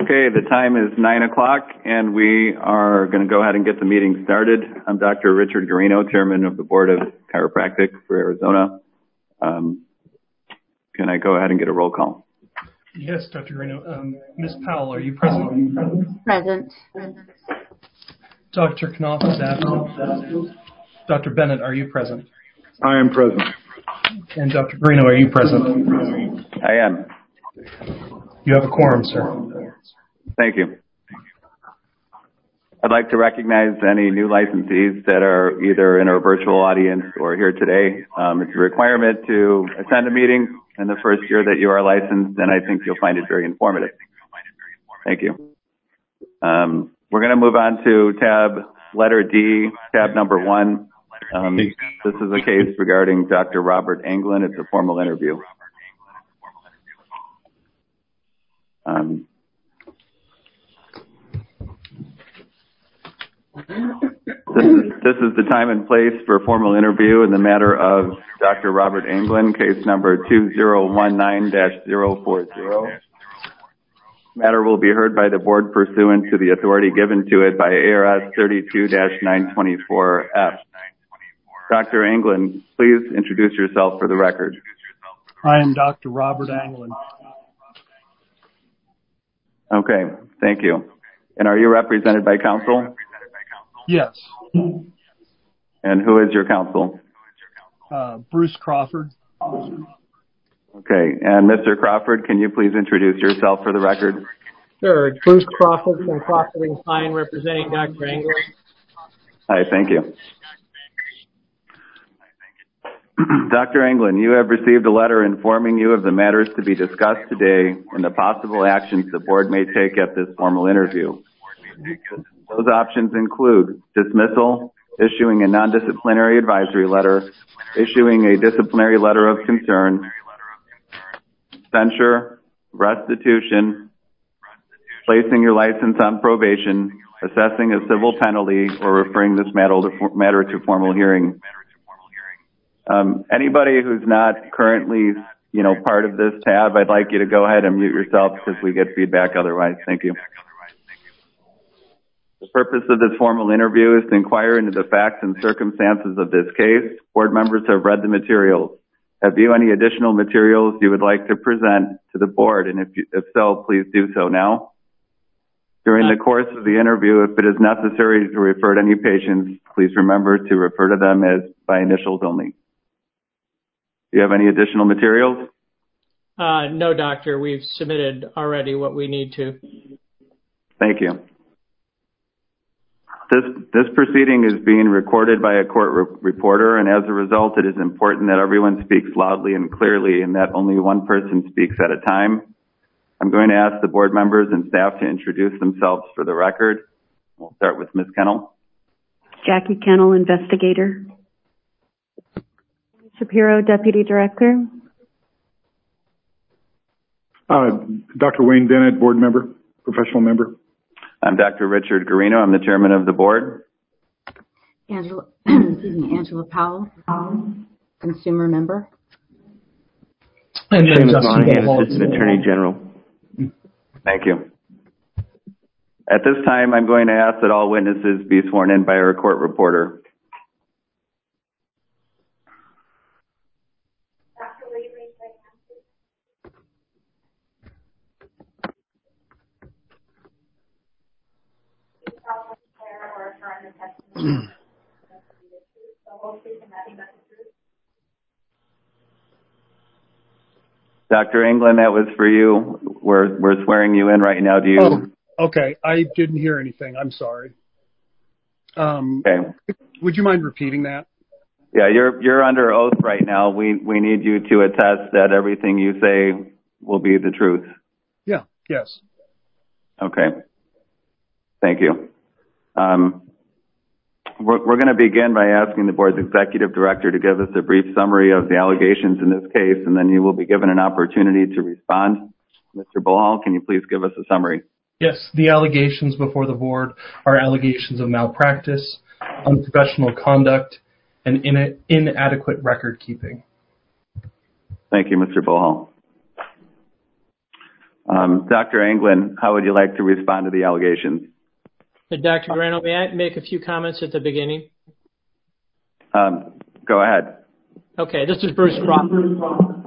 Okay, the time is 9 o'clock, and we are going to go ahead and get the meeting started. I'm Dr. Richard Garino, Chairman of the Board of Chiropractic for Arizona. Can I go ahead and get a roll call? Yes, Dr. Garino. Ms. Powell, are you present? Present. Dr. Knopf is absent. Dr. Bennett, are you present? I am present. And Dr. Garino, are you present? I am. You have a quorum, sir. Thank you. I'd like to recognize any new licensees that are either in our virtual audience or here today. It's a requirement to attend a meeting in the first year that you are licensed, and I think you'll find it very informative. Thank you. We're going to move on to letter D, tab number 1. This is a case regarding Dr. Robert Anglin. It's a formal interview. This is the time and place for a formal interview in the matter of Dr. Robert Anglin, case number 2019-040. Matter will be heard by the board pursuant to the authority given to it by ARS 32-924F. Dr. Anglin, please introduce yourself for the record. I am Dr. Robert Anglin. Okay, thank you. And are you represented by counsel? Yes. And who is your counsel? Bruce Crawford. Okay, and Mr. Crawford, can you please introduce yourself for the record? Sure. Bruce Crawford from Crawford & Klein, representing Dr. Anglin. Hi, thank you. Dr. Anglin, you have received a letter informing you of the matters to be discussed today and the possible actions the board may take at this formal interview. Those options include dismissal, issuing a non-disciplinary advisory letter, issuing a disciplinary letter of concern, censure, restitution, placing your license on probation, assessing a civil penalty, or referring this matter to formal hearing. Anybody who's not currently, part of this tab, I'd like you to go ahead and mute yourself because we get feedback otherwise. Thank you. The purpose of this formal interview is to inquire into the facts and circumstances of this case. Board members have read the materials. Have you any additional materials you would like to present to the board? And if so, please do so now. During the course of the interview, if it is necessary to refer to any patients, please remember to refer to them as by initials only. Do you have any additional materials? No, doctor. We've submitted already what we need to. Thank you. This proceeding is being recorded by a court reporter, and as a result, it is important that everyone speaks loudly and clearly and that only one person speaks at a time. I'm going to ask the board members and staff to introduce themselves for the record. We'll start with Ms. Kennel. Jackie Kennel, investigator. Shapiro, deputy director. Dr. Wayne Bennett, board member, professional member. I'm Dr. Richard Garino. I'm the chairman of the board. Angela Powell, consumer member. And then Seamus Monahan, assistant attorney general. Thank you. At this time, I'm going to ask that all witnesses be sworn in by our court reporter. Dr. Anglin, that was for you. We're swearing you in right now. Do you? Oh, okay. I didn't hear anything. I'm sorry. Okay. Would you mind repeating that? Yeah, you're under oath right now. We need you to attest that everything you say will be the truth. Yeah. Yes. Okay. Thank you. We're going to begin by asking the board's executive director to give us a brief summary of the allegations in this case, and then you will be given an opportunity to respond. Mr. Bohal, can you please give us a summary? Yes, the allegations before the board are allegations of malpractice, unprofessional conduct, and inadequate record keeping. Thank you, Mr. Bohal. Dr. Anglin, how would you like to respond to the allegations? Dr. Grano, may I make a few comments at the beginning? Go ahead. Okay, this is Bruce Crawford.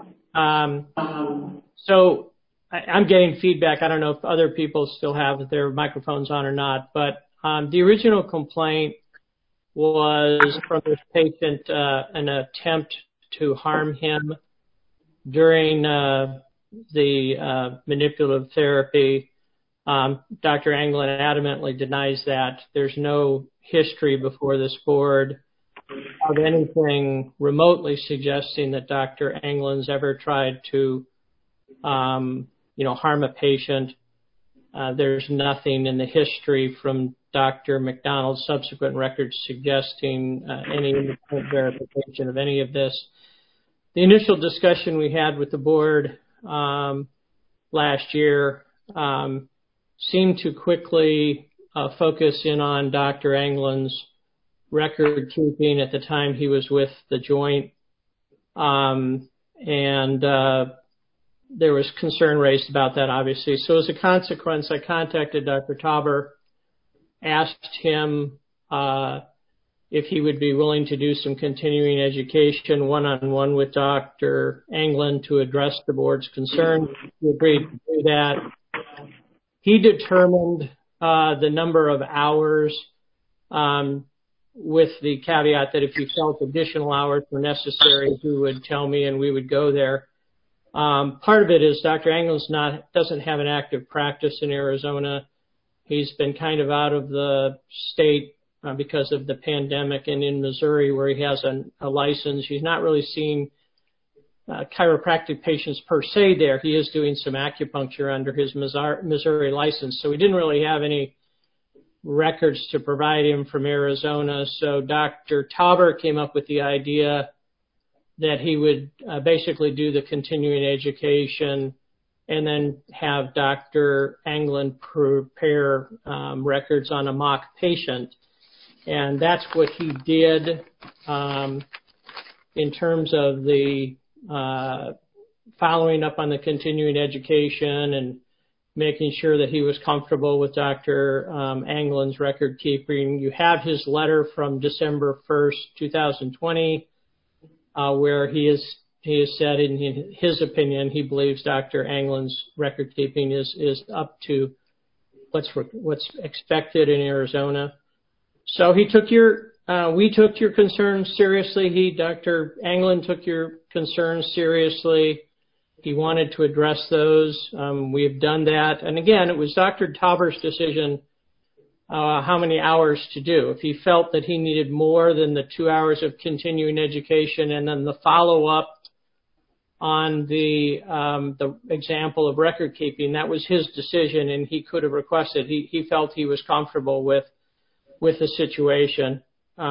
So I'm getting feedback. I don't know if other people still have their microphones on or not, but the original complaint was from this patient, an attempt to harm him during the manipulative therapy. Dr. Anglin adamantly denies that. There's no history before this board of anything remotely suggesting that Dr. Anglin's ever tried to, harm a patient. There's nothing in the history from Dr. McDonald's subsequent records suggesting any independent verification of any of this. The initial discussion we had with the board last year seemed to quickly focus in on Dr. Anglin's record keeping at the time he was with the joint. There was concern raised about that, obviously. So as a consequence, I contacted Dr. Tauber, asked him if he would be willing to do some continuing education one-on-one with Dr. Anglin to address the board's concern. He agreed to do that. He determined the number of hours with the caveat that if he felt additional hours were necessary, he would tell me and we would go there. Part of it is Dr. Anglin doesn't have an active practice in Arizona. He's been kind of out of the state because of the pandemic, and in Missouri where he has a license. He's not really seeing chiropractic patients per se there. He is doing some acupuncture under his Missouri license. So we didn't really have any records to provide him from Arizona. So Dr. Tauber came up with the idea that he would basically do the continuing education and then have Dr. Anglin prepare records on a mock patient. And that's what he did in terms of the following up on the continuing education and making sure that he was comfortable with Dr. Anglin's record keeping. You have his letter from December 1st, 2020, where he has said in his opinion he believes Dr. Anglin's record keeping is up to what's expected in Arizona. So we took your concerns seriously. Dr. Anglin took your concerns seriously. He wanted to address those. We have done that. And again, it was Dr. Tauber's decision how many hours to do. If he felt that he needed more than the 2 hours of continuing education and then the follow-up on the example of record keeping, that was his decision, and he could have requested. He felt he was comfortable with the situation.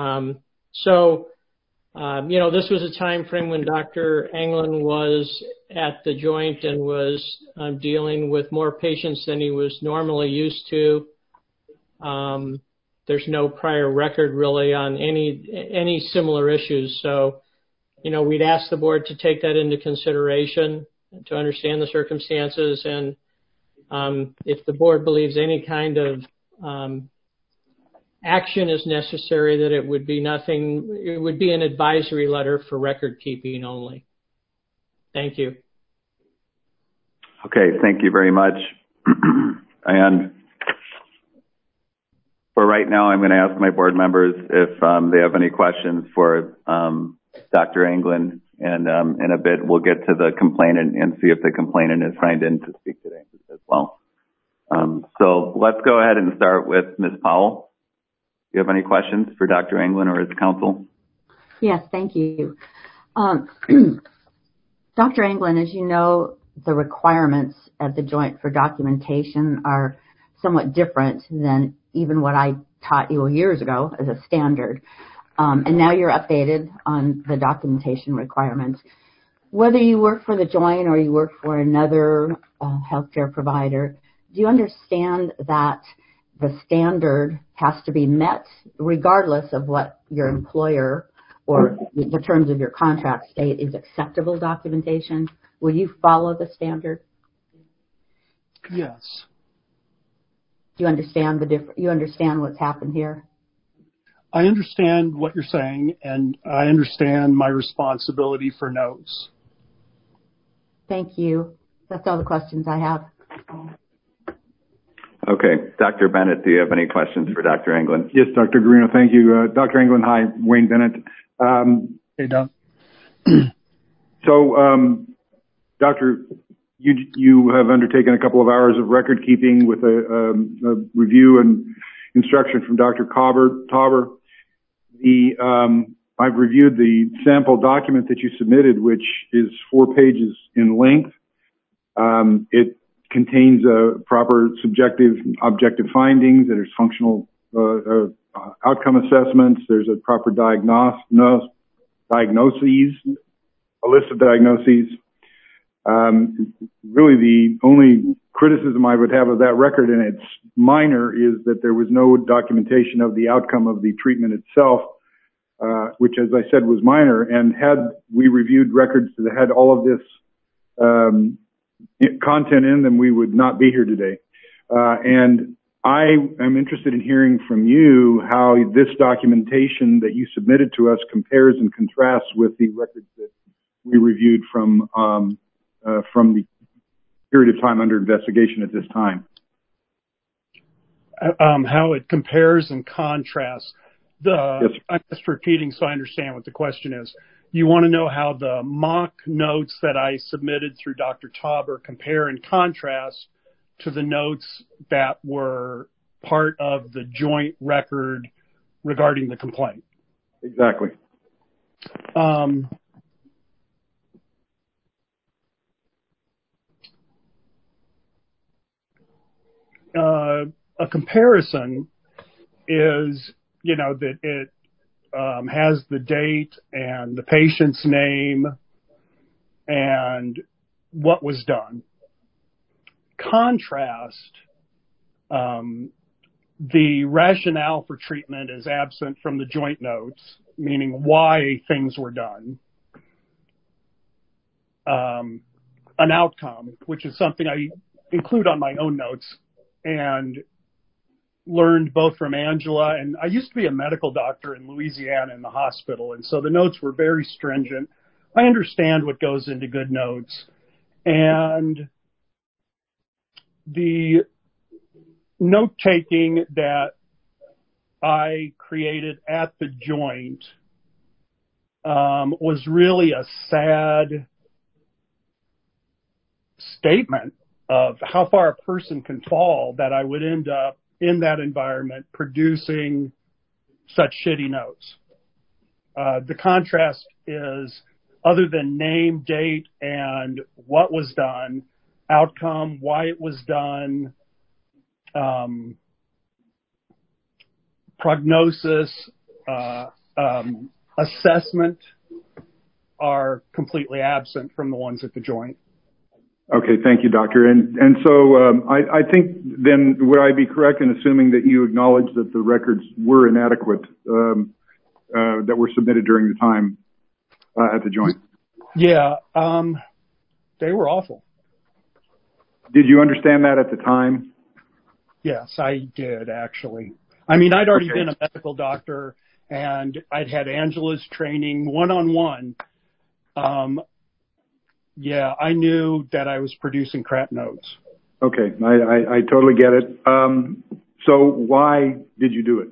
This was a time frame when Dr. Anglin was at the joint and was dealing with more patients than he was normally used to. There's no prior record really on any similar issues. So, we'd ask the board to take that into consideration to understand the circumstances. And if the board believes any kind of action is necessary, that it would be an advisory letter for record keeping only. Thank you. Okay, thank you very much. And for right now, I'm going to ask my board members if they have any questions for Dr. Anglin, and in a bit we'll get to the complainant and see if the complainant is signed in to speak today as well. So let's go ahead and start with Ms. Powell. Do you have any questions for Dr. Anglin or his counsel? Yes, thank you. Dr. Anglin, as you know, the requirements at the joint for documentation are somewhat different than even what I taught you years ago as a standard. And now you're updated on the documentation requirements. Whether you work for the joint or you work for another healthcare provider, do you understand that the standard has to be met regardless of what your employer or the terms of your contract state is acceptable documentation? Will you follow the standard? Yes. Do you understand you understand what's happened here? I understand what you're saying, and I understand my responsibility for notes. Thank you. That's all the questions I have. Okay. Dr. Bennett, do you have any questions for Dr. Anglin? Yes, Dr. Garino, thank you. Dr. Anglin, hi, Wayne Bennett. Hey, Doc. So, Doctor, you have undertaken a couple of hours of record keeping with a review and instruction from Dr. Tauber. I've reviewed the sample document that you submitted, which is 4 pages in length. It contains proper subjective, objective findings. There's functional outcome assessments. There's a proper diagnoses, a list of diagnoses. Really, the only criticism I would have of that record, and it's minor, is that there was no documentation of the outcome of the treatment itself, which, as I said, was minor. And had we reviewed records that had all of this content in them, we would not be here today. And I am interested in hearing from you how this documentation that you submitted to us compares and contrasts with the records that we reviewed from the period of time under investigation at this time. How it compares and contrasts. Yes. I'm just repeating so I understand what the question is. You want to know how the mock notes that I submitted through Dr. Tauber compare and contrast to the notes that were part of the joint record regarding the complaint. Exactly. A comparison is, that it has the date and the patient's name and what was done. Contrast, the rationale for treatment is absent from the joint notes, meaning why things were done. An outcome, which is something I include on my own notes and learned both from Angela, and I used to be a medical doctor in Louisiana in the hospital, and so the notes were very stringent. I understand what goes into good notes, and the note-taking that I created at the joint was really a sad statement of how far a person can fall that I would end up in that environment producing such shitty notes. The contrast is, other than name, date, and what was done, outcome, why it was done, prognosis, assessment, are completely absent from the ones at the joint. Okay, thank you, Doctor. And so I think then would I be correct in assuming that you acknowledge that the records were inadequate that were submitted during the time at the joint? Yeah, they were awful. Did you understand that at the time? Yes, I did, actually. I mean, I'd already been a medical doctor, and I'd had Angela's training one-on-one. Yeah, I knew that I was producing crap notes. Okay, I totally get it. So why did you do it?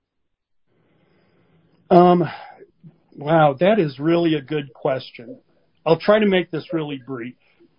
Wow, that is really a good question. I'll try to make this really brief.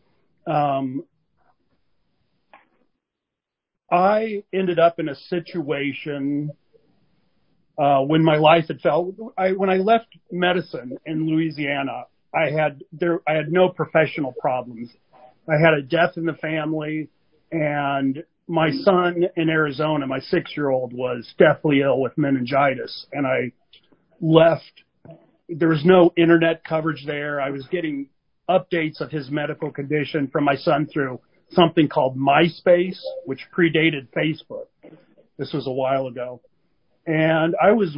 I ended up in a situation when my life had when I left medicine in Louisiana, I had no professional problems. I had a death in the family, and my son in Arizona, my 6-year-old, was deathly ill with meningitis, and I left. There was no internet coverage there. I was getting updates of his medical condition from my son through something called MySpace, which predated Facebook. This was a while ago. And I was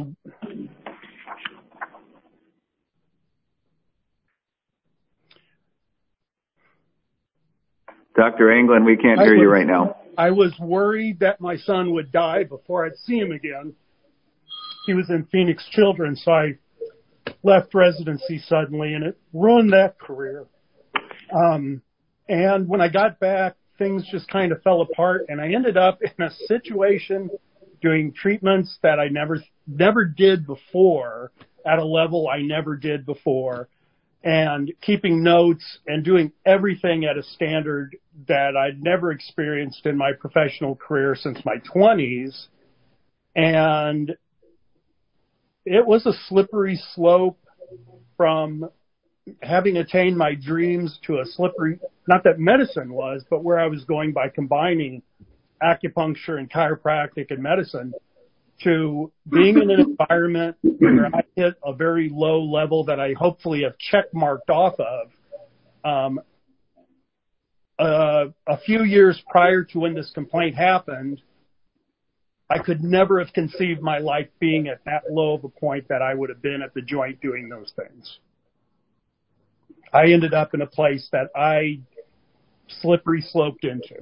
Dr. Anglin, we can't hear you right now. I was worried that my son would die before I'd see him again. He was in Phoenix Children's, so I left residency suddenly, and it ruined that career. And when I got back, things just kind of fell apart, and I ended up in a situation doing treatments that I never did before at a level I never did before, and keeping notes and doing everything at a standard that I'd never experienced in my professional career since my 20s. And it was a slippery slope from having attained my dreams to a slippery, not that medicine was, but where I was going by combining acupuncture and chiropractic and medicine, to being in an environment where I hit a very low level that I hopefully have check marked off of. A few years prior to when this complaint happened, I could never have conceived my life being at that low of a point that I would have been at the joint doing those things. I ended up in a place that I slippery sloped into.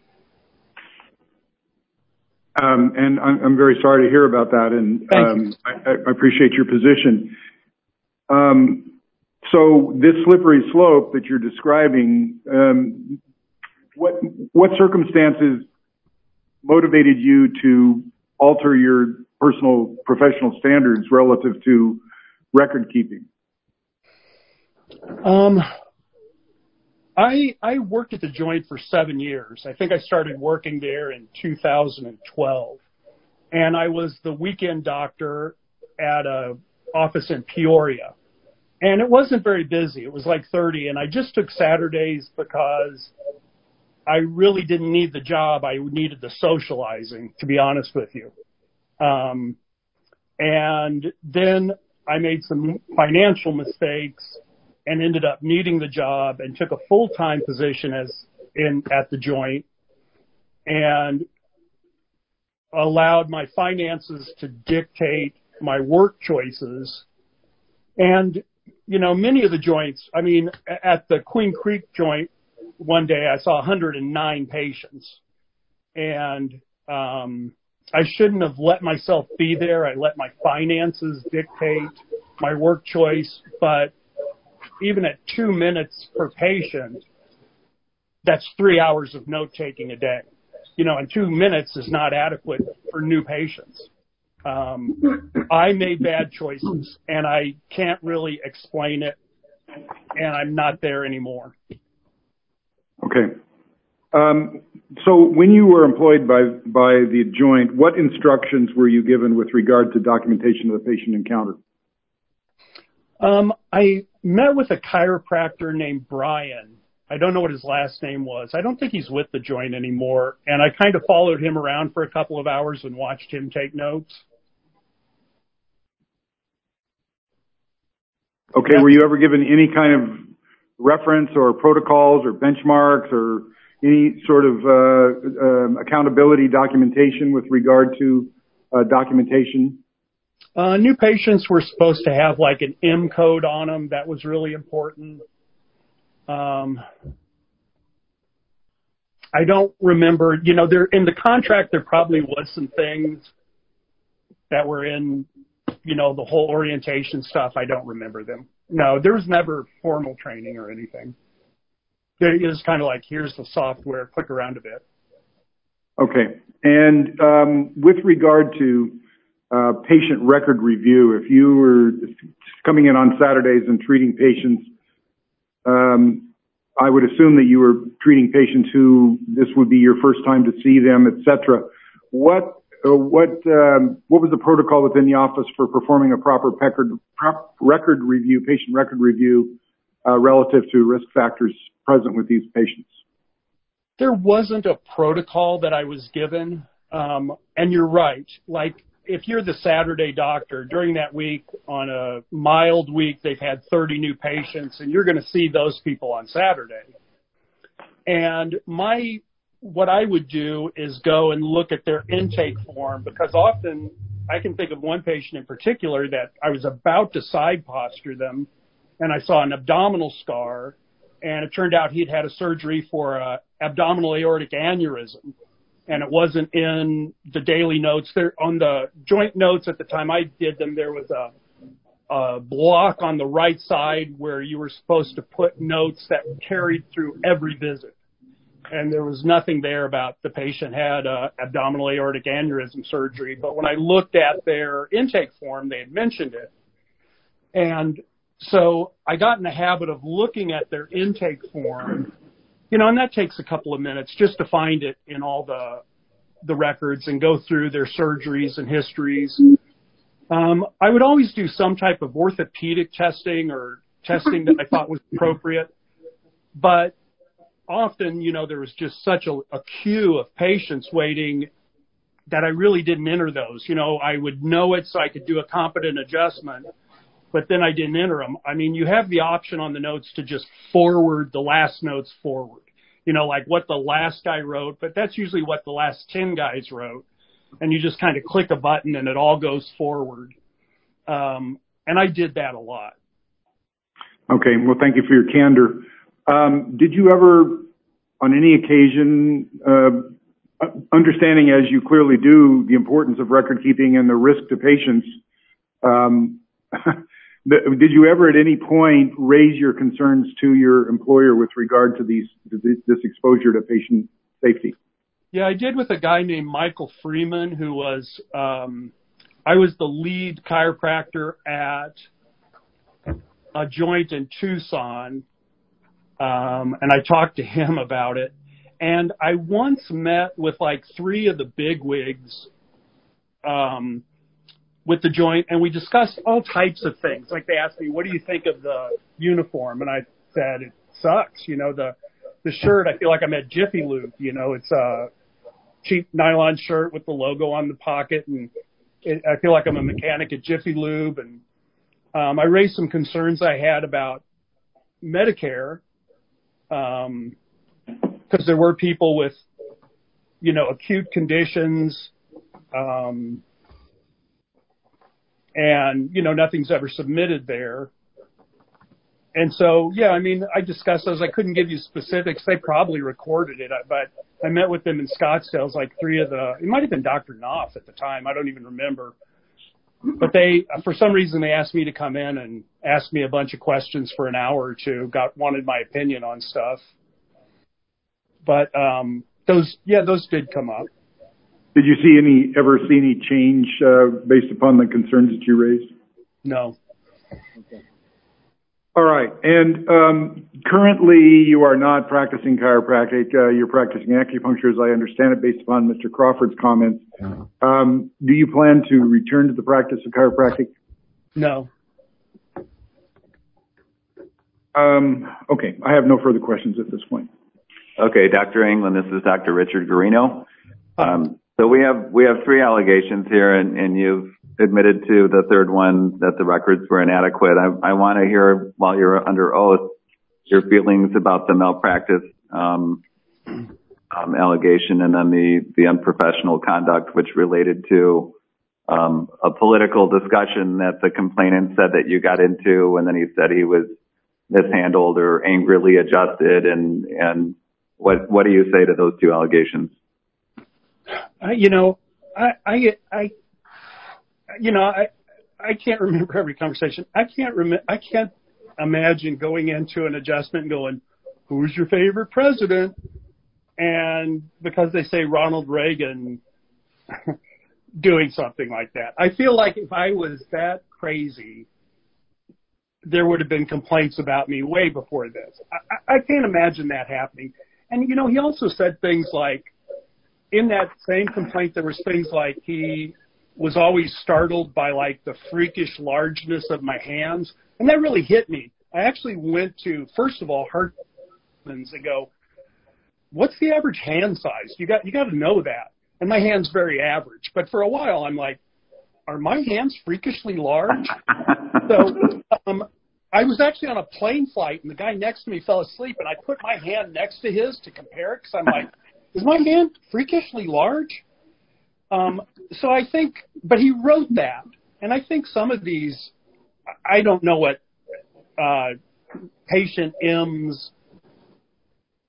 And I'm very sorry to hear about that, and I appreciate your position. So this slippery slope that you're describing, what circumstances motivated you to alter your personal professional standards relative to record keeping? I worked at the Joint for 7 years. I think I started working there in 2012. And I was the weekend doctor at a office in Peoria. And it wasn't very busy. It was like 30. And I just took Saturdays because I really didn't need the job. I needed the socializing, to be honest with you. And then I made some financial mistakes and ended up needing the job and took a full-time position at the Joint and allowed my finances to dictate my work choices. And, you know, many of the joints, I mean, at the Queen Creek Joint, one day I saw 109 patients. And I shouldn't have let myself be there. I let my finances dictate my work choice. But even at 2 minutes per patient, that's 3 hours of note-taking a day. You know, and 2 minutes is not adequate for new patients. I made bad choices, and I can't really explain it, and I'm not there anymore. Okay. So when you were employed by the Joint, what instructions were you given with regard to documentation of the patient encounter? I met with a chiropractor named Brian. I don't know what his last name was. I don't think he's with the Joint anymore. And I kind of followed him around for a couple of hours and watched him take notes. Okay. Were you ever given any kind of reference or protocols or benchmarks or any sort of accountability documentation with regard to documentation? New patients were supposed to have like an M code on them. That was really important. I don't remember, you know, there in the contract, there probably was some things that were in, you know, the whole orientation stuff. I don't remember them. No, there was never formal training or anything. It was kind of like, here's the software, click around a bit. Okay. And with regard to patient record review, if you were coming in on Saturdays and treating patients, I would assume that you were treating patients who this would be your first time to see them, et cetera. What was the protocol within the office for performing a proper record review, patient record review, relative to risk factors present with these patients? There wasn't a protocol that I was given. And you're right. Like, if you're the Saturday doctor, during that week, on a mild week, they've had 30 new patients, and you're going to see those people on Saturday. And what I would do is go and look at their intake form, because often I can think of one patient in particular that I was about to side posture them, and I saw an abdominal scar, and it turned out he'd had a surgery for a abdominal aortic aneurysm. And it wasn't in the daily notes. There on the joint notes at the time I did them, there was a block on the right side where you were supposed to put notes that carried through every visit. And there was nothing there about the patient had abdominal aortic aneurysm surgery. But when I looked at their intake form, they had mentioned it. And so I got in the habit of looking at their intake form, and that takes a couple of minutes just to find it in all the records and go through their surgeries and histories. I would always do some type of orthopedic testing or testing that I thought was appropriate. But often, there was just such a queue of patients waiting that I really didn't enter those. I would know it so I could do a competent adjustment, but then I didn't enter them. I mean, you have the option on the notes to just forward the last notes forward, like what the last guy wrote, but that's usually what the last 10 guys wrote. And you just kind of click a button and it all goes forward. And I did that a lot. Okay. Well, thank you for your candor. Did you ever, on any occasion, understanding as you clearly do the importance of record keeping and the risk to patients, did you ever at any point raise your concerns to your employer with regard to this exposure to patient safety? Yeah, I did with a guy named Michael Freeman, who was, I was the lead chiropractor at a joint in Tucson. And I talked to him about it. And I once met with like 3 of the bigwigs with the joint, and we discussed all types of things. Like they asked me, what do you think of the uniform? And I said, it sucks. The shirt, I feel like I'm at Jiffy Lube. It's a cheap nylon shirt with the logo on the pocket, and I feel like I'm a mechanic at Jiffy Lube. And I raised some concerns I had about Medicare, because there were people with, acute conditions, and, nothing's ever submitted there. And so, I discussed those. I couldn't give you specifics. They probably recorded it, but I met with them in Scottsdale. It was like 3 of it might have been Dr. Knopf at the time. I don't even remember. But they, for some reason, they asked me to come in and ask me a bunch of questions for an hour or two, wanted my opinion on stuff. But those did come up. Did you ever see any change based upon the concerns that you raised? No. Okay. All right. And currently you are not practicing chiropractic. You're practicing acupuncture, as I understand it, based upon Mr. Crawford's comments. Do you plan to return to the practice of chiropractic? No. Okay. I have no further questions at this point. Okay, Dr. England, this is Dr. Richard Garino. So we have 3 allegations here, and you've admitted to the third one that the records were inadequate. I want to hear, while you're under oath, your feelings about the malpractice allegation, and then the unprofessional conduct, which related to a political discussion that the complainant said that you got into, and then he said he was mishandled or angrily adjusted, and what do you say to those 2 allegations? I can't remember every conversation. I can't imagine going into an adjustment and going, who's your favorite president? And because they say Ronald Reagan, doing something like that. I feel like if I was that crazy, there would have been complaints about me way before this. I can't imagine that happening. And, he also said things like, in that same complaint, there was things like he was always startled by like the freakish largeness of my hands. And that really hit me. I actually went to, first of all, Hartman's and go, what's the average hand size? You got to know that. And my hand's very average. But for a while, I'm like, are my hands freakishly large? So I was actually on a plane flight, and the guy next to me fell asleep, and I put my hand next to his to compare it, because I'm like, is my hand freakishly large? So I think, but he wrote that. And I think some of these, I don't know what patient M's,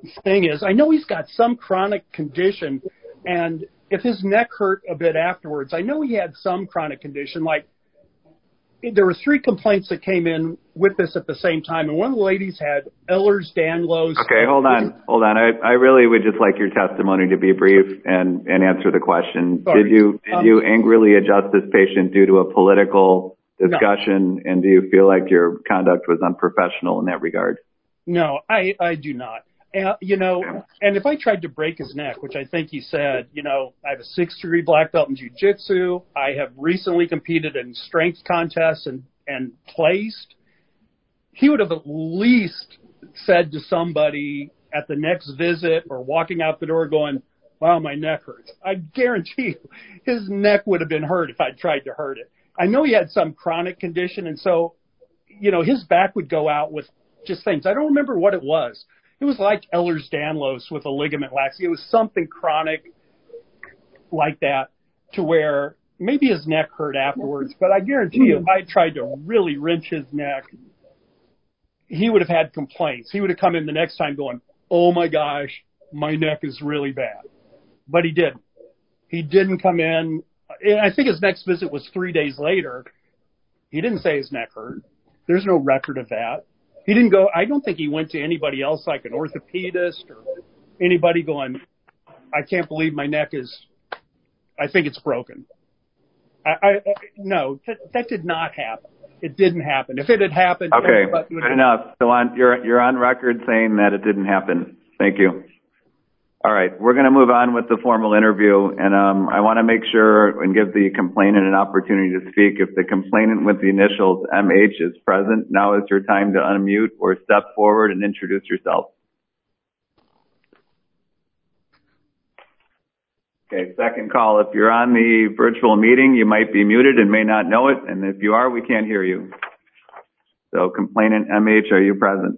thing is, I know he's got some chronic condition, and if his neck hurt a bit afterwards, I know he had some chronic condition. Like, there were 3 complaints that came in with this at the same time, and one of the ladies had Ehlers-Danlos. Okay, hold on. I really would just like your testimony to be brief and answer the question. Sorry. Did you angrily adjust this patient due to a political discussion, and do you feel like your conduct was unprofessional in that regard? No, I do not. And if I tried to break his neck, which I think he said, I have a 6th-degree black belt in jiu-jitsu. I have recently competed in strength contests and placed. He would have at least said to somebody at the next visit or walking out the door going, wow, my neck hurts. I guarantee you his neck would have been hurt if I'd tried to hurt it. I know he had some chronic condition, and so, his back would go out with just things. I don't remember what it was. It was like Ehlers-Danlos with a ligament laxity. It was something chronic like that to where maybe his neck hurt afterwards. But I guarantee you, if I tried to really wrench his neck, he would have had complaints. He would have come in the next time going, oh, my gosh, my neck is really bad. But he didn't. He didn't come in. And I think his next visit was 3 days later. He didn't say his neck hurt. There's no record of that. He didn't go, I don't think he went to anybody else like an orthopedist or anybody going, I can't believe my neck I think it's broken. No, that did not happen. It didn't happen. If it had happened. Okay, good enough. So you're on record saying that it didn't happen. Thank you. All right, we're going to move on with the formal interview, and I want to make sure and give the complainant an opportunity to speak. If the complainant with the initials MH is present, now is your time to unmute or step forward and introduce yourself. Okay, second call. If you're on the virtual meeting, you might be muted and may not know it, and if you are, we can't hear you. So complainant MH, are you present?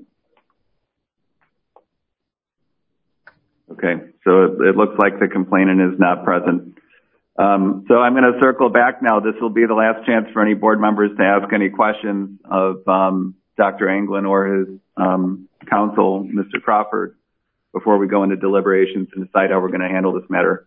Okay, so it looks like the complainant is not present. So I'm going to circle back now. This will be the last chance for any board members to ask any questions of Dr. Anglin or his counsel, Mr. Crawford, before we go into deliberations and decide how we're going to handle this matter.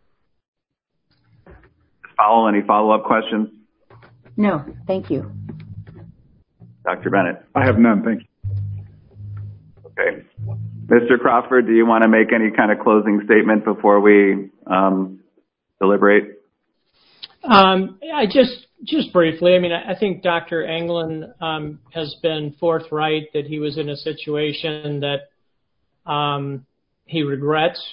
Any follow-up questions? No, thank you. Dr. Bennett? I have none, thank you. Okay. Mr. Crawford, do you want to make any kind of closing statement before we deliberate? I just briefly, I think Dr. Anglin has been forthright that he was in a situation that he regrets.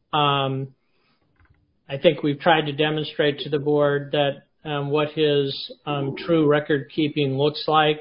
I think we've tried to demonstrate to the board that what his true record keeping looks like.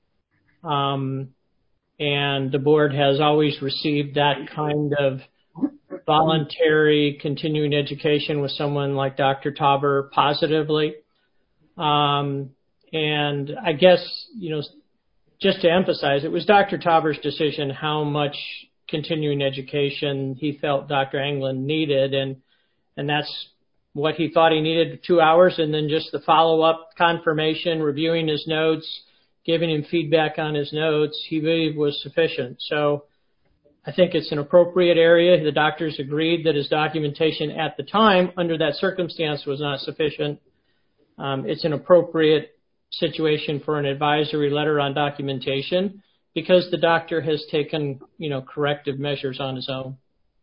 And the board has always received that kind of voluntary continuing education with someone like Dr. Tauber positively. And I guess, just to emphasize, it was Dr. Tauber's decision how much continuing education he felt Dr. Anglin needed. And that's what he thought he needed, 2 hours, and then just the follow-up confirmation, reviewing his notes, giving him feedback on his notes, he believed was sufficient. So I think it's an appropriate area. The doctors agreed that his documentation at the time, under that circumstance, was not sufficient. It's an appropriate situation for an advisory letter on documentation because the doctor has taken, corrective measures on his own.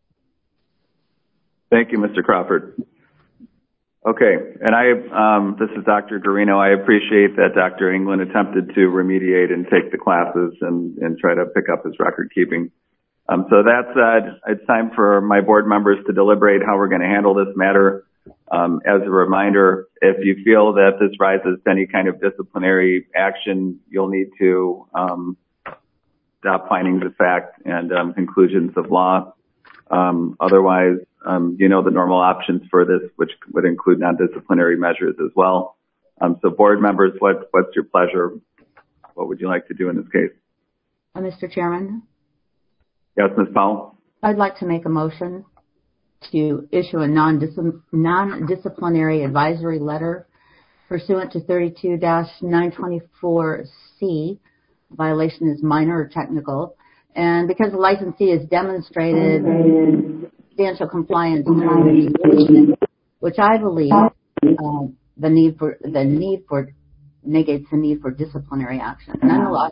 Thank you, Mr. Crawford. Okay, and this is Dr. Garino. I appreciate that Dr. Anglin attempted to remediate and take the classes and try to pick up his record keeping. So that said, it's time for my board members to deliberate how we're going to handle this matter. As a reminder, if you feel that this rises to any kind of disciplinary action, you'll need to adopt findings of fact and conclusions of law. Otherwise, the normal options for this, which would include non-disciplinary measures as well. So board members, what's your pleasure? What would you like to do in this case? Mr. Chairman? Yes, Ms. Powell? I'd like to make a motion to issue a non-disciplinary advisory letter pursuant to 32-924C. Violation is minor or technical, And because the licensee has demonstrated substantial compliance through mediation, which I believe the need for negates the need for disciplinary action. Nonetheless,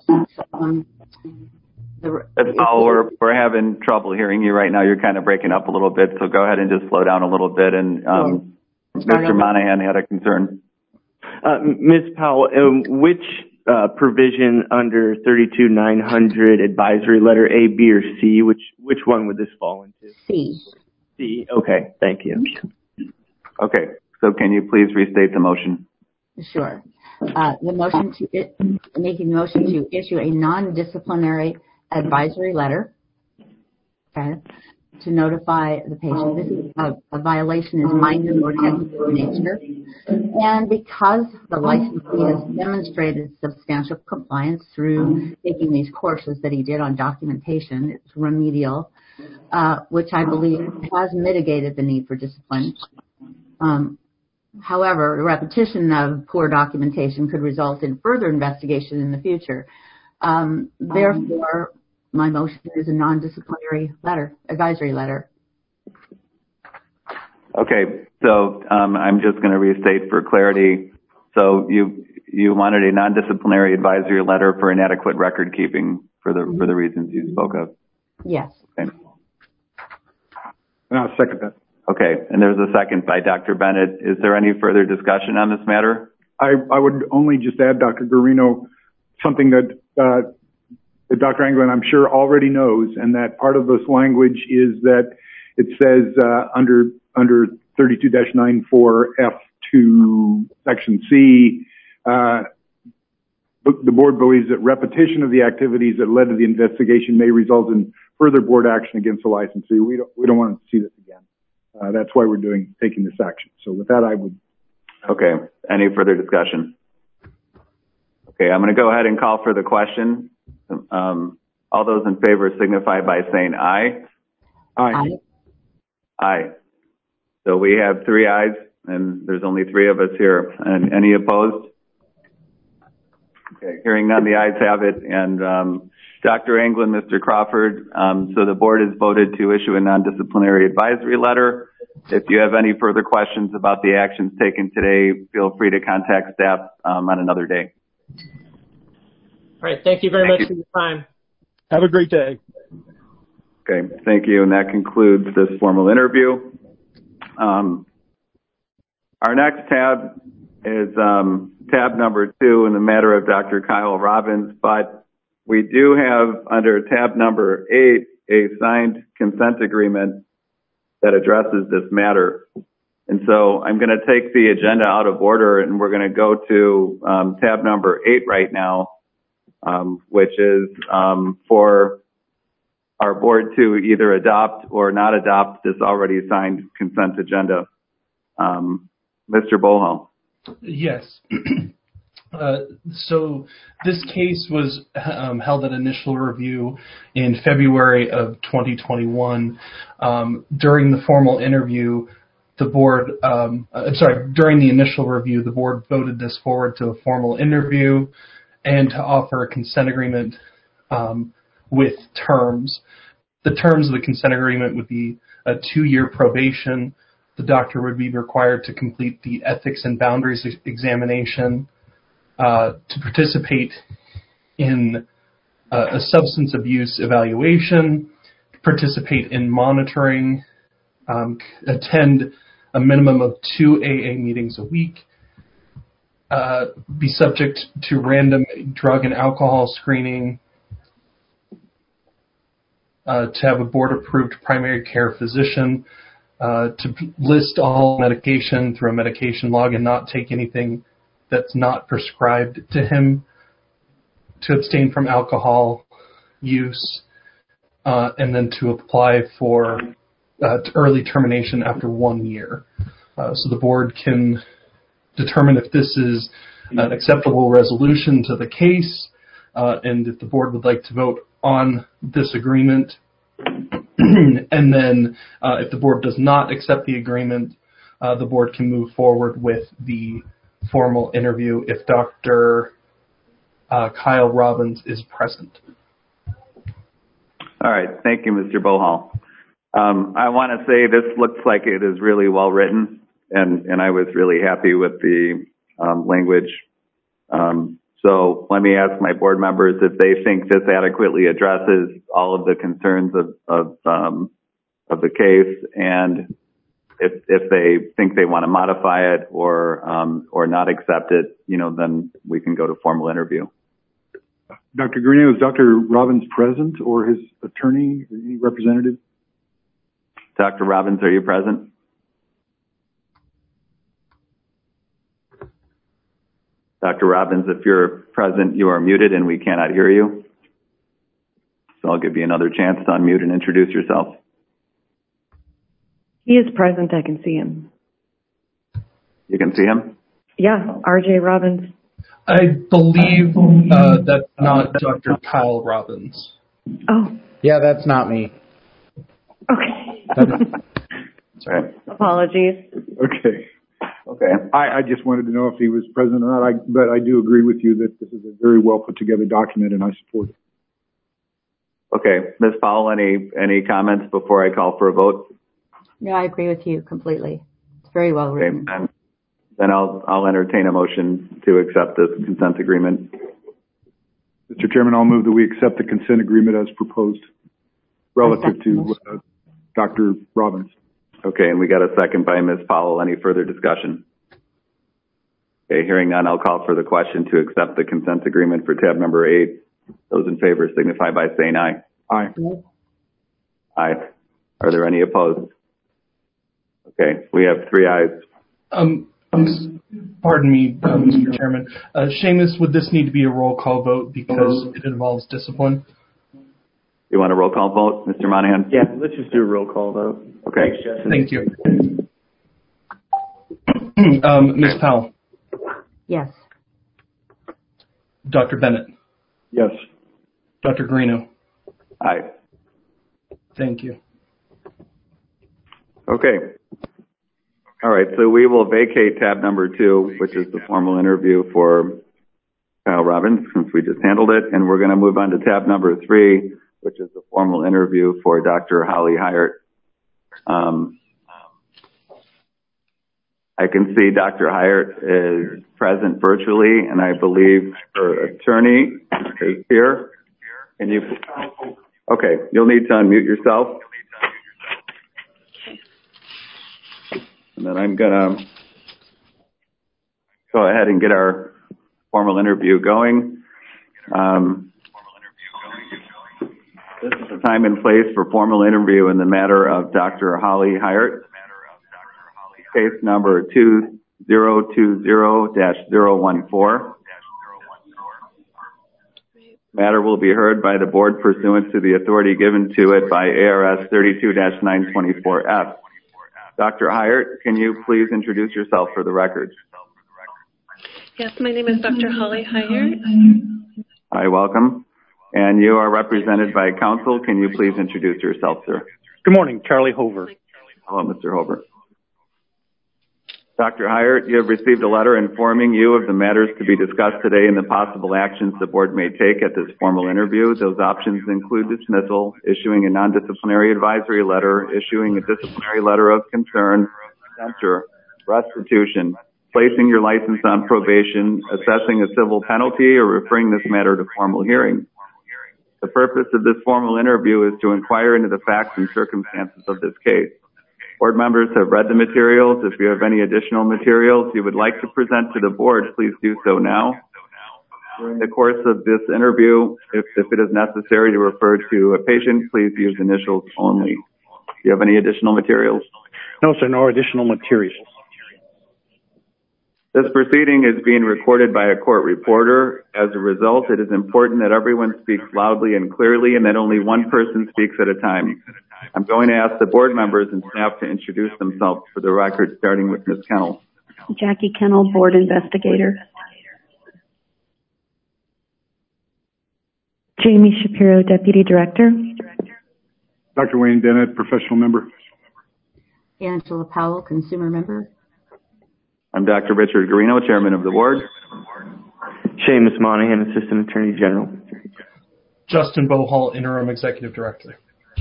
Powell, we're having trouble hearing you right now. You're kind of breaking up a little bit, so go ahead and just slow down a little bit. And Mr. Monahan had a concern. Ms. Powell, which provision under 32900 advisory letter A, B, or C, which one would this fall into? C. C. Okay, thank you. Okay, so can you please restate the motion? Sure. Making the motion to issue a non-disciplinary advisory letter, okay, to notify the patient this is a violation is minor or technical in nature, and because the licensee has demonstrated substantial compliance through taking these courses that he did on documentation, it's remedial, which I believe has mitigated the need for discipline. However, the repetition of poor documentation could result in further investigation in the future. Therefore, my motion is a non-disciplinary letter, advisory letter. Okay, so I'm just going to restate for clarity. So you wanted a non-disciplinary advisory letter for inadequate record keeping for the reasons you spoke of. Yes. Okay. And I'll second that. Okay, and there's a second by Dr. Bennett. Is there any further discussion on this matter? I would only just add, Dr. Garino, something that Dr. Anglin, I'm sure, already knows, and that part of this language is that it says under 32-94F2 Section C, the board believes that repetition of the activities that led to the investigation may result in further board action against the licensee. We don't want to see this again. That's why we're taking this action. So with that, I would. Okay. Any further discussion? Okay, I'm going to go ahead and call for the question. All those in favor signify by saying aye. Aye. Aye. So we have 3 ayes, and there's only 3 of us here. And any opposed? Okay, hearing none, the ayes have it. And Dr. Anglin, Mr. Crawford, so the board has voted to issue a non-disciplinary advisory letter. If you have any further questions about the actions taken today, feel free to contact staff on another day. All right. Thank you very much for your time. Have a great day. Okay. Thank you. And that concludes this formal interview. Our next tab is tab number 2 in the matter of Dr. Kyle Robbins, but we do have under tab number 8 a signed consent agreement that addresses this matter. And so I'm going to take the agenda out of order, and we're going to go to tab number 8 right now, which is for our board to either adopt or not adopt this already signed consent agenda. Mr. Bohol. Yes. So this case was held at initial review in February of 2021. During the formal interview, the board, during the initial review, the board voted this forward to a formal interview and to offer a consent agreement with terms. The terms of the consent agreement would be a 2-year probation. The doctor would be required to complete the ethics and boundaries examination, to participate in a substance abuse evaluation, participate in monitoring, attend a minimum of 2 AA meetings a week, be subject to random drug and alcohol screening, to have a board-approved primary care physician, to list all medication through a medication log and not take anything that's not prescribed to him, to abstain from alcohol use, and then to apply for early termination after 1 year. So the board can determine if this is an acceptable resolution to the case, and if the board would like to vote on this agreement. And then if the board does not accept the agreement, the board can move forward with the formal interview if Dr. Kyle Robbins is present. All right. Thank you, Mr. Bohal. I want to say this looks like it is really well written, and I was really happy with the language. So let me ask my board members if they think this adequately addresses all of the concerns of the case, and if they think they want to modify it or not accept it, then we can go to formal interview. Dr. Greeno, is Dr. Robbins present, or his attorney, or any representative? Dr. Robbins, are you present? Dr. Robbins, if you're present, you are muted and we cannot hear you. So I'll give you another chance to unmute and introduce yourself. He is present. I can see him. You can see him? Yeah, R.J. Robbins. I believe that's not Dr. Kyle Robbins. Oh. Yeah, that's not me. Okay. Sorry. Apologies. Okay. Okay. I just wanted to know if he was present or not, but I do agree with you that this is a very well put together document, and I support it. Okay. Ms. Powell, any comments before I call for a vote? No, I agree with you completely. It's very well written. Okay. Then I'll entertain a motion to accept this consent agreement. Mr. Chairman, I'll move that we accept the consent agreement as proposed relative to Dr. Robbins. Okay, and we got a second by Ms. Powell. Any further discussion? Okay, hearing none, I'll call for the question to accept the consent agreement for tab number 8. Those in favor signify by saying aye. Aye. Aye. Are there any opposed? Okay, we have 3 ayes. Pardon me, Mr. Chairman. Seamus, would this need to be a roll call vote because it involves discipline? You want a roll call vote, Mr. Monahan? Yeah, let's just do a roll call vote. Okay. Thank you. Ms. Powell? Yes. Dr. Bennett? Yes. Dr. Greeno? Aye. Thank you. Okay. All right, so we will vacate tab number 2, which is the formal interview for Kyle Robbins, since we just handled it, and we're going to move on to tab number 3, which is the formal interview for Dr. Holly Hyatt. I can see Dr. Hyatt is present virtually, and I believe her attorney is here. Can you? Okay, you'll need to unmute yourself. And then I'm going to go ahead and get our formal interview going. This is the time and place for formal interview in the matter of Dr. Holly Hyatt. Case number 2020-014. Matter will be heard by the board pursuant to the authority given to it by ARS 32-924F. Dr. Hyatt, can you please introduce yourself for the record? Yes, my name is Dr. Holly Hyatt. Hi, welcome. And you are represented by counsel. Can you please introduce yourself, sir? Good morning, Charlie Hover. Hello, Mr. Hover. Dr. Hyatt, you have received a letter informing you of the matters to be discussed today and the possible actions the board may take at this formal interview. Those options include dismissal, issuing a non-disciplinary advisory letter, issuing a disciplinary letter of concern, censure, restitution, placing your license on probation, assessing a civil penalty, or referring this matter to formal hearing. The purpose of this formal interview is to inquire into the facts and circumstances of this case. Board members have read the materials. If you have any additional materials you would like to present to the board, please do so now. During the course of this interview, if it is necessary to refer to a patient, please use initials only. Do you have any additional materials? No, sir, no additional materials. This proceeding is being recorded by a court reporter. As a result, it is important that everyone speaks loudly and clearly and that only one person speaks at a time. I'm going to ask the board members and staff to introduce themselves for the record, starting with Ms. Kennel. Jackie Kennel, board investigator. Jamie Shapiro, deputy director. Dr. Wayne Bennett, professional member. Angela Powell, consumer member. I'm Dr. Richard Greeno, chairman of the board. Seamus Monahan, assistant attorney general. Justin Bohal, Interim Executive Director.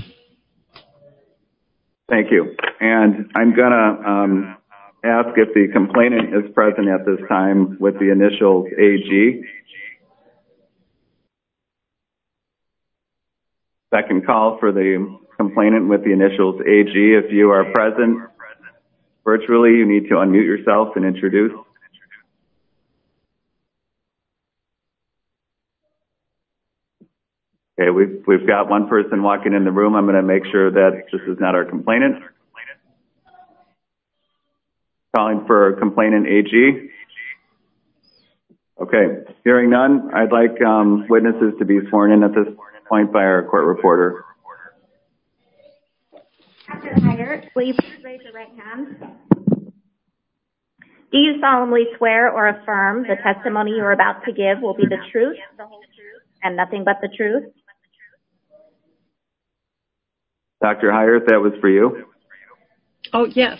Thank you. And I'm going to ask if the complainant is present at this time with the initials AG. Second call for the complainant with the initials AG. If you are present virtually, you need to unmute yourself and introduce. Okay, we've got one person walking in the room. I'm going to make sure that this is not our complainant. Calling for complainant AG. Okay, hearing none, I'd like witnesses to be sworn in at this point by our court reporter. Dr. Hyatt, will you please raise your right hand? Do you solemnly swear or affirm the testimony you are about to give will be the truth, the whole truth, and nothing but the truth? Dr. Hyatt, that was for you. Oh, yes.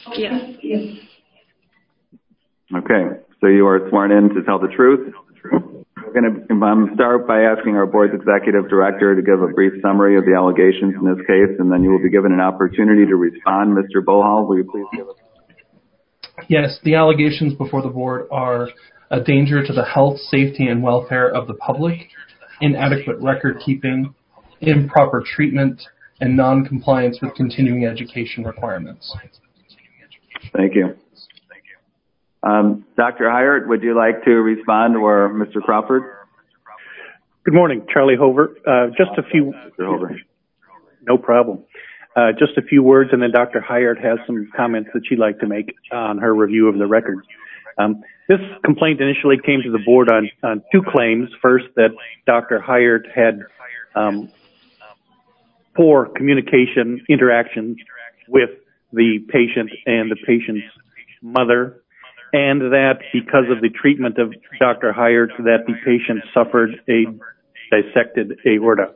Okay, so you are sworn in to tell the truth. We're going to start by asking our board's executive director to give a brief summary of the allegations in this case, and then you will be given an opportunity to respond. Mr. Bohal, will you please give us? Yes, the allegations before the board are a danger to the health, safety, and welfare of the public, inadequate record keeping, improper treatment, and non-compliance with continuing education requirements. Thank you. Dr. Hyatt, would you like to respond, or Mr. Crawford? Good morning, Charlie Hover. Just a few. Mr. Hover. No problem. Just a few words, and then Dr. Hyatt has some comments that she'd like to make on her review of the records. This complaint initially came to the board on two claims. First, that Dr. Hyatt had poor communication interactions with the patient and the patient's mother, and that because of the treatment of Dr. Hyatt, that the patient suffered a dissected aorta.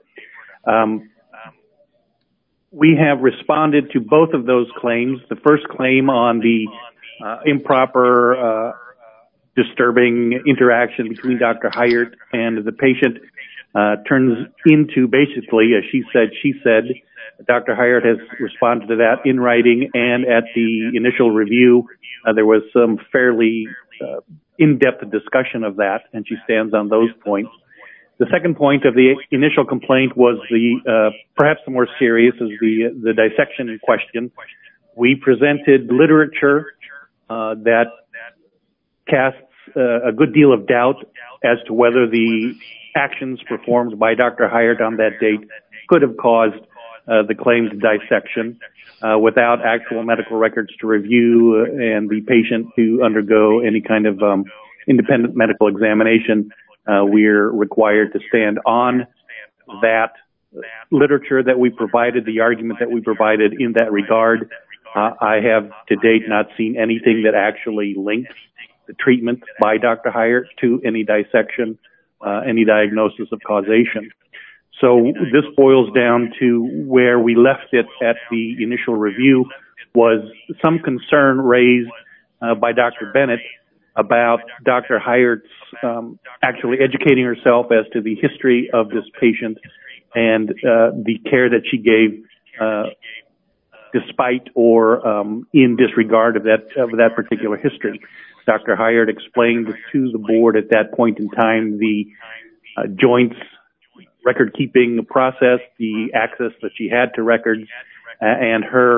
We have responded to both of those claims. The first claim on the improper, disturbing interaction between Dr. Hyatt and the patient turns into basically, as she said, Dr. Hyatt has responded to that in writing, and at the initial review, there was some fairly in-depth discussion of that, and she stands on those points. The second point of the initial complaint was perhaps the more serious is the dissection in question. We presented literature that casts a good deal of doubt as to whether the actions performed by Dr. Hyatt on that date could have caused the claimed dissection without actual medical records to review and the patient to undergo any kind of independent medical examination. We're required to stand on that literature that we provided, the argument that we provided in that regard. I have to date not seen anything that actually links the treatment by Dr. Hyatt to any dissection, any diagnosis of causation. So this boils down to where we left it at the initial review was some concern raised by Dr. Bennett about Dr. Hyatt's actually educating herself as to the history of this patient and the care that she gave despite or in disregard of that particular history. Dr. Hyatt explained to the board at that point in time the joints record-keeping process, the access that she had to records, and her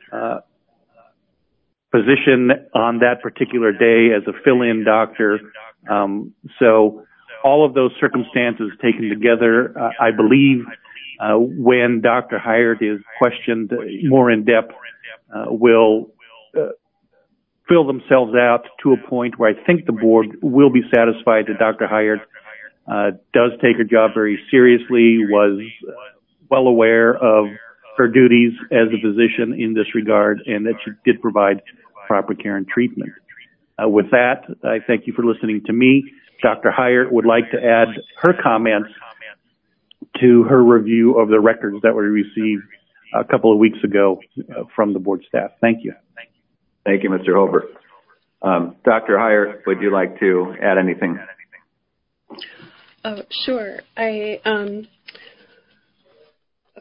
position on that particular day as a fill-in doctor. So all of those circumstances taken together, I believe when Dr. Hyatt is questioned more in depth, will fill themselves out to a point where I think the board will be satisfied that Dr. Hyatt does take her job very seriously, was well aware of her duties as a physician in this regard, and that she did provide proper care and treatment. With that, I thank you for listening to me. Dr. Hyatt would like to add her comments to her review of the records that were received a couple of weeks ago from the board staff. Thank you. Thank you, Mr. Hover. Dr. Hyatt, would you like to add anything? Sure. I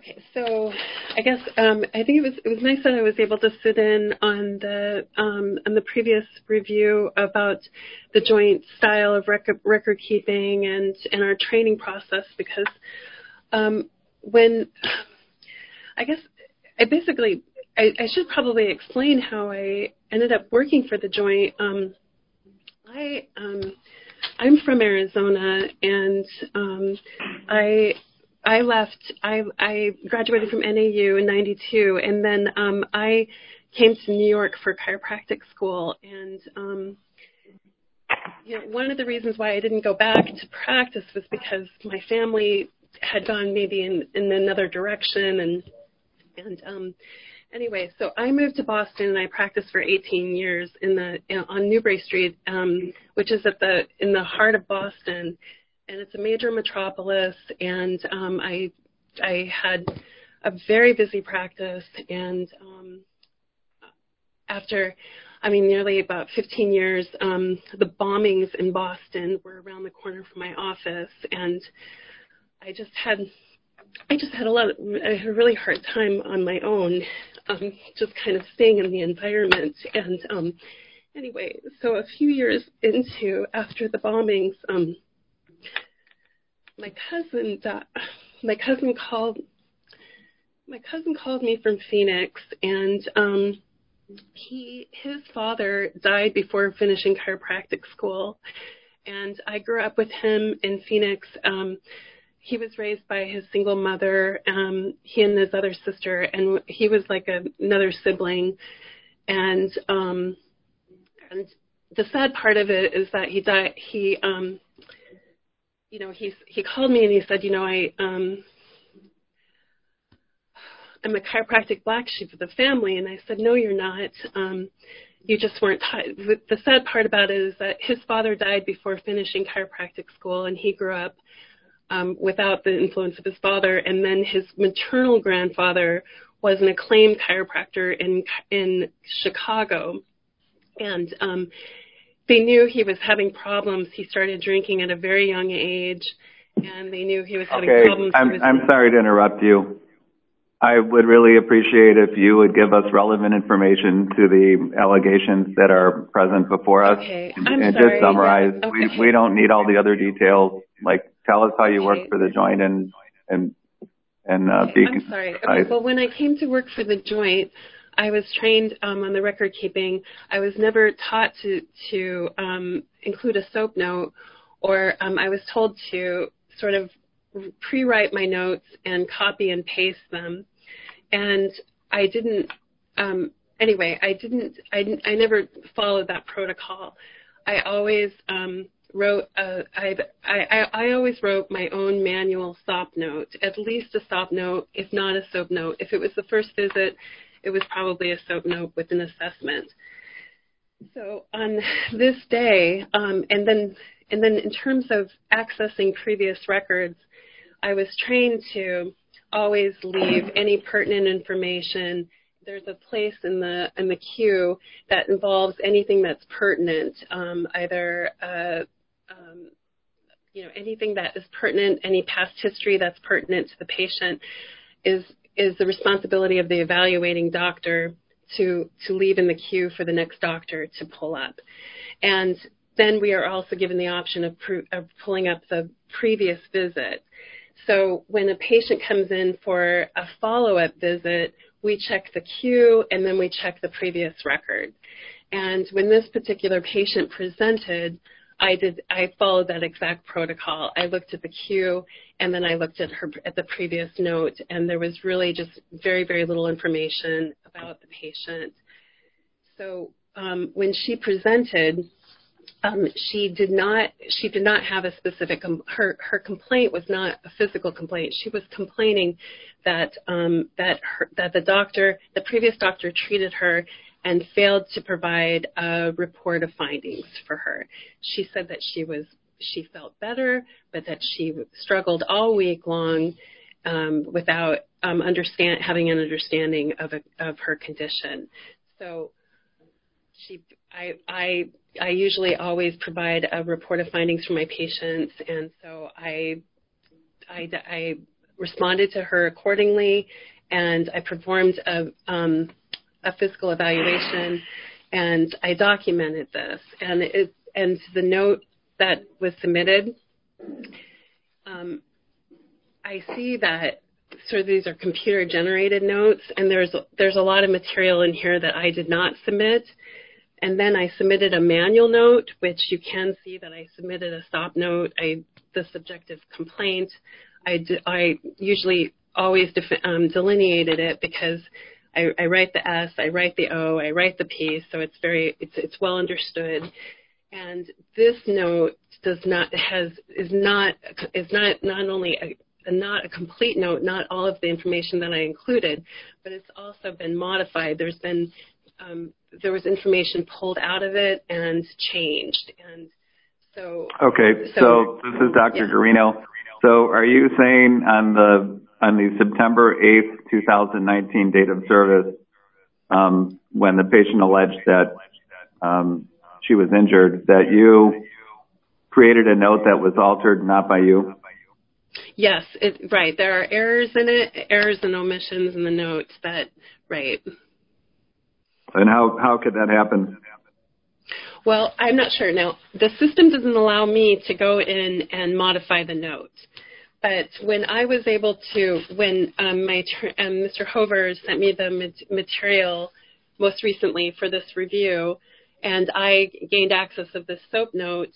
Okay, so I guess I think it was nice that I was able to sit in on the previous review about the joint style of record keeping and our training process, because when I guess I should probably explain how I ended up working for the joint. I'm from Arizona, and I graduated from NAU in '92, and then I came to New York for chiropractic school. And one of the reasons why I didn't go back to practice was because my family had gone maybe in another direction, and anyway, so I moved to Boston, and I practiced for 18 years on Newbury Street, which is in the heart of Boston. And it's a major metropolis, and I had a very busy practice, and after, nearly about 15 years, the bombings in Boston were around the corner from my office, and I had a really hard time on my own, just kind of staying in the environment. And anyway, so a few years after the bombings, my cousin called me from Phoenix, and his father died before finishing chiropractic school, and I grew up with him in Phoenix. He was raised by his single mother, he and his other sister, and he was like another sibling. And the sad part of it is that he died. He called me and he said, I'm a chiropractic black sheep of the family. And I said, no, you're not. You just weren't taught. The sad part about it is that his father died before finishing chiropractic school, and he grew up without the influence of his father. And then his maternal grandfather was an acclaimed chiropractor in Chicago. And they knew he was having problems. He started drinking at a very young age, and they knew he was having problems. I'm sorry to interrupt you. I would really appreciate if you would give us relevant information to the allegations that are present before us. Okay. And just summarize. Yeah. Okay. We don't need all the other details. Like, tell us how you work for the joint and I'm sorry. Okay. Well, when I came to work for the joint, I was trained on the record keeping. I was never taught to include a SOAP note, or I was told to sort of pre-write my notes and copy and paste them. And I didn't, anyway, I never followed that protocol. I always wrote my own manual SOP note, at least a SOP note, if not a SOAP note. If it was the first visit, it was probably a SOAP note with an assessment. So on this day, and then in terms of accessing previous records, I was trained to always leave any pertinent information. There's a place in the queue that involves anything that's pertinent, anything that is pertinent, any past history that's pertinent to the patient is the responsibility of the evaluating doctor to leave in the queue for the next doctor to pull up. And then we are also given the option of pulling up the previous visit. So when a patient comes in for a follow-up visit, we check the queue and then we check the previous record. And when this particular patient presented, I followed that exact protocol. I looked at the queue and then I looked at the previous note, and there was really just very, very little information about the patient. So when she presented, she did not have a specific, her complaint was not a physical complaint. She was complaining that the previous doctor treated her and failed to provide a report of findings for her. She said that she felt better, but that she struggled all week long without having an understanding of her condition. So I usually always provide a report of findings for my patients, and so I responded to her accordingly, and I performed a physical evaluation, and I documented this. And the note that was submitted, I see that sort of these are computer-generated notes, and there's a lot of material in here that I did not submit. And then I submitted a manual note, which you can see that I submitted a stop note, the subjective complaint. I usually always delineated it because I write the S, I write the O, I write the P, so it's well understood. And this note is not only not a complete note, not all of the information that I included, but it's also been modified. There was information pulled out of it and changed, and so. Okay, so this is Dr. Garino. So are you saying on the September 8th, 2019 date of service, when the patient alleged that she was injured, that you created a note that was altered not by you? Yes, right. There are errors in it, errors and omissions in the notes right. And how could that happen? Well, I'm not sure. Now, the system doesn't allow me to go in and modify the note. But when I was able to, when Mr. Hover sent me the material most recently for this review, and I gained access of this SOAP note,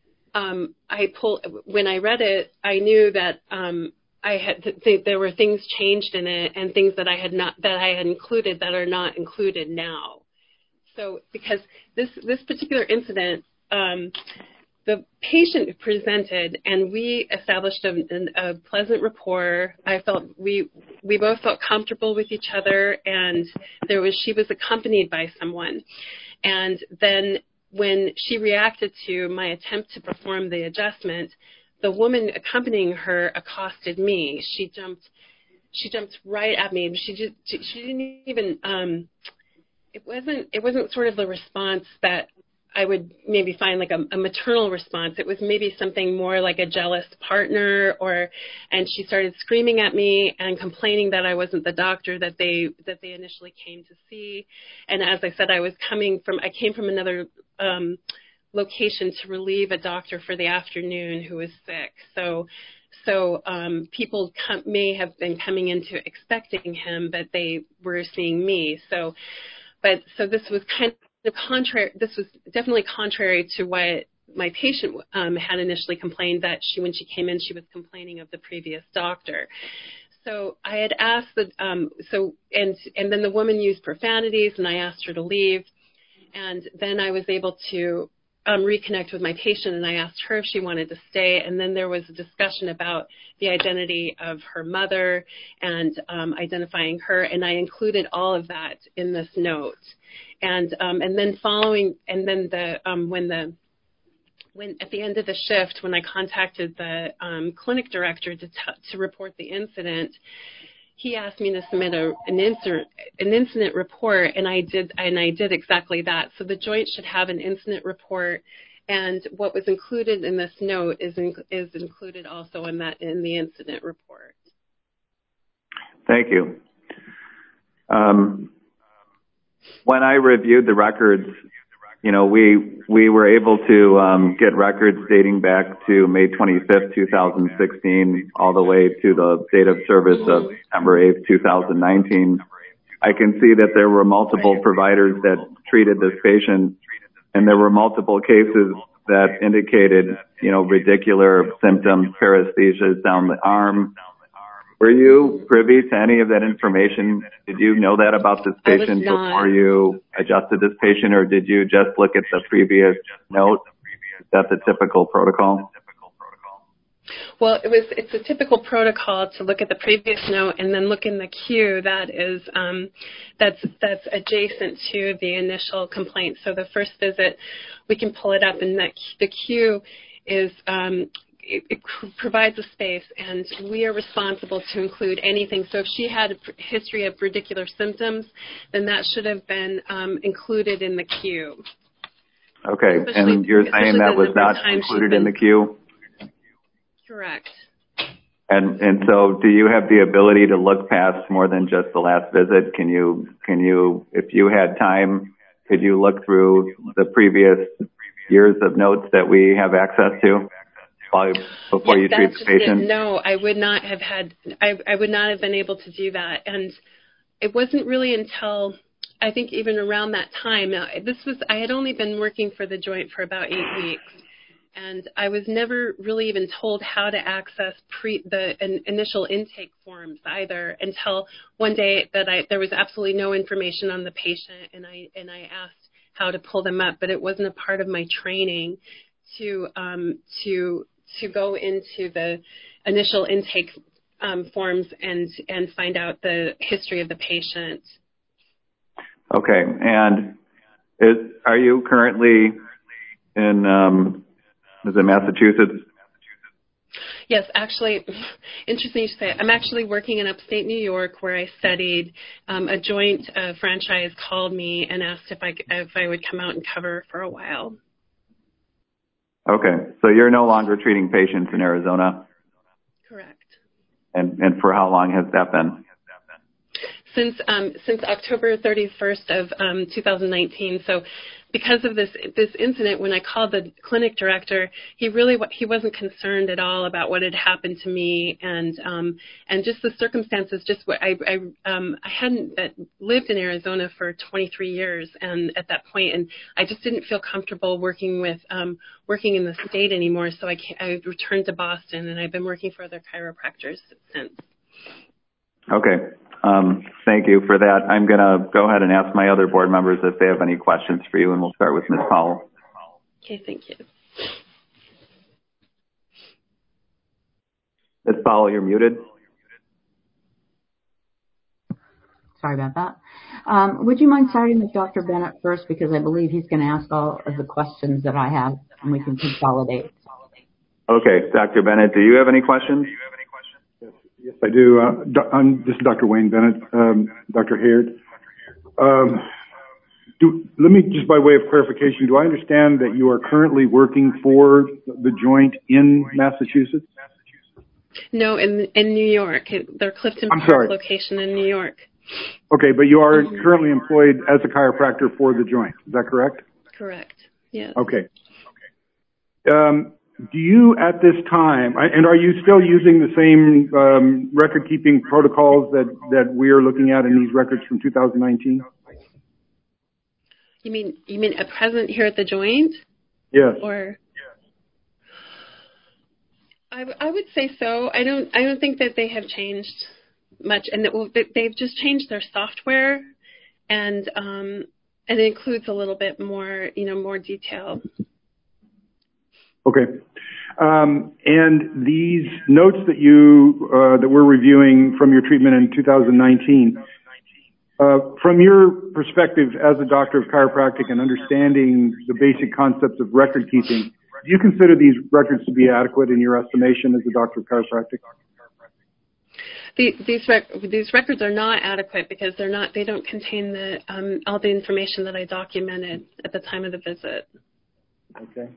when I read it, I knew that there were things changed in it and things that I had included that are not included now. So because this particular incident, the patient presented and we established a pleasant rapport. I felt we both felt comfortable with each other, and she was accompanied by someone, and then when she reacted to my attempt to perform the adjustment, the woman accompanying her accosted me. She jumped right at me. She didn't even. It wasn't sort of the response that I would maybe find like a maternal response. It was maybe something more like a jealous partner, and she started screaming at me and complaining that I wasn't the doctor that they initially came to see. And as I said, I came from another location to relieve a doctor for the afternoon who was sick. So people may have been coming into expecting him, but they were seeing me. So this was kind of contrary. This was definitely contrary to what my patient had initially complained, that when she came in, she was complaining of the previous doctor. So I had asked and then the woman used profanities, and I asked her to leave. And then I was able to reconnect with my patient, and I asked her if she wanted to stay. And then there was a discussion about the identity of her mother and identifying her, and I included all of that in this note. And then when at the end of the shift, when I contacted the clinic director to report the incident, he asked me to submit an incident report, and I did exactly that. So the joint should have an incident report, and what was included in this note is included also in the incident report. Thank you. When I reviewed the records, we were able to get records dating back to May 25th, 2016, all the way to the date of service of September 8th, 2019. I can see that there were multiple providers that treated this patient, and there were multiple cases that indicated, radicular symptoms, paresthesias down the arm. Were you privy to any of that information? Did you know that about this patient before you adjusted this patient, or did you just look at the previous note? Is that the typical protocol? Well, it's a typical protocol to look at the previous note and then look in the queue that is that's adjacent to the initial complaint. So the first visit, we can pull it up, and the queue is it provides a space, and we are responsible to include anything. So if she had a history of radicular symptoms, then that should have been included in the queue. Okay, and you're saying that was not included in the queue? Correct. And so do you have the ability to look past more than just the last visit? Can you, if you had time, could you look through the previous years of notes that we have access to before you treat the patient? No, I would not have I would not have been able to do that. And it wasn't really until, I think even around that time, I had only been working for the joint for about 8 weeks. And I was never really even told how to access the initial intake forms either until one day that there was absolutely no information on the patient, and I asked how to pull them up, but it wasn't a part of my training to go into the initial intake forms and find out the history of the patient. Okay, and are you currently in? Is it Massachusetts? Yes, actually, interesting you say. I'm actually working in upstate New York where I studied. A joint franchise called me and asked if I would come out and cover for a while. Okay, so you're no longer treating patients in Arizona? Correct. And for how long has that been? Since October 31st of 2019. So because of this incident, when I called the clinic director, he wasn't concerned at all about what had happened to me and just the circumstances. Just what I hadn't lived in Arizona for 23 years, and at that point, and I just didn't feel comfortable working in the state anymore. So I returned to Boston, and I've been working for other chiropractors since. Okay. Thank you for that. I'm going to go ahead and ask my other board members if they have any questions for you, and we'll start with Ms. Powell. Okay, thank you. Ms. Powell, you're muted. Sorry about that. Would you mind starting with Dr. Bennett first, because I believe he's going to ask all of the questions that I have, and we can consolidate. Okay, Dr. Bennett, do you have any questions? Yes, I do. This is Dr. Wayne Bennett, Dr. Hayard. Let me, just by way of clarification, do I understand that you are currently working for the joint in Massachusetts? No, in New York. Their Clifton Park location in New York. Okay, but you are currently employed as a chiropractor for the joint. Is that correct? Correct. Yes. Okay. Do you, at this time, and are you still using the same record-keeping protocols that we are looking at in these records from 2019? You mean at present here at the joint? Yes. Or I would say so. I don't think that they have changed much, and they've just changed their software, and it includes a little bit more, more detail. Okay. And these notes that that we're reviewing from your treatment in 2019, from your perspective as a doctor of chiropractic and understanding the basic concepts of record keeping, do you consider these records to be adequate in your estimation as a doctor of chiropractic? These records are not adequate because they don't contain all the information that I documented at the time of the visit. Okay.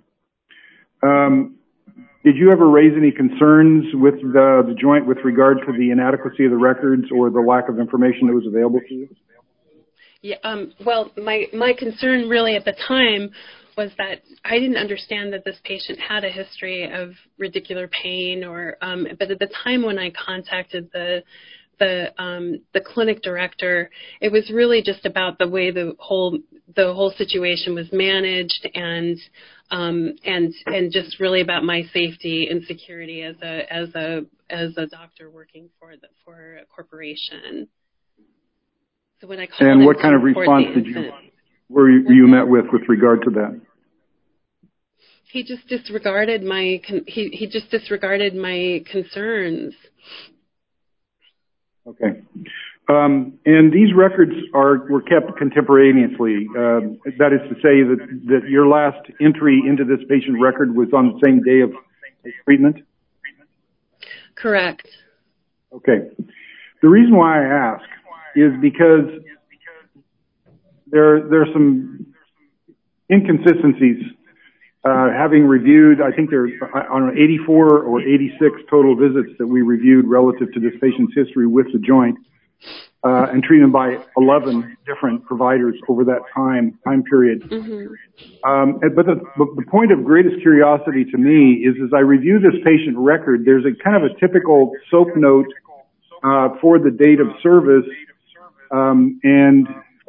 Did you ever raise any concerns with the joint with regard to the inadequacy of the records or the lack of information that was available to you? Yeah. Well, my concern really at the time was that I didn't understand that this patient had a history of radicular pain, but at the time when I contacted the clinic director, it was really just about the way the whole situation was managed and just really about my safety and security as a doctor working for a corporation. So when I called, and what kind of response were you met with regard to that? He just disregarded my concerns. Okay. And these records were kept contemporaneously. That is to say that your last entry into this patient record was on the same day of treatment? Correct. Okay. The reason why I ask is because there are some inconsistencies having reviewed, I think there are on 84 or 86 total visits that we reviewed relative to this patient's history with the joint, and treatment by 11 different providers over that time period. But the point of greatest curiosity to me is, as I review this patient record, there's a kind of a typical SOAP note for the date of service, and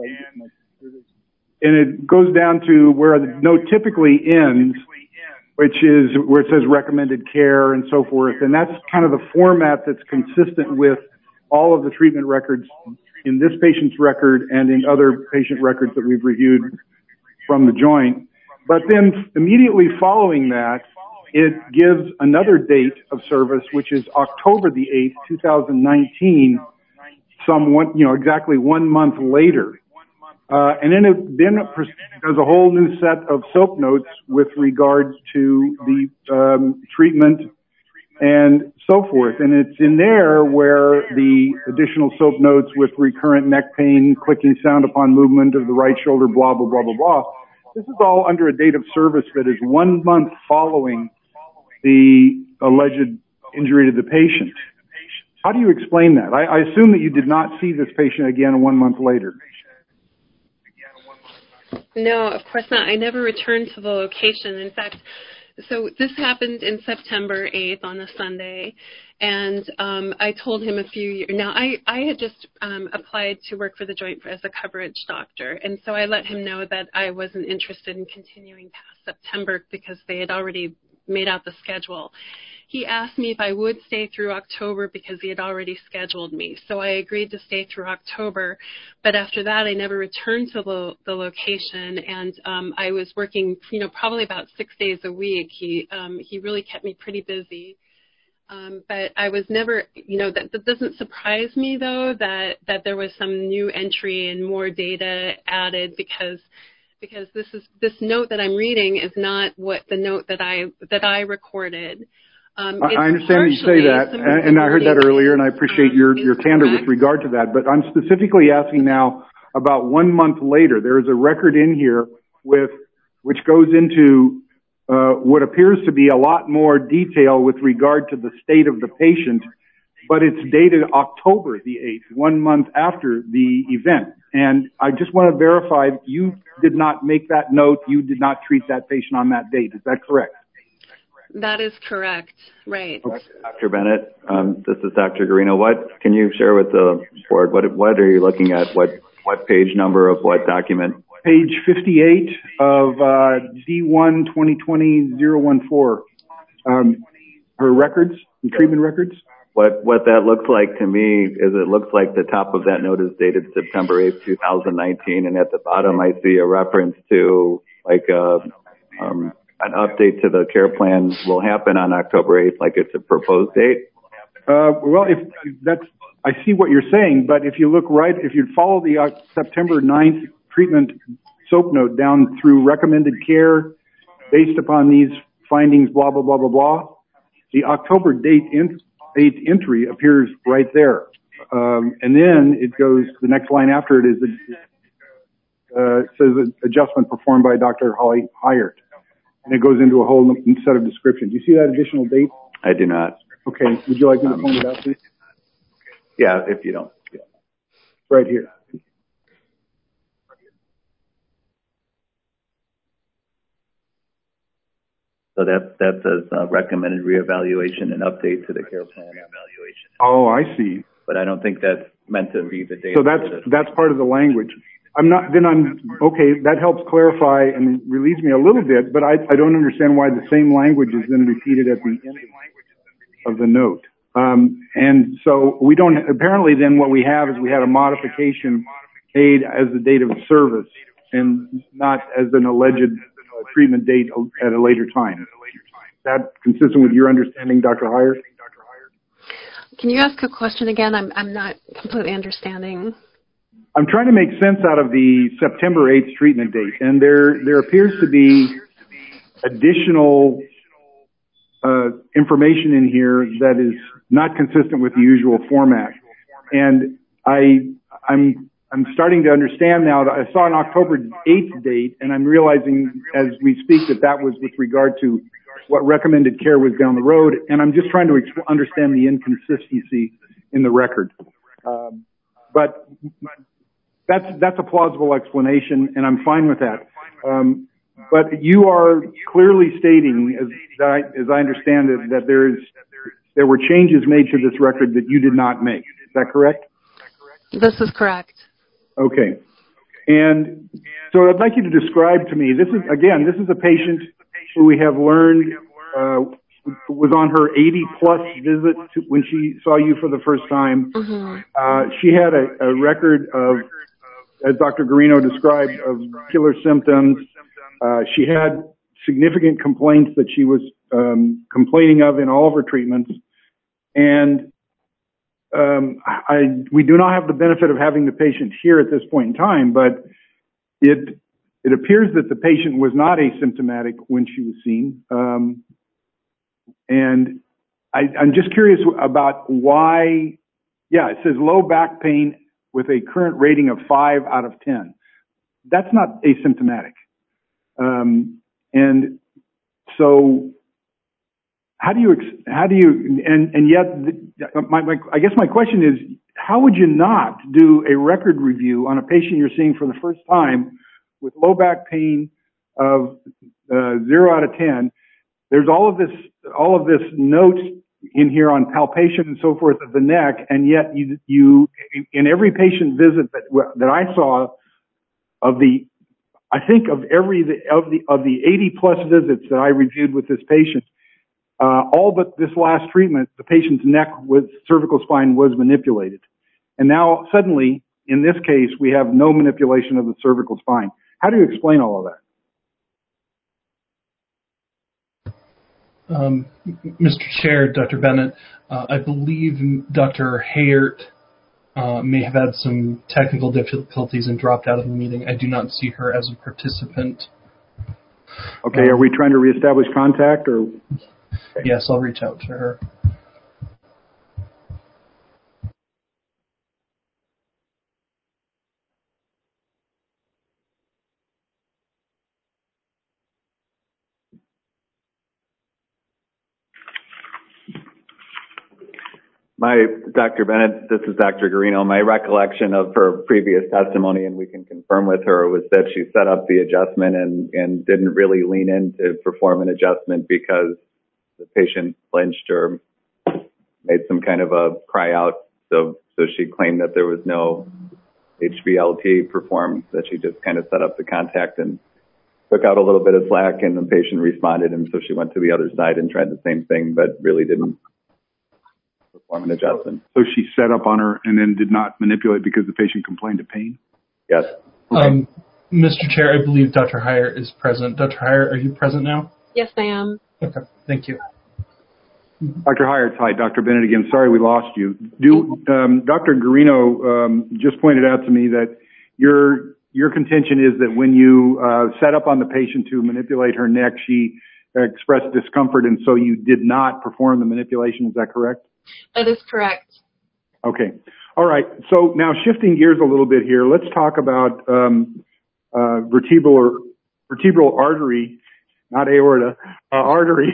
it goes down to where the note typically ends, which is where it says recommended care and so forth. And that's kind of the format that's consistent with all of the treatment records in this patient's record and in other patient records that we've reviewed from the joint. But then immediately following that, it gives another date of service, which is October the 8th, 2019, exactly 1 month later. And then it does a whole new set of SOAP notes with regards to the treatment and so forth. And it's in there where the additional SOAP notes with recurrent neck pain, clicking sound upon movement of the right shoulder, blah, blah, blah, blah, blah. This is all under a date of service that is 1 month following the alleged injury to the patient. How do you explain that? I assume that you did not see this patient again 1 month later. No, of course not. I never returned to the location. In fact, so this happened in September 8th on a Sunday, and I told him a few years. Now, I had just applied to work for the Joint as a coverage doctor, and so I let him know that I wasn't interested in continuing past September because they had already made out the schedule. He asked me if I would stay through October because he had already scheduled me. So I agreed to stay through October. But after that, I never returned to the location. And I was working, probably about 6 days a week. He really kept me pretty busy. But I was never, that doesn't surprise me, though, that there was some new entry and more data added because this note that I'm reading is not what the note that I recorded. I understand that you say that, and I heard that earlier, and I appreciate your candor with regard to that. But I'm specifically asking now about 1 month later. There is a record in here which goes into what appears to be a lot more detail with regard to the state of the patient, but it's dated October the 8th, 1 month after the event. And I just want to verify you did not make that note. You did not treat that patient on that date. Is that correct? That is correct. Right. Okay. Dr. Bennett, this is Dr. Garino. What can you share with the board? What are you looking at? What page number of what document? Page 58 of D1 2020-014. Her records, the treatment records. What that looks like to me is it looks like the top of that note is dated September 8th, 2019, and at the bottom I see a reference to an update to the care plan will happen on October 8th, like it's a proposed date. Well, I see what you're saying, but if you follow the September 9th treatment SOAP note down through recommended care based upon these findings, blah, blah, blah, blah, blah, the October 8th entry appears right there. And then it goes, the next line after it says adjustment performed by Dr. Holly Hyatt. And it goes into a whole set of descriptions. Do you see that additional date? I do not. Okay. Would you like me to point it out, please? Yeah, if you don't. Yeah. Right here. So that says recommended reevaluation and update to the care plan evaluation. Oh, I see. But I don't think that's meant to be the date. So that's part of the language. Okay, that helps clarify and relieves me a little bit, but I don't understand why the same language is then repeated at the end of the note. And so apparently then what we have is we had a modification made as the date of service and not as an alleged treatment date at a later time. Is that consistent with your understanding, Dr. Hyatt? Can you ask a question again? I'm not completely understanding. I'm trying to make sense out of the September 8th treatment date, and there appears to be additional information in here that is not consistent with the usual format. And I I'm starting to understand now that I saw an October 8th date, and I'm realizing as we speak that was with regard to what recommended care was down the road, and I'm just trying to understand the inconsistency in the record. But that's a plausible explanation, and I'm fine with that. But you are clearly stating, as I understand it, that there were changes made to this record that you did not make. Is that correct? This is correct. Okay. And so I'd like you to describe to me, this is a patient who we have learned was on her 80-plus visit when she saw you for the first time. Mm-hmm. She had a record of, as Dr. Garino described, of killer symptoms. She had significant complaints that she was complaining of in all of her treatments. And we do not have the benefit of having the patient here at this point in time, but it appears that the patient was not asymptomatic when she was seen. And I'm just curious about why, it says low back pain with a current rating of 5 out of 10. That's not asymptomatic. And so how do you, and yet, I guess my question is, how would you not do a record review on a patient you're seeing for the first time with low back pain of 0 out of 10? There's all of this notes in here on palpation and so forth of the neck, and yet you in every patient visit that I saw of the 80 plus visits that I reviewed with this patient, all but this last treatment, the patient's neck with cervical spine was manipulated. And now suddenly, in this case, we have no manipulation of the cervical spine. How do you explain all of that? Mr. Chair, Dr. Bennett, I believe Dr. Hayert may have had some technical difficulties and dropped out of the meeting. I do not see her as a participant. Okay, are we trying to reestablish contact, or? Yes, I'll reach out to her. Dr. Bennett, this is Dr. Garino. My recollection of her previous testimony, and we can confirm with her, was that she set up the adjustment and didn't really lean in to perform an adjustment because the patient flinched or made some kind of a cry out. So she claimed that there was no HVLT performed, that she just kind of set up the contact and took out a little bit of slack, and the patient responded, and so she went to the other side and tried the same thing, but really didn't perform an adjustment. So she set up on her and then did not manipulate because the patient complained of pain? Yes. Okay. Mr. Chair, I believe Dr. Hayert is present. Dr. Hayert, are you present now? Yes, I am. Okay, thank you. Dr. Hayert, hi, Dr. Bennett again. Sorry we lost you. Dr. Garino just pointed out to me that your contention is that when you set up on the patient to manipulate her neck, she expressed discomfort, and so you did not perform the manipulation. Is that correct? That is correct. Okay. All right. So now shifting gears a little bit here, let's talk about vertebral artery, not aorta, artery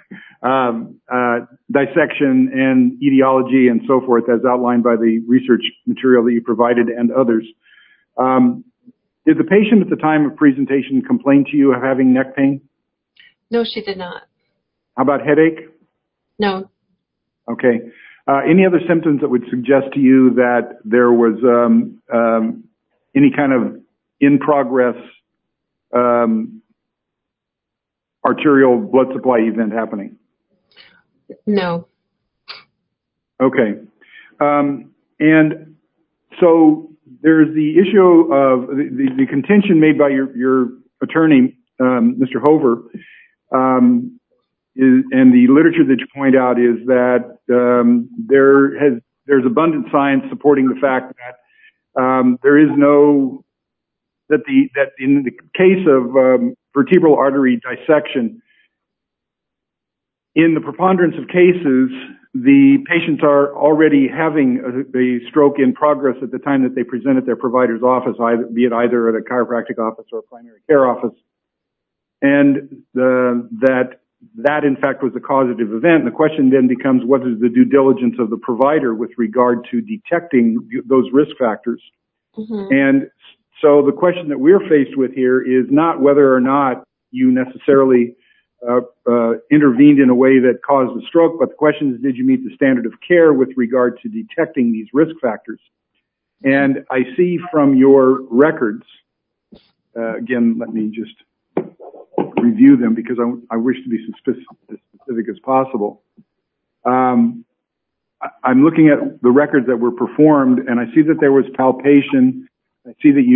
dissection and etiology and so forth, as outlined by the research material that you provided and others. Did the patient at the time of presentation complain to you of having neck pain? No, she did not. How about headache? No. Okay. Any other symptoms that would suggest to you that there was any kind of in-progress arterial blood supply event happening? No. Okay. And so there's the issue of the contention made by your attorney, Mr. Hover, and the literature that you point out is that there's abundant science supporting the fact that there is no that in the case of vertebral artery dissection, in the preponderance of cases, the patients are already having a stroke in progress at the time that they present at their provider's office, be it either at a chiropractic office or a primary care office, and that in fact was a causative event. And the question then becomes, what is the due diligence of the provider with regard to detecting those risk factors? Mm-hmm. And so the question that we're faced with here is not whether or not you necessarily intervened in a way that caused the stroke, but the question is, did you meet the standard of care with regard to detecting these risk factors? And I see from your records, again, let me just review them because I wish to be as specific as possible. I'm looking at the records that were performed, and I see that there was palpation. I see that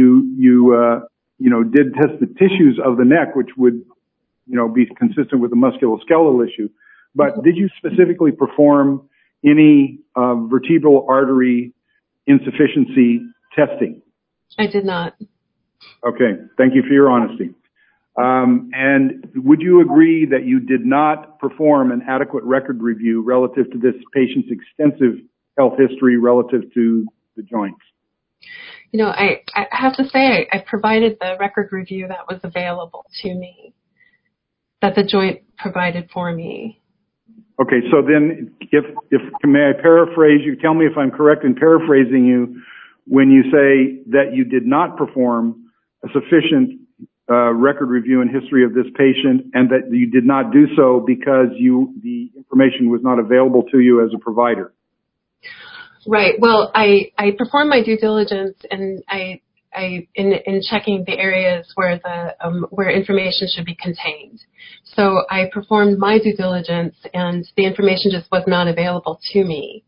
you did test the tissues of the neck, which would be consistent with the musculoskeletal issue. But did you specifically perform any vertebral artery insufficiency testing? I did not. Okay. Thank you for your honesty. And would you agree that you did not perform an adequate record review relative to this patient's extensive health history relative to the joints? I have to say I provided the record review that was available to me, that the joint provided for me. Okay, so then may I paraphrase you? Tell me if I'm correct in paraphrasing you when you say that you did not perform a sufficient record review and history of this patient, and that you did not do so because the information was not available to you as a provider. Right. Well, I performed my due diligence, and in checking the areas where where information should be contained. So I performed my due diligence, and the information just was not available to me.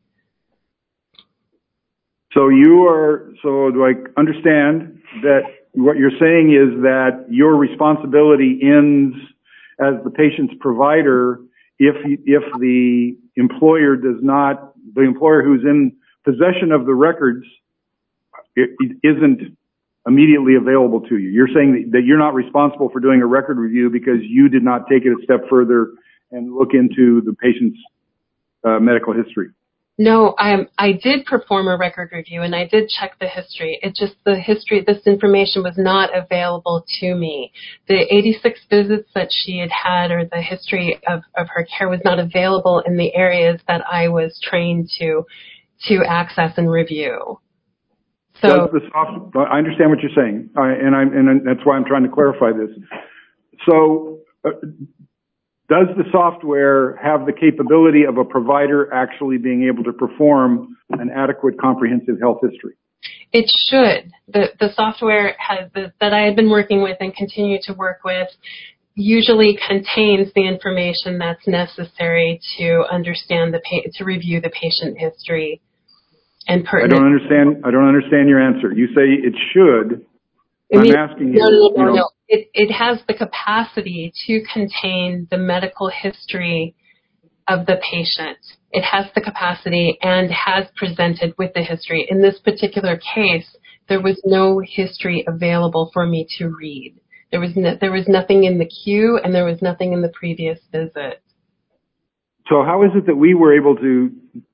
So do I understand that what you're saying is that your responsibility ends as the patient's provider if the employer who's in possession of the records isn't immediately available to you? You're saying that you're not responsible for doing a record review because you did not take it a step further and look into the patient's medical history. No, I did perform a record review, and I did check the history. It just, this information was not available to me. The 86 visits that she had or the history of her care was not available in the areas that I was trained to access and review. So I understand what you're saying, and that's why I'm trying to clarify this. So does the software have the capability of a provider actually being able to perform an adequate comprehensive health history? It should. The software that I had been working with and continue to work with usually contains the information that's necessary to understand to review the patient history and pertinent. I don't understand your answer. You say it should. I'm asking you. No. It has the capacity to contain the medical history of the patient. It has the capacity and has presented with the history. In this particular case, there was no history available for me to read. There was nothing in the queue, and there was nothing in the previous visit. So how is it that we were able to?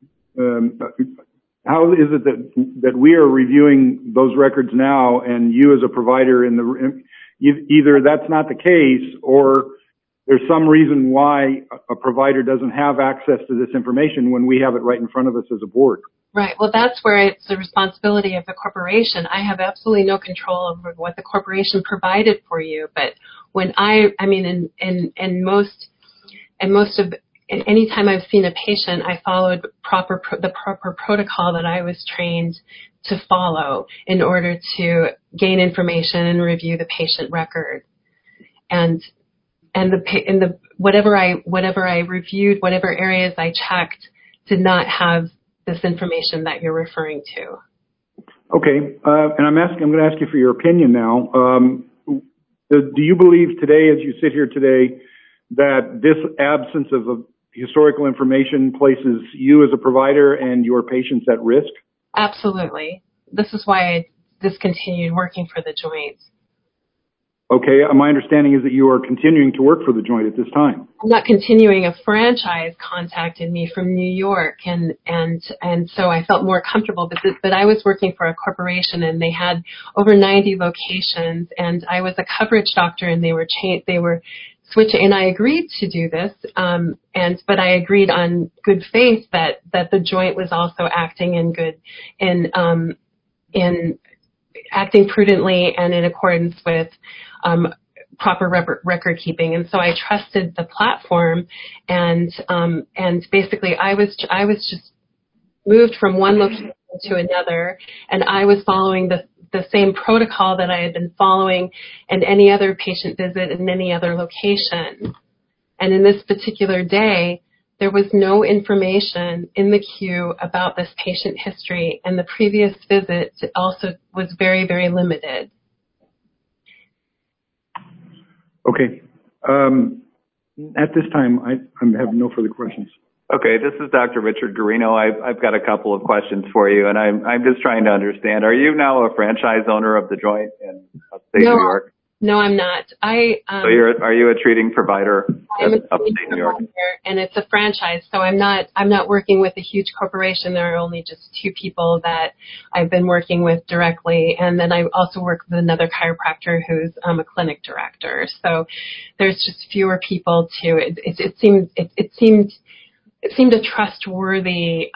How is it that we are reviewing those records now, and you as a provider either that's not the case, or there's some reason why a provider doesn't have access to this information when we have it right in front of us as a board? Right. Well, that's where it's the responsibility of the corporation. I have absolutely no control over what the corporation provided for you. But when anytime I've seen a patient, I followed the proper protocol that I was trained to follow in order to gain information and review the patient record. And whatever I reviewed, whatever areas I checked, did not have this information that you're referring to. Okay, and I'm going to ask you for your opinion now. Do you believe today, as you sit here today, that this absence of historical information places you as a provider and your patients at risk? Absolutely. This is why I discontinued working for the joints. Okay, my understanding is that you are continuing to work for the joint at this time. I'm not continuing. A franchise contacted me from New York, and so I felt more comfortable. But I was working for a corporation, and they had over 90 locations, and I was a coverage doctor, and they were switching, and I agreed to do this. But I agreed on good faith that the joint was also acting in acting prudently and in accordance with proper record keeping. And so I trusted the platform, and basically I was just moved from one location to another, and I was following the same protocol that I had been following in any other patient visit in any other location. And in this particular day, there was no information in the queue about this patient history, and the previous visit also was very, very limited. Okay. At this time, I have no further questions. Okay, this is Dr. Richard Garino. I've got a couple of questions for you, and I'm just trying to understand. Are you now a franchise owner of the joint in upstate New York? No, I'm not. So are you a treating provider in upstate New York? And it's a franchise, so I'm not working with a huge corporation. There are only just 2 people that I've been working with directly, and then I also work with another chiropractor who's a clinic director. So there's just fewer people to it. It seemed a trustworthy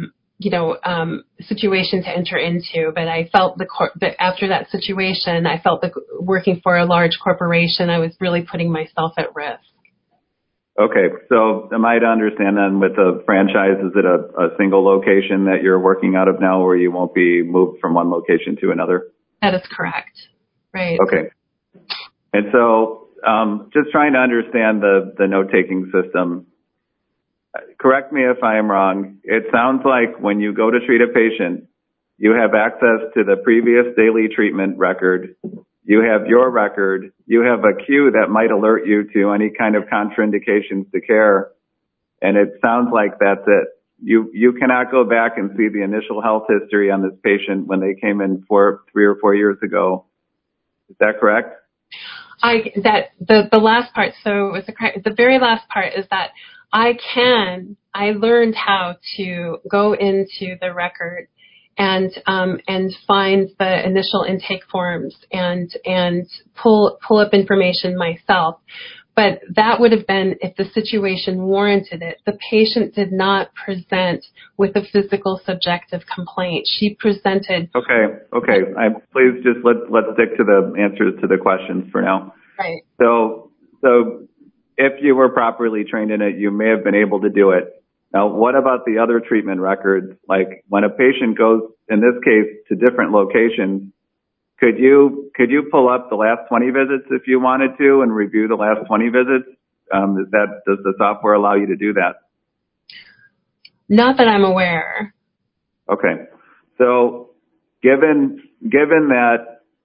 situation to enter into, but I felt that after that situation, I felt that working for a large corporation, I was really putting myself at risk. Okay, so am I to understand then with a franchise, is it a single location that you're working out of now where you won't be moved from one location to another? That is correct. Right. Okay. And so just trying to understand the note-taking system. Correct me if I am wrong. It sounds like when you go to treat a patient, you have access to the previous daily treatment record. You have your record. You have a cue that might alert you to any kind of contraindications to care. And it sounds like that's it. You cannot go back and see the initial health history on this patient when they came in 3 or 4 years ago. Is that correct? The last part, so it was the very last part is that I learned how to go into the record and find the initial intake forms and pull up information myself. But that would have been if the situation warranted it. The patient did not present with a physical subjective complaint. She presented. Okay. Please just let's stick to the answers to the questions for now. Right. So if you were properly trained in it, you may have been able to do it. Now, what about the other treatment records? Like when a patient goes, in this case, to different locations, could you pull up the last 20 visits if you wanted to and review the last 20 visits? Does the software allow you to do that? Not that I'm aware. Okay. So given that,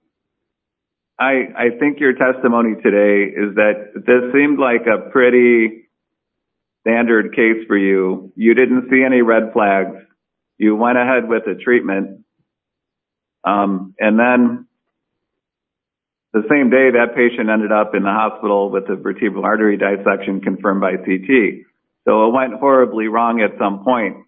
I think your testimony today is that this seemed like a pretty standard case for you. You didn't see any red flags. You went ahead with the treatment. And then the same day, that patient ended up in the hospital with a vertebral artery dissection confirmed by CT. So it went horribly wrong at some point.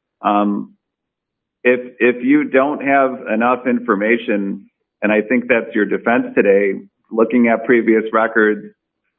If you don't have enough information, and I think that's your defense today, looking at previous records,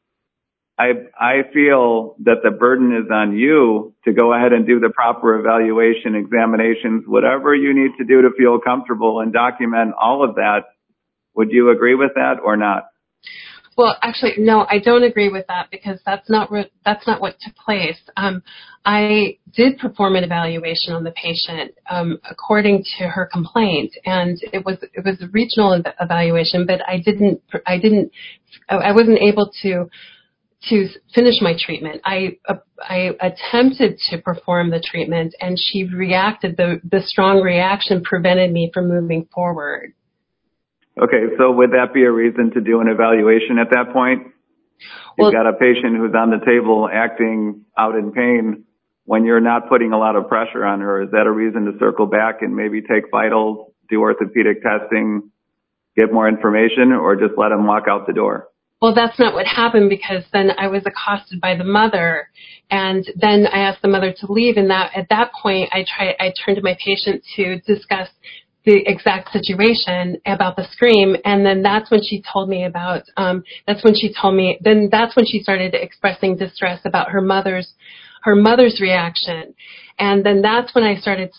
I feel that the burden is on you to go ahead and do the proper evaluation, examinations, whatever you need to do to feel comfortable and document all of that. Would you agree with that or not? Well, actually, no, I don't agree with that because that's not what took place. I did perform an evaluation on the patient according to her complaint, and it was a regional evaluation, but I wasn't able to finish my treatment. I attempted to perform the treatment, and she reacted. The strong reaction prevented me from moving forward. Okay, so would that be a reason to do an evaluation at that point? You've got a patient who's on the table acting out in pain when you're not putting a lot of pressure on her. Is that a reason to circle back and maybe take vitals, do orthopedic testing, get more information or just let him walk out the door? Well, that's not what happened, because then I was accosted by the mother, and then I asked the mother to leave, and at that point I turned to my patient to discuss the exact situation about the scream, and then that's when she told me that's when she started expressing distress about her mother's reaction. And then that's when I started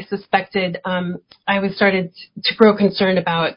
to grow concerned about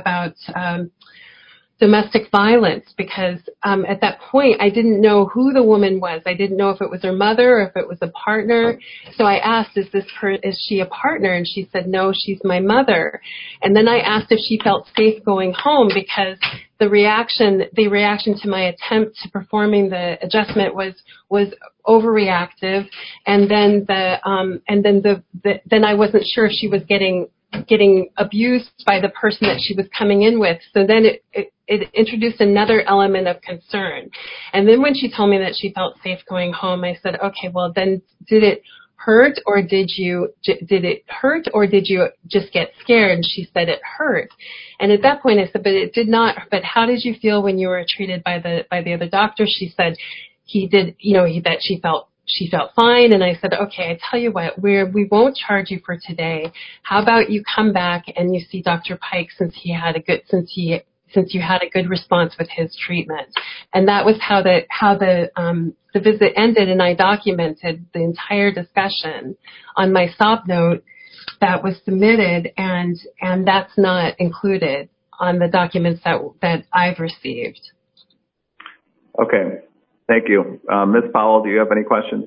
domestic violence, because at that point I didn't know who the woman was. I didn't know if it was her mother or if it was a partner. So I asked, is she a partner? And she said, no, she's my mother. And then I asked if she felt safe going home, because the reaction to my attempt to performing the adjustment was overreactive, and then then I wasn't sure if she was getting abused by the person that she was coming in with. So then it introduced another element of concern. And then when she told me that she felt safe going home, I said, okay, well then did it hurt, or did you just get scared? And she said it hurt. And at that point I said, but it did not. But how did you feel when you were treated by the other doctor? She said that she felt fine. And I said, okay, I tell you what, we won't charge you for today. How about you come back and you see Dr. Pike, since you had a good response with his treatment. And that was how the visit ended. And I documented the entire discussion on my SOP note that was submitted, and that's not included on the documents that I've received. Okay. Thank you. Ms. Powell, do you have any questions?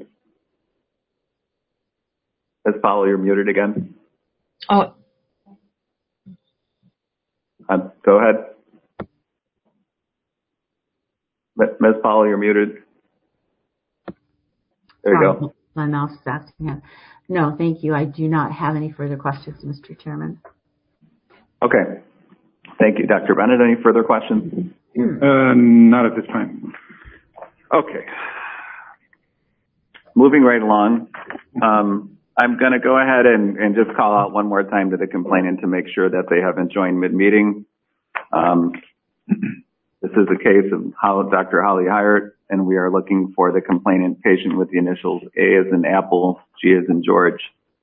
Ms. Powell, you're muted again. Oh. Go ahead. Ms. Powell, you're muted. There you go. My mouse is asking. No, thank you. I do not have any further questions, Mr. Chairman. Okay. Thank you. Dr. Bennett, any further questions? Not at this time. Okay. Moving right along, I'm going to go ahead and just call out one more time to the complainant to make sure that they haven't joined mid-meeting. This is a case of Dr. Holly Hyatt, and we are looking for the complainant patient with the initials A as in Apple, G as in George.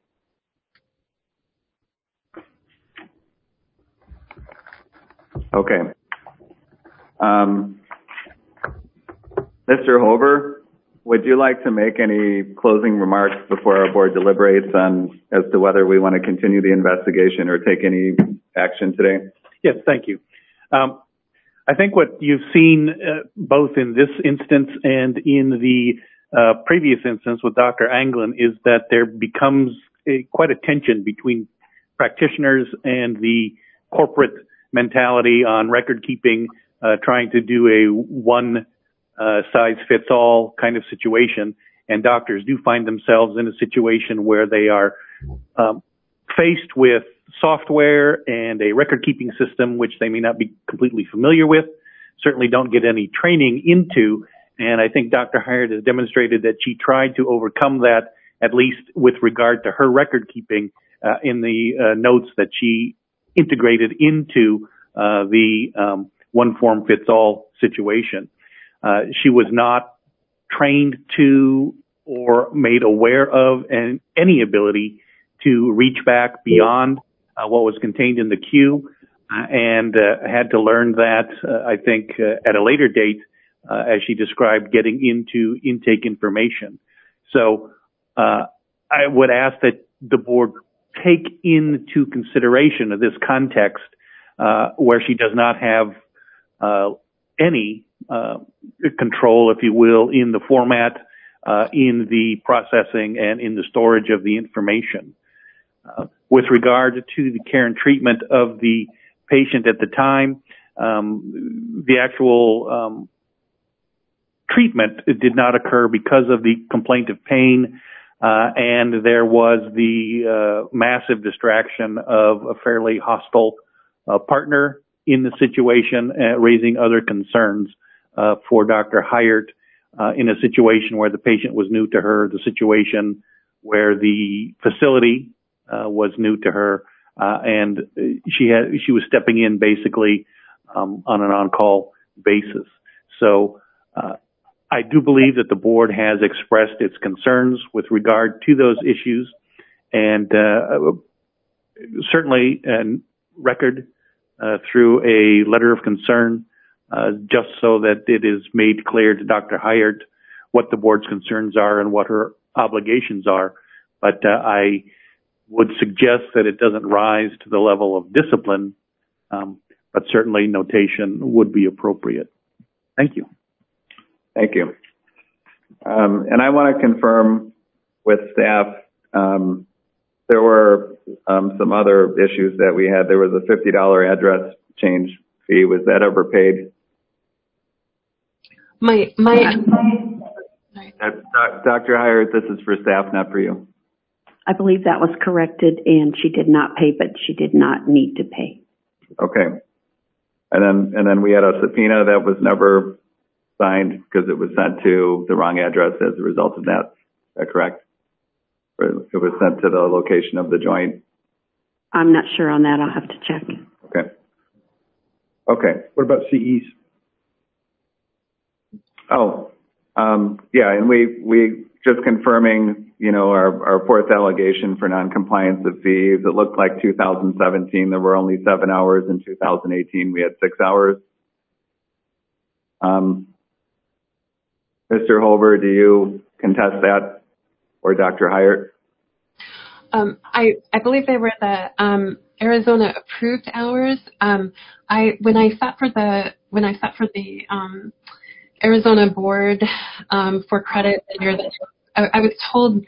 Okay. Mr. Hover, would you like to make any closing remarks before our board deliberates as to whether we want to continue the investigation or take any action today? Yes, thank you. I think what you've seen both in this instance and in the previous instance with Dr. Anglin is that there becomes quite a tension between practitioners and the corporate mentality on record keeping, trying to do a one-size-fits-all kind of situation. And doctors do find themselves in a situation where they are faced with software and a record-keeping system which they may not be completely familiar with, certainly don't get any training into. And I think Dr. Hyatt has demonstrated that she tried to overcome that, at least with regard to her record-keeping in the notes that she integrated into the one-form-fits-all situation. She was not trained to or made aware of any ability to reach back beyond what was contained in the queue, and had to learn that, I think, at a later date, as she described, getting into intake information. So I would ask that the board take into consideration of this context where she does not have any control, if you will, in the format, in the processing, and in the storage of the information. With regard to the care and treatment of the patient at the time, the actual treatment did not occur because of the complaint of pain, and there was the massive distraction of a fairly hostile partner in the situation, raising other concerns for Dr. Hyatt in a situation where the patient was new to her, the situation where the facility was new to her, and she was stepping in basically on an on-call basis. So I do believe that the board has expressed its concerns with regard to those issues, and certainly record through a letter of concern, just so that it is made clear to Dr. Hiart what the board's concerns are and what her obligations are. But I would suggest that it doesn't rise to the level of discipline, but certainly notation would be appropriate. Thank you. Thank you. And I want to confirm with staff, there were some other issues that we had. There was a $50 address change fee. Was that ever paid? Dr. Hiart, this is for staff, not for you. I believe that was corrected, and she did not pay, but she did not need to pay. Okay. And then we had a subpoena that was never signed because it was sent to the wrong address as a result of that. Is that correct? Or it was sent to the location of the joint? I'm not sure on that. I'll have to check. Okay. Okay. What about CEs? Oh, yeah, and we just confirming, our fourth allegation for noncompliance of fees. It looked like 2017 there were only 7 hours. In 2018 we had 6 hours. Mr. Holber, do you contest that, or Dr. Hiart? I believe they were the Arizona approved hours. When I sat for the Arizona board for credit the year that I was told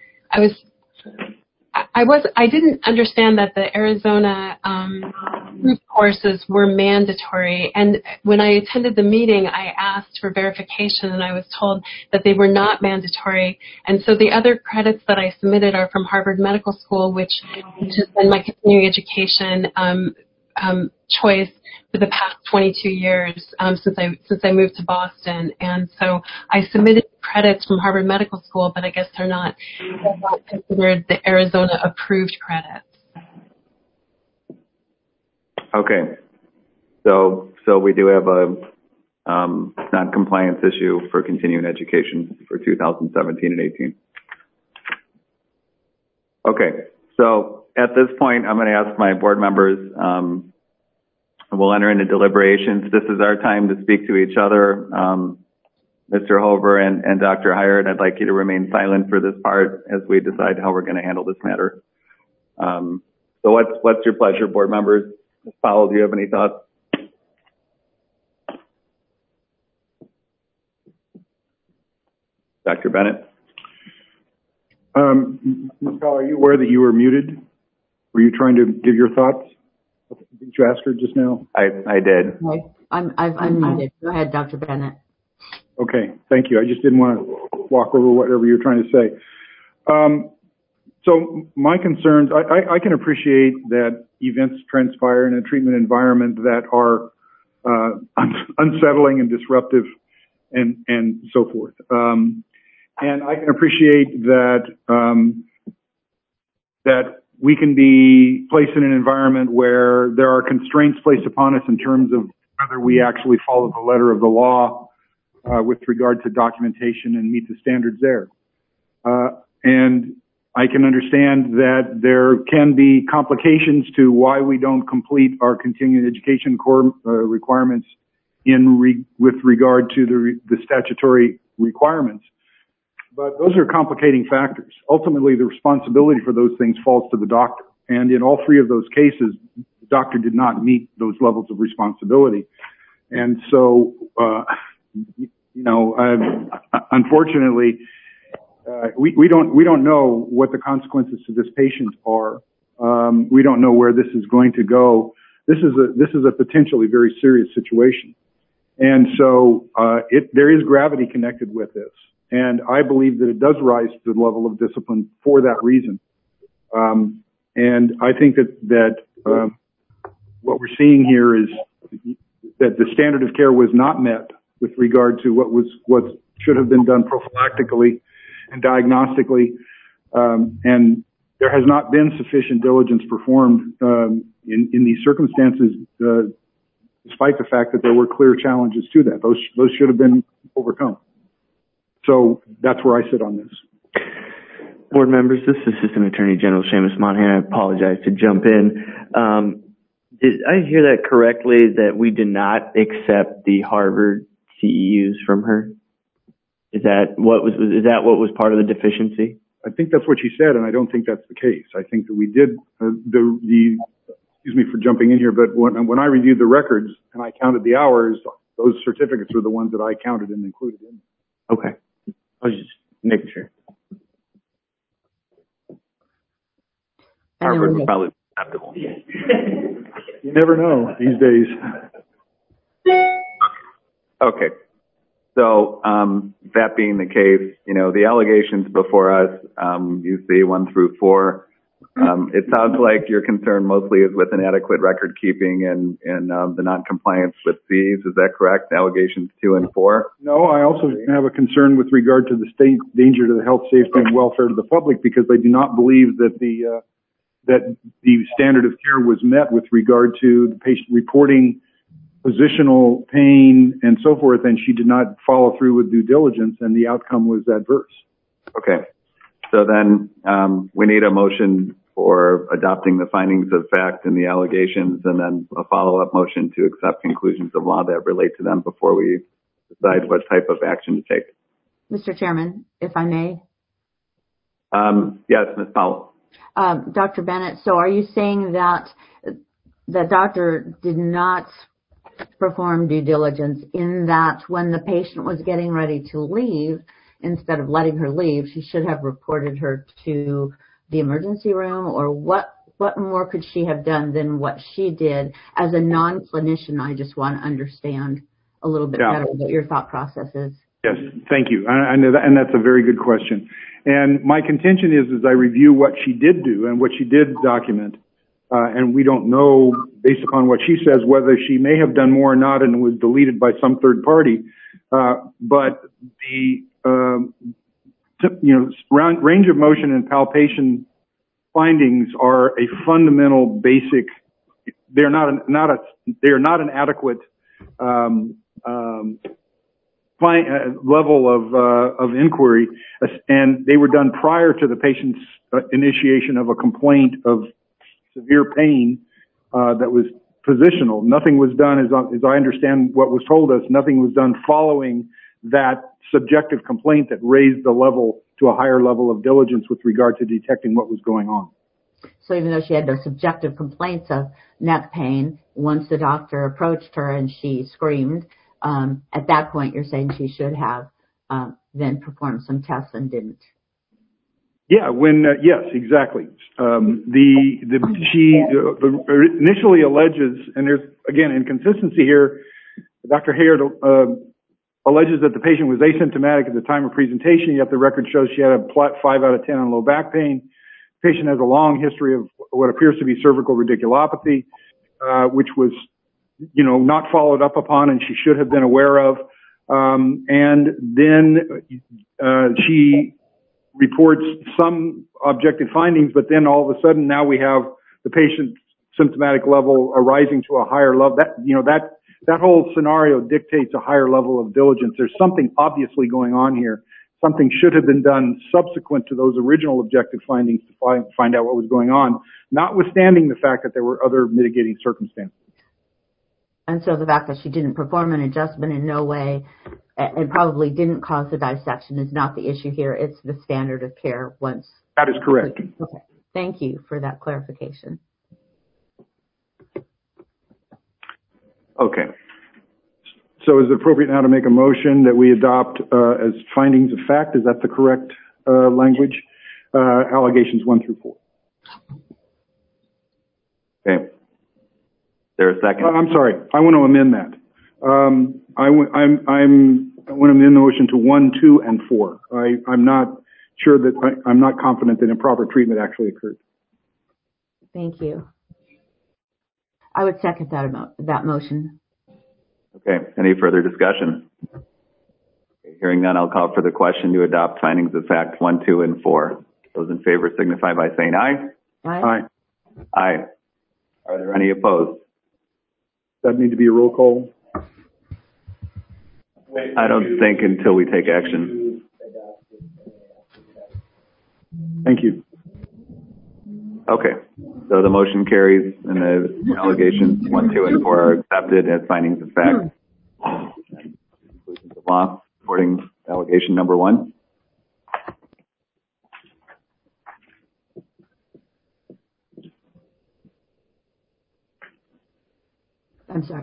I didn't understand that the Arizona group courses were mandatory, and when I attended the meeting I asked for verification and I was told that they were not mandatory, and so the other credits that I submitted are from Harvard Medical School, which has been my continuing education choice for the past 22 years since I moved to Boston, and so I submitted credits from Harvard Medical School, but I guess they're not considered the Arizona approved credits. Okay, so we do have a non-compliance issue for continuing education for 2017 and 18. Okay, so at this point I'm going to ask my board members. We'll enter into deliberations. This is our time to speak to each other. Mr. Holber and Dr. Hiart, I'd like you to remain silent for this part as we decide how we're going to handle this matter. So what's your pleasure, board members? Ms. Powell, do you have any thoughts? Dr. Bennett? Ms. Powell, are you aware that you were muted? Were you trying to give your thoughts? Did you ask her just now? I did. I'm muted. Go ahead, Dr. Bennett. Okay, thank you. I just didn't want to walk over whatever you were trying to say. So my concerns, I can appreciate that events transpire in a treatment environment that are unsettling and disruptive and so forth. And I can appreciate that we can be placed in an environment where there are constraints placed upon us in terms of whether we actually follow the letter of the law with regard to documentation and meet the standards there. And I can understand that there can be complications to why we don't complete our continuing education core requirements with regard to the statutory requirements. But those are complicating factors. Ultimately, the responsibility for those things falls to the doctor. And in all three of those cases, the doctor did not meet those levels of responsibility. And so, unfortunately, we don't know what the consequences to this patient are. We don't know where this is going to go. This is a potentially very serious situation. And so, there is gravity connected with this. And I believe that it does rise to the level of discipline for that reason. And I think that what we're seeing here is that the standard of care was not met with regard to what should have been done prophylactically and diagnostically. And there has not been sufficient diligence performed in these circumstances, despite the fact that there were clear challenges to that. Those should have been overcome. So that's where I sit on this. Board members, this is Assistant Attorney General Seamus Monahan. I apologize to jump in. Did I hear that correctly, that we did not accept the Harvard CEUs from her? Is that what was part of the deficiency? I think that's what she said, and I don't think that's the case. I think that we did excuse me for jumping in here, but when I reviewed the records and I counted the hours, those certificates were the ones that I counted and included in. Okay. I was just making sure. Harvard would probably be acceptable. You never know these days. Okay. So, that being the case, the allegations before us, you see 1 through 4. It sounds like your concern mostly is with inadequate record keeping and the non-compliance with C's. Is that correct? Allegations 2 and 4? No, I also have a concern with regard to the state danger to the health, safety, and welfare to the public, because I do not believe that the standard of care was met with regard to the patient reporting positional pain and so forth, and she did not follow through with due diligence, and the outcome was adverse. Okay. So then we need a motion for adopting the findings of fact and the allegations, and then a follow-up motion to accept conclusions of law that relate to them before we decide what type of action to take. Mr. Chairman, if I may. Yes, Ms. Powell. Dr. Bennett, so are you saying that the doctor did not perform due diligence in that when the patient was getting ready to leave, instead of letting her leave, she should have reported her to the emergency room? Or what more could she have done than what she did? As a non-clinician, I just want to understand a little bit better what your thought process is. Yes, thank you. I know that, and that's a very good question. And my contention is, as I review what she did do and what she did document, and we don't know, based upon what she says, whether she may have done more or not and was deleted by some third party. But the range of motion and palpation findings are a fundamental basic. They're not an adequate level of inquiry, and they were done prior to the patient's initiation of a complaint of severe pain that was positional. Nothing was done, as I understand what was told us, nothing was done following that subjective complaint that raised the level to a higher level of diligence with regard to detecting what was going on. So even though she had no subjective complaints of neck pain, once the doctor approached her and she screamed, at that point you're saying she should have then performed some tests and didn't? Yeah, yes, exactly. She initially alleges, and there's, again, inconsistency here. Dr. Hayard alleges that the patient was asymptomatic at the time of presentation, yet the record shows she had a 5 out of 10 on low back pain. The patient has a long history of what appears to be cervical radiculopathy, which was, not followed up upon and she should have been aware of. And then she reports some objective findings, but then all of a sudden now we have the patient's symptomatic level arising to a higher level. That whole scenario dictates a higher level of diligence. There's something obviously going on here. Something should have been done subsequent to those original objective findings to find out what was going on, notwithstanding the fact that there were other mitigating circumstances. And so the fact that she didn't perform an adjustment in no way and probably didn't cause the dissection is not the issue here. It's the standard of care once. That is correct. Okay. Thank you for that clarification. Okay. So is it appropriate now to make a motion that we adopt as findings of fact? Is that the correct language? Allegations 1 through 4. Okay. Is there a second? I'm sorry. I want to amend that. I want to amend the motion to 1, 2, and 4. I'm not sure that I'm not confident that improper treatment actually occurred. Thank you. I would second that motion. Okay. Any further discussion? Okay. Hearing none, I'll call for the question to adopt findings of fact 1, 2, and 4. Those in favor signify by saying aye. Aye. Aye. Are there any opposed? Does that need to be a roll call? I don't think until we take action. Thank you. Okay. So the motion carries and the allegations 1, 2, and 4 are accepted as findings of fact. Conclusions of law supporting allegation number 1. I'm sorry.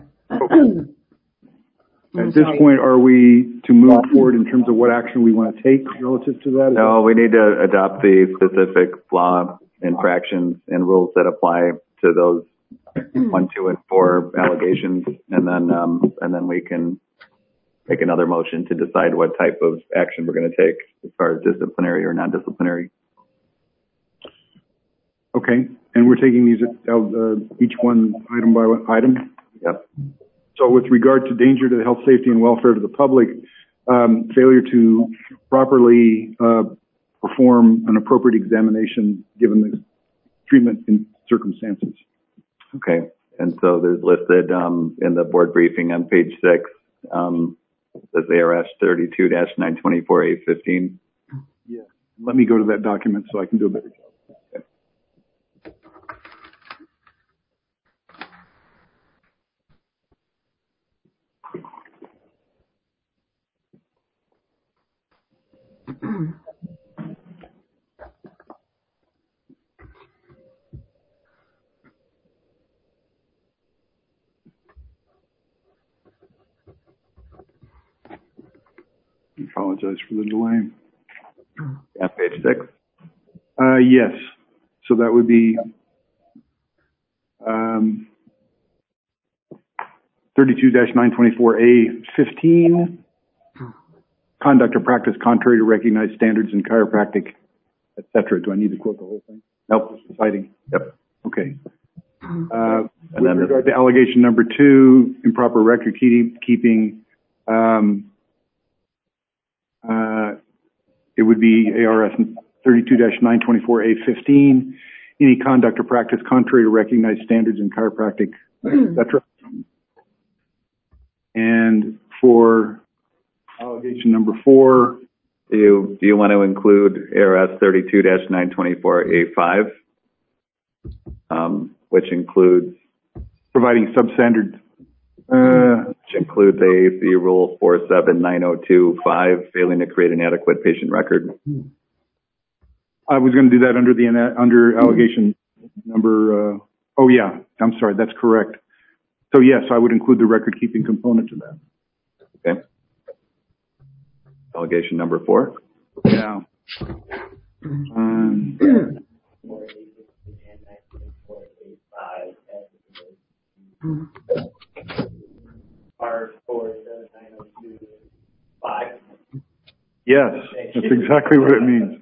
At this point, are we to move forward in terms of what action we want to take relative to that? No, we need to adopt the specific law infractions and rules that apply to those 1, 2, and 4 allegations, and then we can make another motion to decide what type of action we're going to take as far as disciplinary or non-disciplinary. Okay, and we're taking these each one item by item? Yep. So with regard to danger to the health, safety, and welfare of the public, failure to properly perform an appropriate examination given the treatment in circumstances. Okay, and so there's listed in the board briefing on page 6, says ARS 32-924A15. Yeah, let me go to that document so I can do a better job. I apologize for the delay. Yeah, page 6. Yes. So that would be 32-924A15. Conduct or practice contrary to recognized standards in chiropractic, etc. Do I need to quote the whole thing? Nope. Citing. Yep. Okay. With regard to allegation number 2, improper record keeping, it would be ARS 32-924A15. Any conduct or practice contrary to recognized standards in chiropractic, etc. And for allegation number 4, do you want to include ARS 32-924A5, which includes providing substandard, which includes AAC Rule 47902.5, failing to create an adequate patient record? I was going to do that under allegation number. Oh yeah, I'm sorry, that's correct. So yes, I would include the record keeping component to that. Okay. Allegation number 4. Yeah. Yes, that's exactly what it means.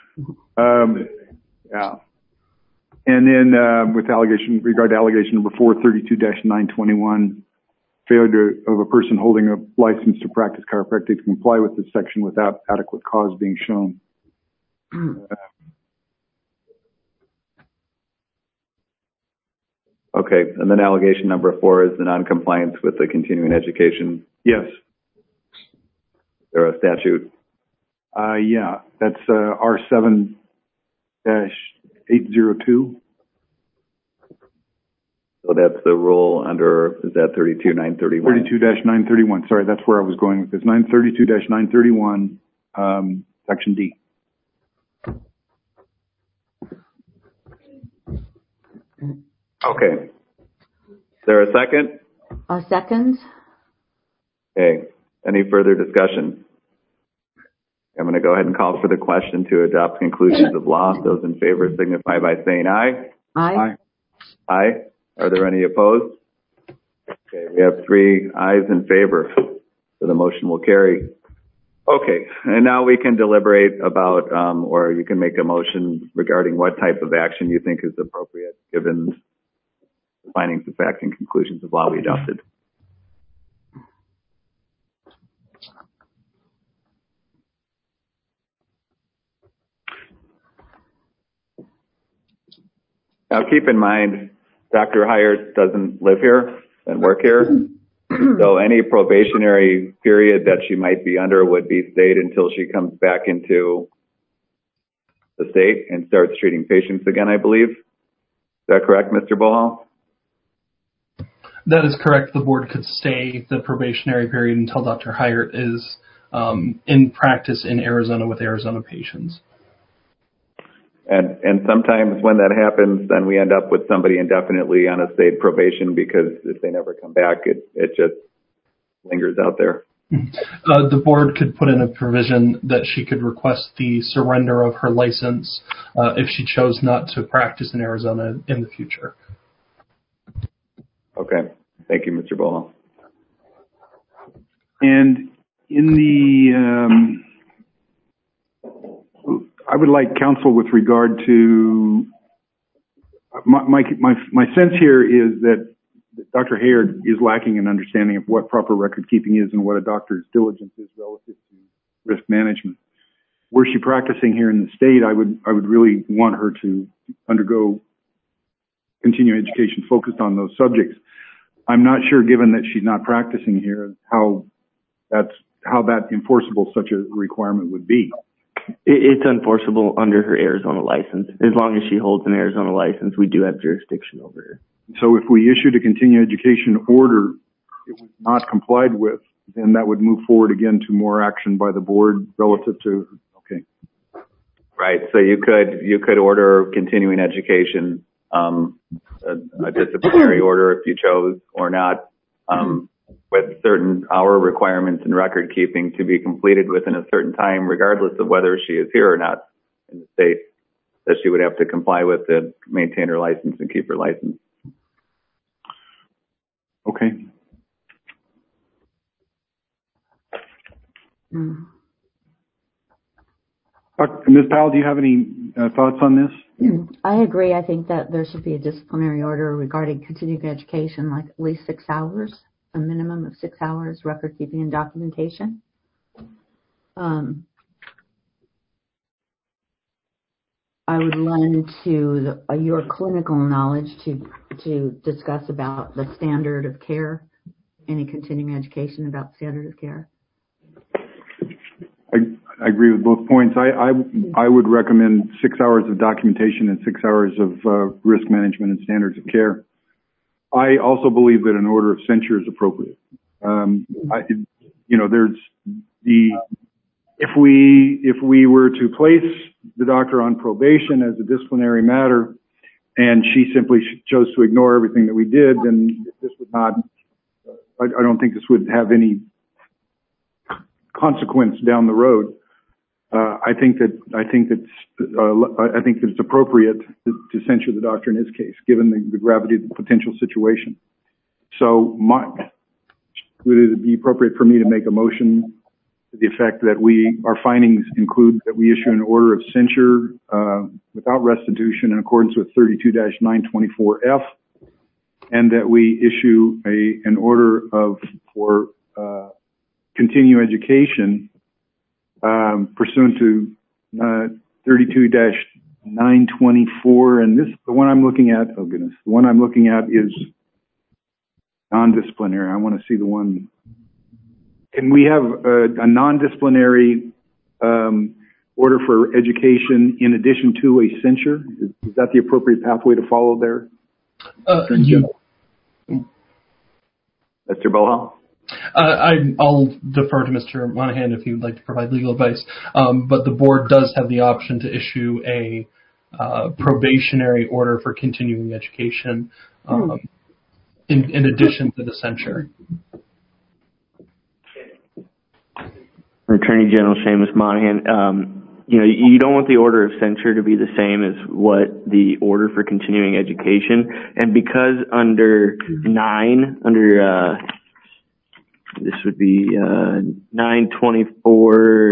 Yeah. And then with regard to allegation number 4, 32-921, failure of a person holding a license to practice chiropractic to comply with this section without adequate cause being shown. Okay, and then allegation number 4 is the non-compliance with the continuing education. Yes. Is there a statute? Yeah, that's R7-802. So that's the rule under, is that 32-931? 32-931. Sorry, that's where I was going with this. 32-931, section D. Okay. Is there a second? A second. Okay. Any further discussion? I'm going to go ahead and call for the question to adopt conclusions of law. Those in favor signify by saying aye. Aye. Aye. Are there any opposed? Okay, we have 3 ayes in favor, so the motion will carry. Okay, and now we can deliberate about, or you can make a motion regarding what type of action you think is appropriate given the findings of fact and conclusions of law we adopted. Now keep in mind, Dr. Hyatt doesn't live here and work here. So any probationary period that she might be under would be stayed until she comes back into the state and starts treating patients again, I believe. Is that correct, Mr. Bohal? That is correct. The board could stay the probationary period until Dr. Hyatt is in practice in Arizona with Arizona patients. And sometimes when that happens, then we end up with somebody indefinitely on a state probation because if they never come back, it just lingers out there. The board could put in a provision that she could request the surrender of her license if she chose not to practice in Arizona in the future. Okay. Thank you, Mr. Bohal. And in the, I would like counsel with regard to, my sense here is that Dr. Hayard is lacking an understanding of what proper record keeping is and what a doctor's diligence is relative to risk management. Were she practicing here in the state, I would really want her to undergo continuing education focused on those subjects. I'm not sure, given that she's not practicing here, how that enforceable such a requirement would be. It's enforceable under her Arizona license. As long as she holds an Arizona license, we do have jurisdiction over her. So if we issued a continuing education order, it was not complied with, then that would move forward again to more action by the board relative to, okay. Right. So you could order continuing education, a disciplinary order if you chose or not, with certain hour requirements and record keeping to be completed within a certain time, regardless of whether she is here or not in the state, that she would have to comply with to maintain her license and keep her license. Okay. Ms. Powell, do you have any thoughts on this? I agree. I think that there should be a disciplinary order regarding continuing education, like at least 6 hours, a minimum of 6 hours, record keeping and documentation. I would lend to your clinical knowledge to discuss about the standard of care, any continuing education about standard of care. I agree with both points. I would recommend 6 hours of documentation and 6 hours of risk management and standards of care. I also believe that an order of censure is appropriate. There's the if we were to place the doctor on probation as a disciplinary matter, and she simply chose to ignore everything that we did, then this would not. I don't think this would have any consequence down the road. I think that it's appropriate to censure the doctor in this case, given the gravity of the potential situation. So, would it be appropriate for me to make a motion to the effect that our findings include that we issue an order of censure without restitution in accordance with 32-924F, and that we issue an order for continuing education pursuant to 32-924, and the one I'm looking at, oh goodness, the one I'm looking at is non-disciplinary. I want to see the one. Can we have a non-disciplinary order for education in addition to a censure? Is that the appropriate pathway to follow there? Mr. Bohal? I'll defer to Mr. Monahan if he would like to provide legal advice. But the board does have the option to issue a probationary order for continuing education in addition to the censure. Attorney General Seamus Monahan, you don't want the order of censure to be the same as what the order for continuing education, and because under this would be 924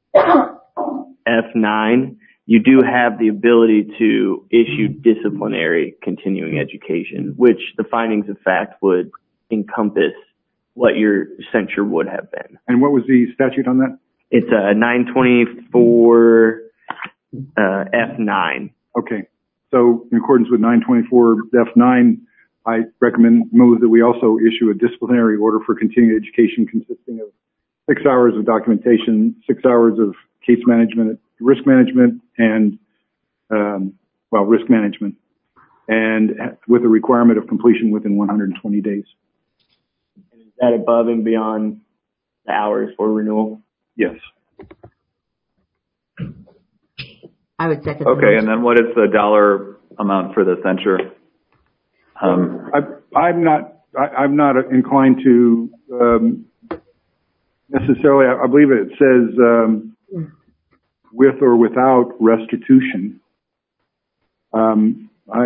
F9, you do have the ability to issue disciplinary continuing education, which the findings of fact would encompass what your censure would have been. And what was the statute on that? It's 924 F9. Okay. So in accordance with 924F9, I move that we also issue a disciplinary order for continuing education consisting of 6 hours of documentation, 6 hours of case management, risk management, and, risk management, and with a requirement of completion within 120 days. And is that above and beyond the hours for renewal? Yes. I would second. Okay, and then what is the dollar amount for the censure? I'm not inclined to necessarily. I believe it says with or without restitution. I'm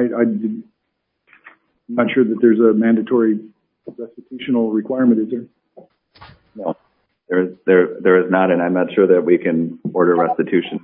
not sure that there's a mandatory restitutional requirement, is there? No, there is not, and I'm not sure that we can order restitution.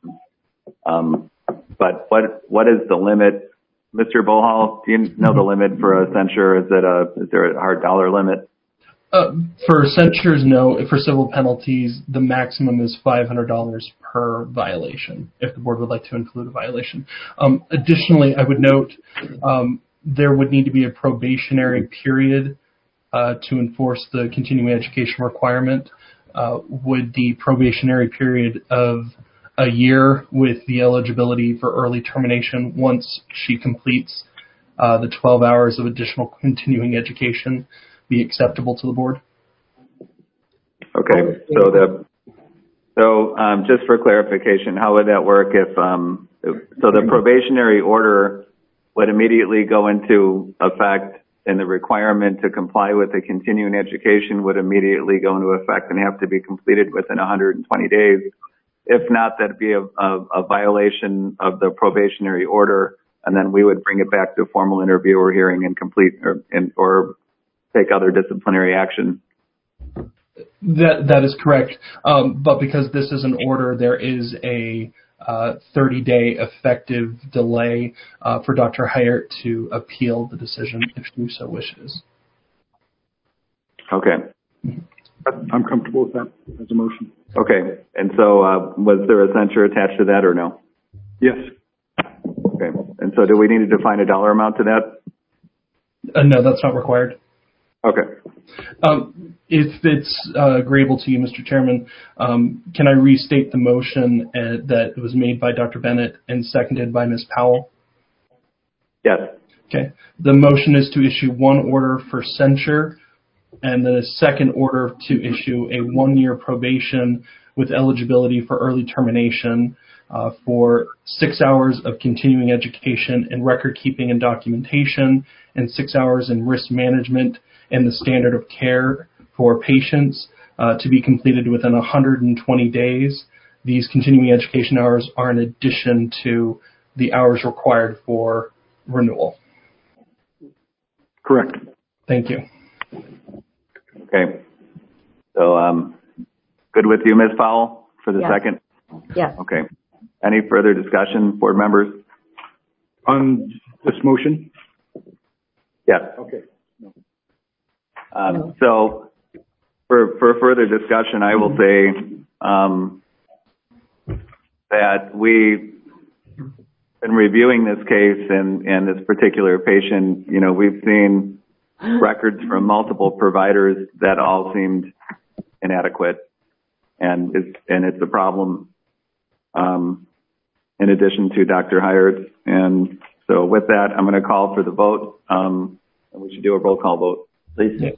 But what is the limit? Mr. Bohal, do you know the limit for a censure? Is there a hard dollar limit? For censures, no. For civil penalties, the maximum is $500 per violation, if the board would like to include a violation. Additionally, I would note there would need to be a probationary period to enforce the continuing education requirement. Would the probationary period of a year with the eligibility for early termination once she completes the 12 hours of additional continuing education be acceptable to the board? Okay, so just for clarification, how would that work if so the probationary order would immediately go into effect, and the requirement to comply with the continuing education would immediately go into effect and have to be completed within 120 days. If not, that'd be a violation of the probationary order, and then we would bring it back to a formal interview or hearing and complete or take other disciplinary action. That is correct. But because this is an order, there is a 30-day effective delay for Dr. Heyert to appeal the decision if she so wishes. Okay. I'm comfortable with that as a motion. Okay. And so was there a censure attached to that or no? Yes. Okay. And so do we need to define a dollar amount to that? No, that's not required. Okay. If it's agreeable to you, Mr. Chairman, can I restate the motion that was made by Dr. Bennett and seconded by Ms. Powell? Yes. Okay. The motion is to issue one order for censure and then a second order to issue a 1-year probation with eligibility for early termination for 6 hours of continuing education and record keeping and documentation, and 6 hours in risk management and the standard of care for patients to be completed within 120 days. These continuing education hours are in addition to the hours required for renewal. Correct. Thank you. Okay. So good with you, Ms. Powell, for the second? Yes. Okay. Any further discussion, board members? On this motion? Yes. Okay. So for further discussion, I will say that we've been reviewing this case and this particular patient. You know, we've seen records from multiple providers that all seemed inadequate, and it's a problem in addition to Dr. Heyert. And so with that, I'm going to call for the vote, and we should do a roll call vote, please. Yes.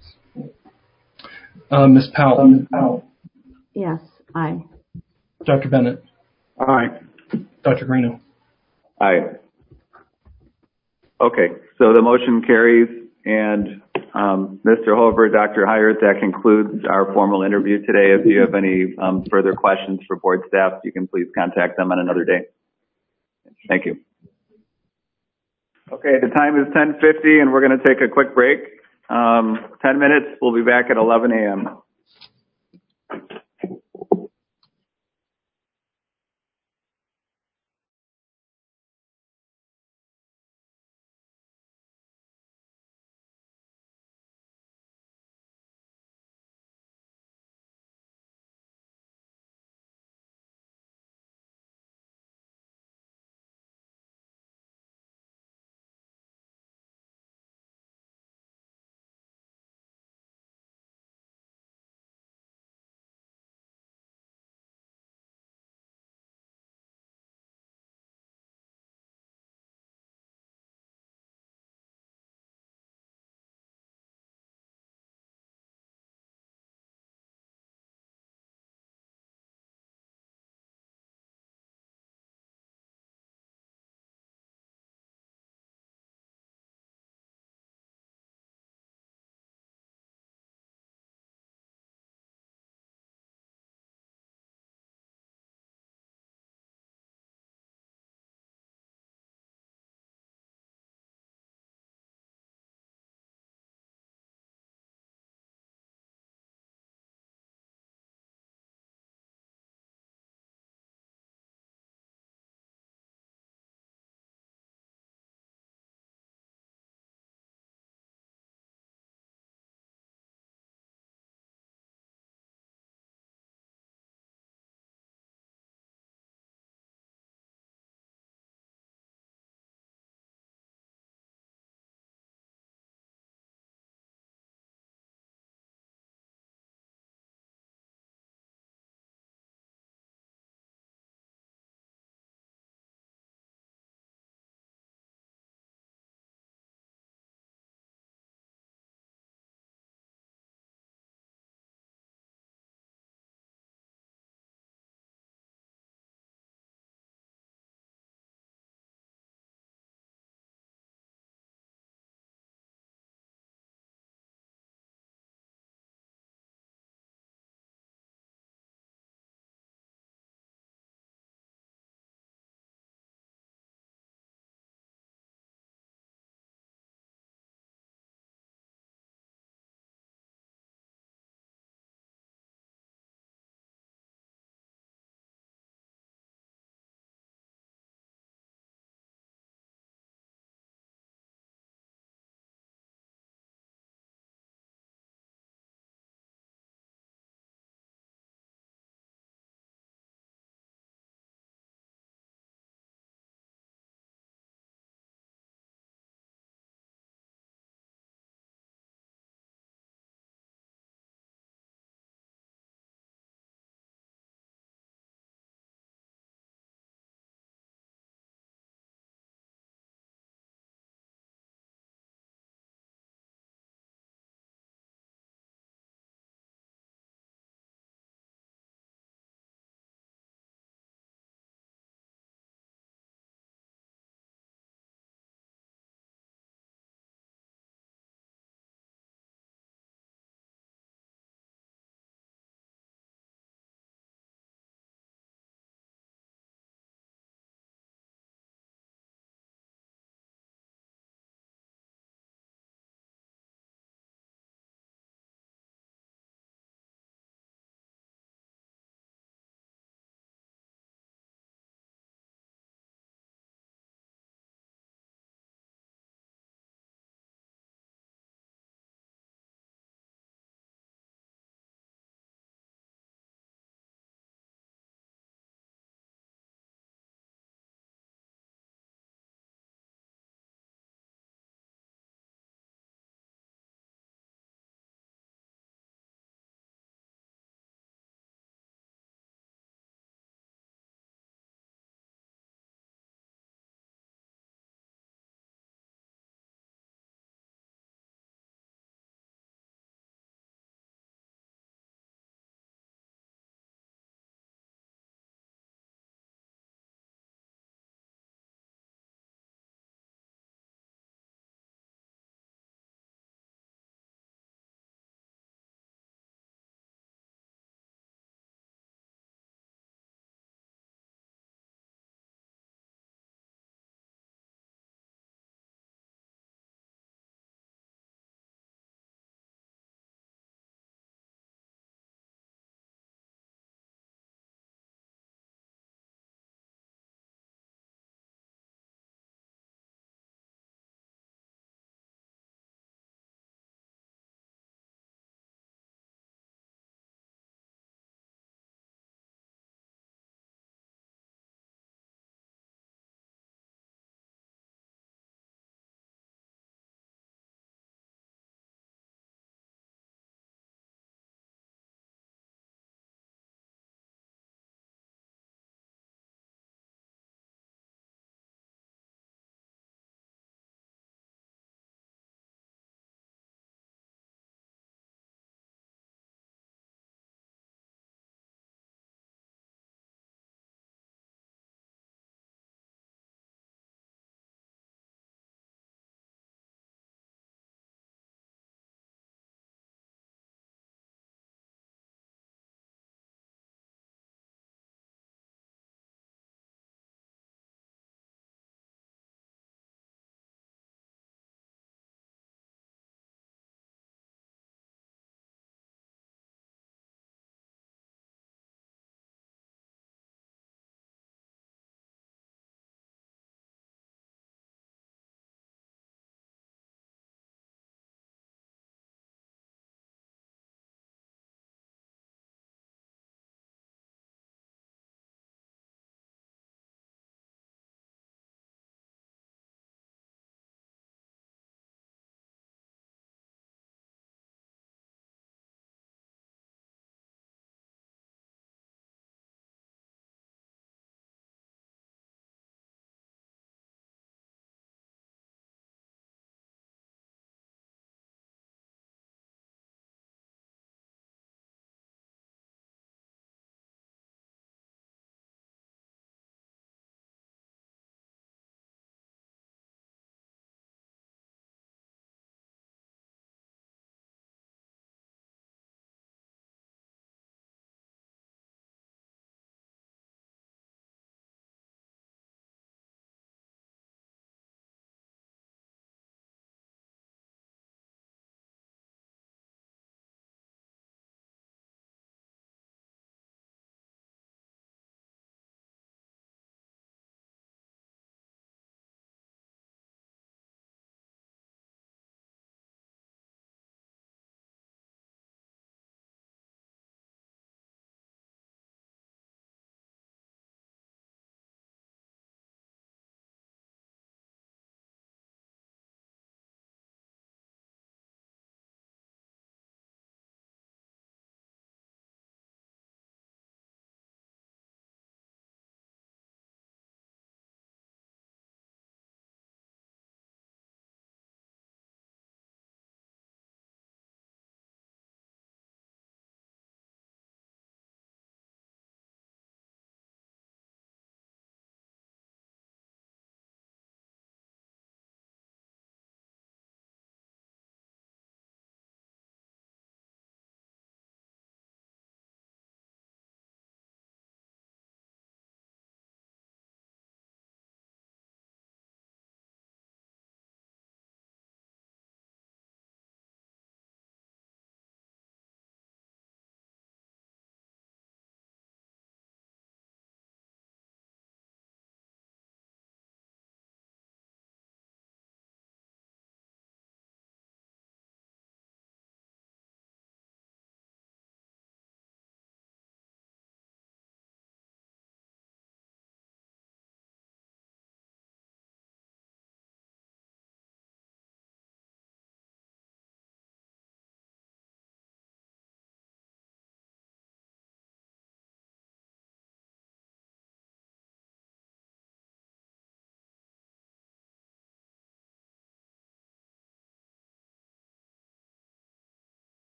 Ms. Powell? Yes, aye. Dr. Bennett? Aye. Dr. Greeno? Aye. Okay, so the motion carries, and Mr. Hover, Dr. Heyert, that concludes our formal interview today. If you have any further questions for board staff, you can please contact them on another day. Thank you. Okay, the time is 10:50, and we're going to take a quick break. 10 minutes. We'll be back at 11 a.m.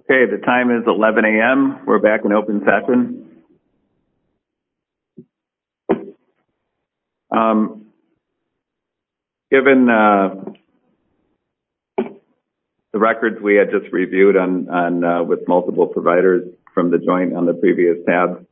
Okay, the time is 11 a.m. We're back in open session. Given the records we had just reviewed on with multiple providers from the joint on the previous tab,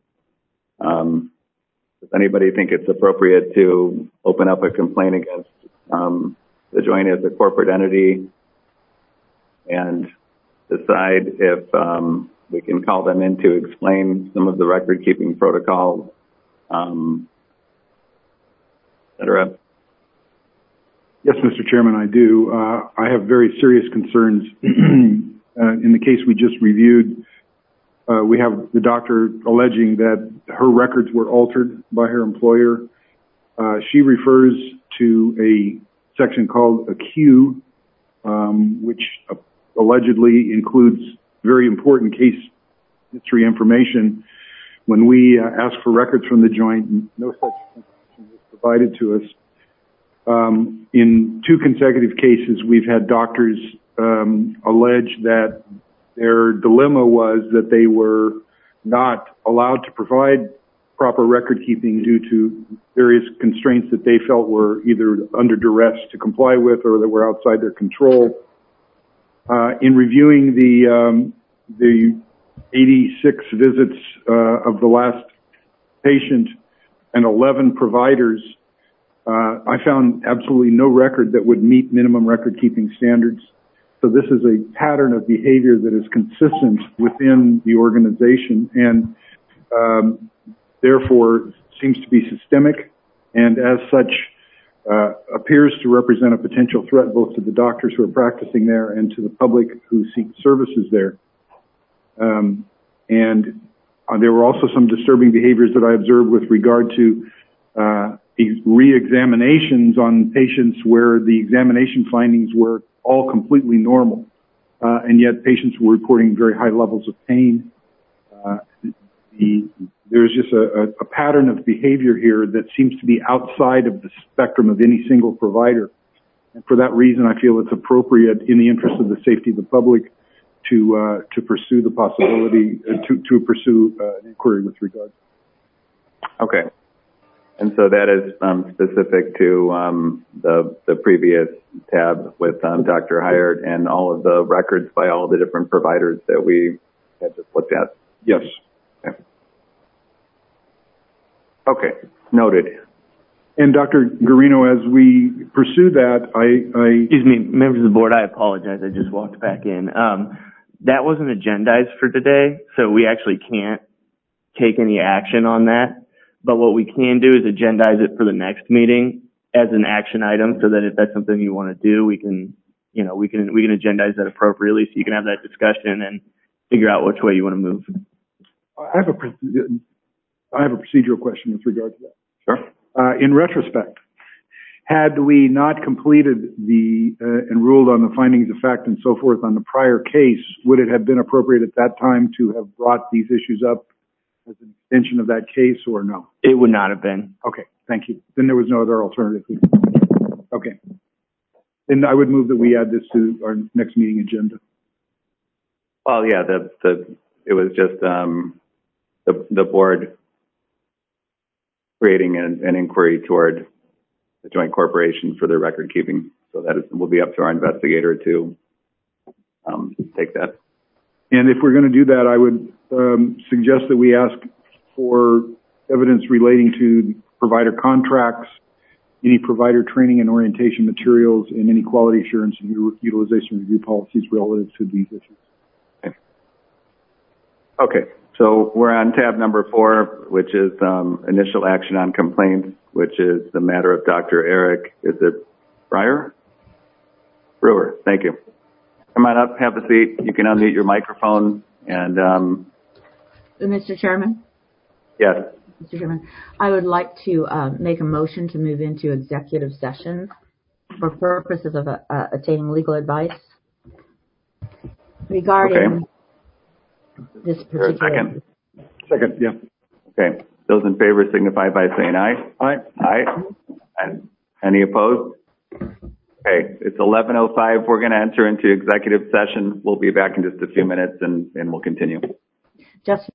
does anybody think it's appropriate to open up a complaint against the joint as a corporate entity and decide if we can call them in to explain some of the record-keeping protocols, et cetera? Yes, Mr. Chairman, I do. I have very serious concerns. In the case we just reviewed, we have the doctor alleging that her records were altered by her employer. She refers to a section called a Q, which allegedly includes very important case history information. When we asked for records from the joint, no such information was provided to us. In 2 consecutive cases, we've had doctors allege that their dilemma was that they were not allowed to provide proper record keeping due to various constraints that they felt were either under duress to comply with or that were outside their control. In reviewing the 86 visits of the last patient and 11 providers, I found absolutely no record that would meet minimum record-keeping standards. So this is a pattern of behavior that is consistent within the organization and therefore seems to be systemic and as such appears to represent a potential threat both to the doctors who are practicing there and to the public who seek services there. And there were also some disturbing behaviors that I observed with regard to re-examinations on patients where the examination findings were all completely normal, and yet patients were reporting very high levels of pain. There's just a pattern of behavior here that seems to be outside of the spectrum of any single provider. And for that reason, I feel it's appropriate in the interest of the safety of the public to pursue the possibility, to pursue an inquiry with regard. Okay. And so that is specific to the previous tab with Dr. Hired and all of the records by all the different providers that we had just looked at? Yes. Okay. Noted. And Dr. Garino, as we pursue that, Excuse me, members of the board, I apologize. I just walked back in. That wasn't agendized for today, so we actually can't take any action on that. But what we can do is agendize it for the next meeting as an action item so that if that's something you want to do, we can agendize that appropriately so you can have that discussion and figure out which way you want to move. I have a procedural question with regard to that. Sure. In retrospect, had we not completed and ruled on the findings of fact and so forth on the prior case, would it have been appropriate at that time to have brought these issues up as an extension of that case or no? It would not have been. Okay, thank you. Then there was no other alternative. Okay. Then I would move that we add this to our next meeting agenda. Well, yeah, it was just the board creating an inquiry toward the joint corporation for their record keeping. So that will be up to our investigator to take that. And if we're going to do that, I would suggest that we ask for evidence relating to provider contracts, any provider training and orientation materials, and any quality assurance and utilization review policies relative to these issues. Okay. So we're on tab number 4, which is initial action on complaints, which is the matter of Dr. Eric, is it Brewer? Thank you. Come on up, have a seat. You can unmute your microphone. And Mr. Chairman? Yes. Mr. Chairman, I would like to make a motion to move into executive session for purposes of attaining legal advice regarding this particular. Second, yeah. Okay. Those in favor signify by saying aye. Aye. Aye. Any opposed? Okay, it's 11:05. We're going to enter into executive session. We'll be back in just a few minutes and we'll continue. Just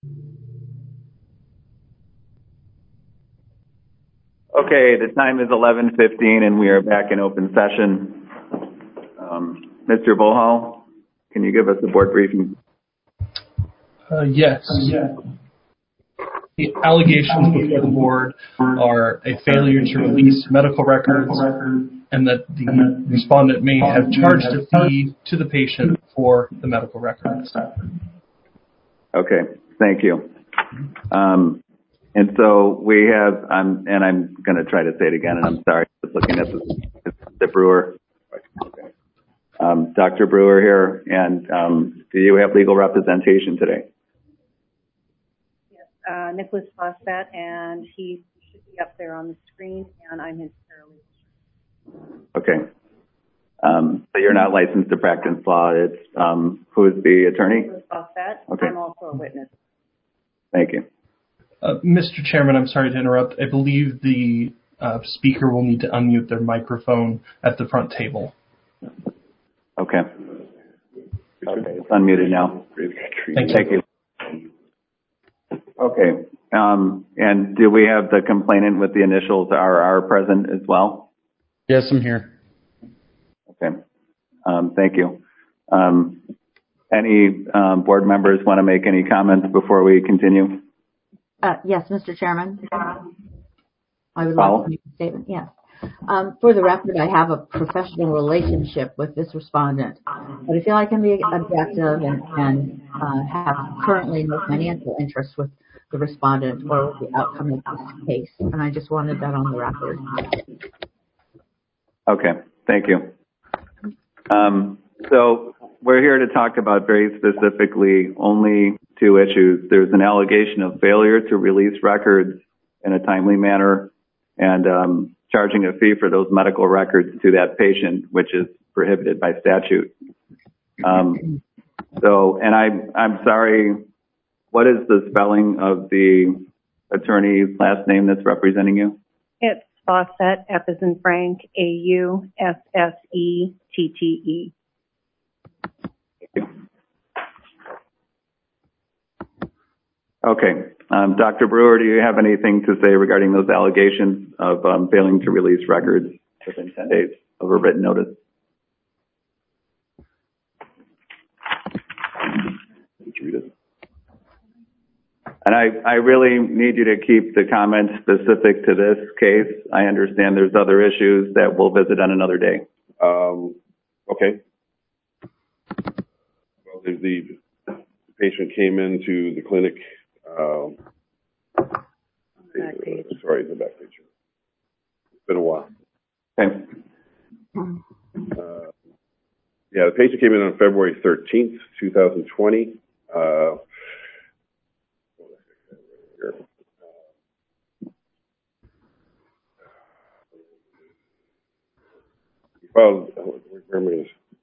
Okay, the time is 11:15 and we are back in open session. Mr. Bohal, can you give us a board briefing? Yes. The allegations before the board are a failure to release medical records and that the respondent may have charged a fee to the patient for the medical records. Okay, thank you. And so we have, and I'm going to try to say it again, and I'm sorry, just looking at the Brewer. Okay. Dr. Brewer here, and do you have legal representation today? Yes, Nicholas Fosset, and he should be up there on the screen, and I'm his paralegal. Okay. So you're not licensed to practice law. It's who is the attorney? Nicholas Fosset. Okay. I'm also a witness. Thank you. Mr. Chairman, I'm sorry to interrupt. I believe the speaker will need to unmute their microphone at the front table. Okay. Okay, it's unmuted now. Thank you. Okay. And do we have the complainant with the initials RR present as well? Yes, I'm here. Okay. Thank you. Any board members want to make any comments before we continue? Yes, Mr. Chairman. I would like to make a statement. Yes. For the record, I have a professional relationship with this respondent, but I feel I can be objective and have currently no financial interest with the respondent or with the outcome of this case, and I just wanted that on the record. Okay, thank you. So we're here to talk about very specifically only two issues. There's an allegation of failure to release records in a timely manner and charging a fee for those medical records to that patient, which is prohibited by statute. And I'm sorry, what is the spelling of the attorney's last name that's representing you? It's Fawcett, F as in Frank, A-U-S-S-E-T-T-E. Okay. Dr. Brewer, do you have anything to say regarding those allegations of failing to release records within 10 days of a written notice? And I really need you to keep the comments specific to this case. I understand there's other issues that we'll visit on another day. Okay. Well, the patient came into the clinic. Sorry, the back page. It's been a while. Okay. Yeah, the patient came in on February 13th, 2020. Where am I?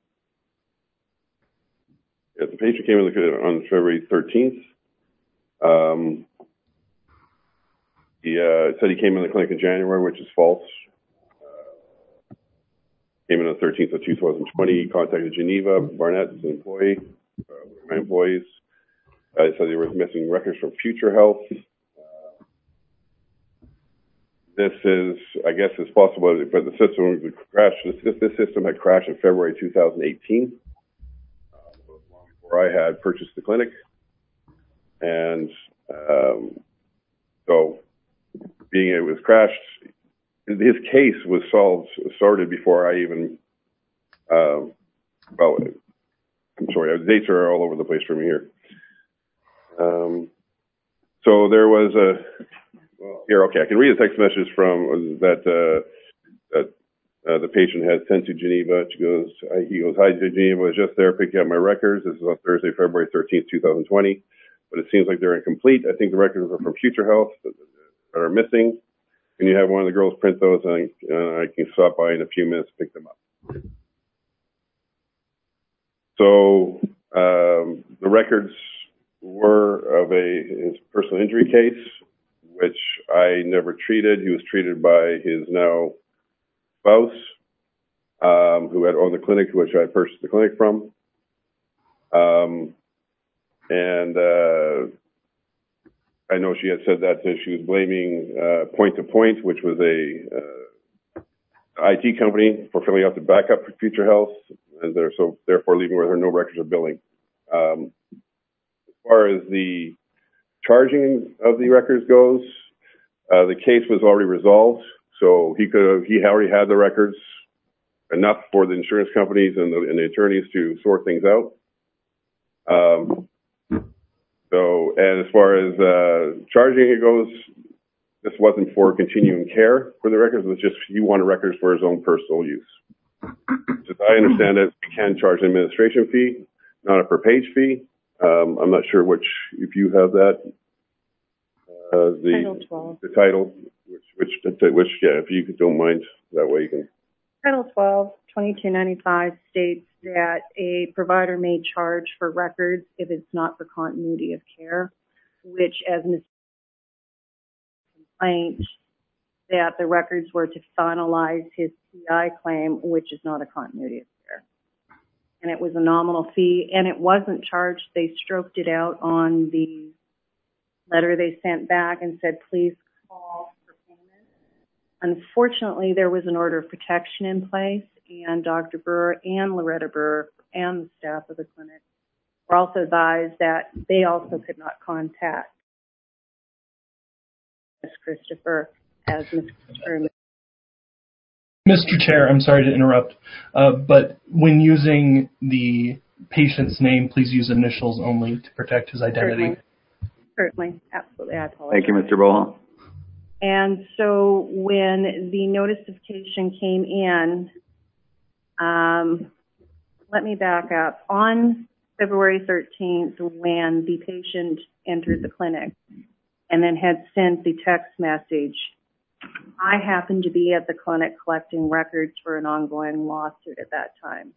Yeah, the patient came in on February 13th. He said he came in the clinic in January, which is false. Came in on the 13th of 2020. He contacted Geneva Barnett, an employee, my employees. Said they were missing records from Future Health. This is, I guess it's possible, but the system crashed. This system had crashed in February 2018, long before I had purchased the clinic. And so, being it was crashed, his case was started before I even, well, I'm sorry, the dates are all over the place for me here. So there was here, okay, I can read a text message from that the patient has sent to Geneva. He goes, hi, Geneva, I was just there picking up my records. This is on Thursday, February 13th, 2020. But it seems like they're incomplete. I think the records are from Future Health that are missing. Can you have one of the girls print those and I can stop by in a few minutes to pick them up? So the records were of his personal injury case, which I never treated. He was treated by his now spouse, who had owned the clinic, which I purchased the clinic from. And I know she had said that she was blaming Point to Point, which was a IT company for filling out the backup for Future Health, and therefore leaving with her no records of billing. As far as the charging of the records goes, the case was already resolved, so he already had the records, enough for the insurance companies and the attorneys to sort things out. And as far as charging it goes, this wasn't for continuing care for the records. It was just he wanted records for his own personal use. As I understand it, we can charge an administration fee, not a per page fee. I'm not sure if you have that. Title 12. The title, which if you don't mind, that way you can. Title 12, 2295 states that a provider may charge for records if it's not for continuity of care, which as Ms. complaint that the records were to finalize his PI claim, which is not a continuity of care. And it was a nominal fee, and it wasn't charged. They stroked it out on the letter they sent back and said, please call for payment. Unfortunately, there was an order of protection in place, and Dr. Brewer and Loretta Brewer and the staff of the clinic were also advised that they also could not contact Ms. Christopher as Ms. Christopher. Mr. Chair, I'm sorry to interrupt, but when using the patient's name, please use initials only to protect his identity. Certainly. Absolutely. I apologize. Thank you, Mr. Bohol. And so when the notification came in, let me back up. On February 13th, when the patient entered the clinic and then had sent the text message, I happened to be at the clinic collecting records for an ongoing lawsuit at that time.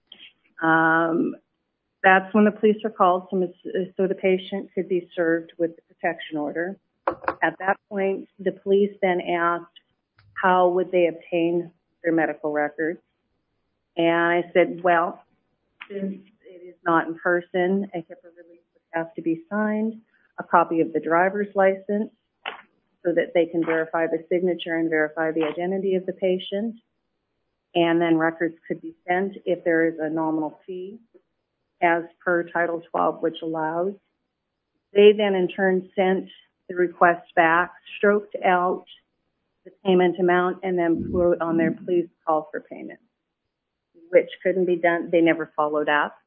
That's when the police were called so the patient could be served with the protection order. At that point, the police then asked how would they obtain their medical records. And I said, well, since it is not in person, a HIPAA release would have to be signed, a copy of the driver's license so that they can verify the signature and verify the identity of the patient. And then records could be sent if there is a nominal fee as per Title 12, which allows. They then in turn sent the request back, stroked out the payment amount, and then wrote on their please call for payment, which couldn't be done. They never followed up.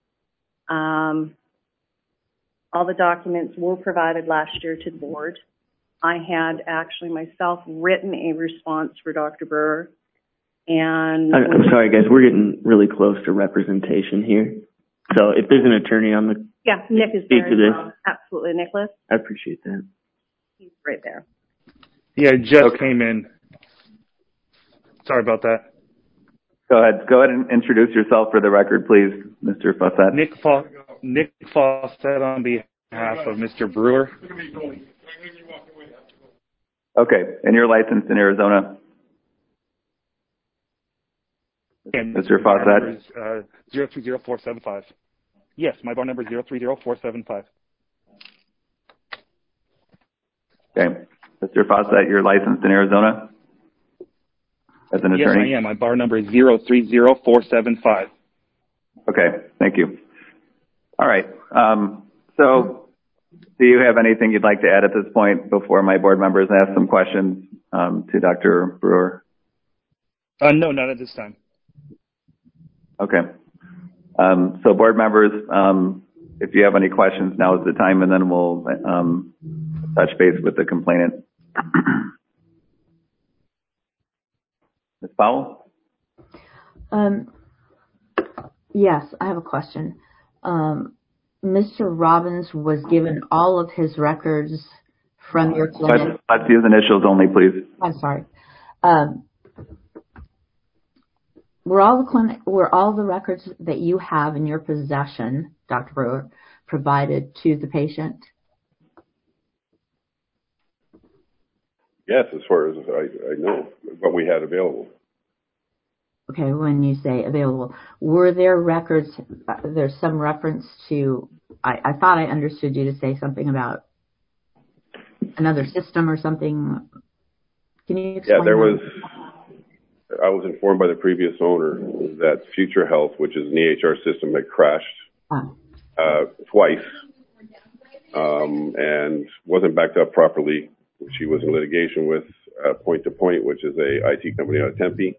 All the documents were provided last year to the board. I had actually myself written a response for Dr. Brewer. And I'm sorry, guys, we're getting really close to representation here. So if there's an attorney on the Nick is speak there to this. well. Absolutely, Nicholas. I appreciate that. He's right there. Yeah, just came in. Sorry about that. Go ahead and introduce yourself for the record, please, Mr. Fawcett. Nick Fawcett on behalf of Mr. Brewer. Okay, and you're licensed in Arizona? And Mr. Fawcett? 030475. Yes, my bar number is 030475. Okay. Mr. Fawcett, you're licensed in Arizona as an attorney? Yes, I am. My bar number is 030475. Okay, thank you. All right. So do you have anything you'd like to add at this point before my board members ask some questions to Dr. Brewer? No, not at this time. Okay. So board members, if you have any questions, now is the time, and then we'll touch base with the complainant. Ms. Powell? Yes, I have a question. Mr. Robbins was given all of his records from your clinic. Let's use initials only, please. I'm sorry. Were all the records that you have in your possession, Dr. Brewer, provided to the patient? Yes, as far as I know, what we had available. Okay, when you say available, were there records, there's some reference to, I thought I understood you to say something about another system or something? Can you explain I was informed by the previous owner that Future Health, which is an EHR system, had crashed twice and wasn't backed up properly. She was in litigation with Point to Point, which is a IT company out of Tempe.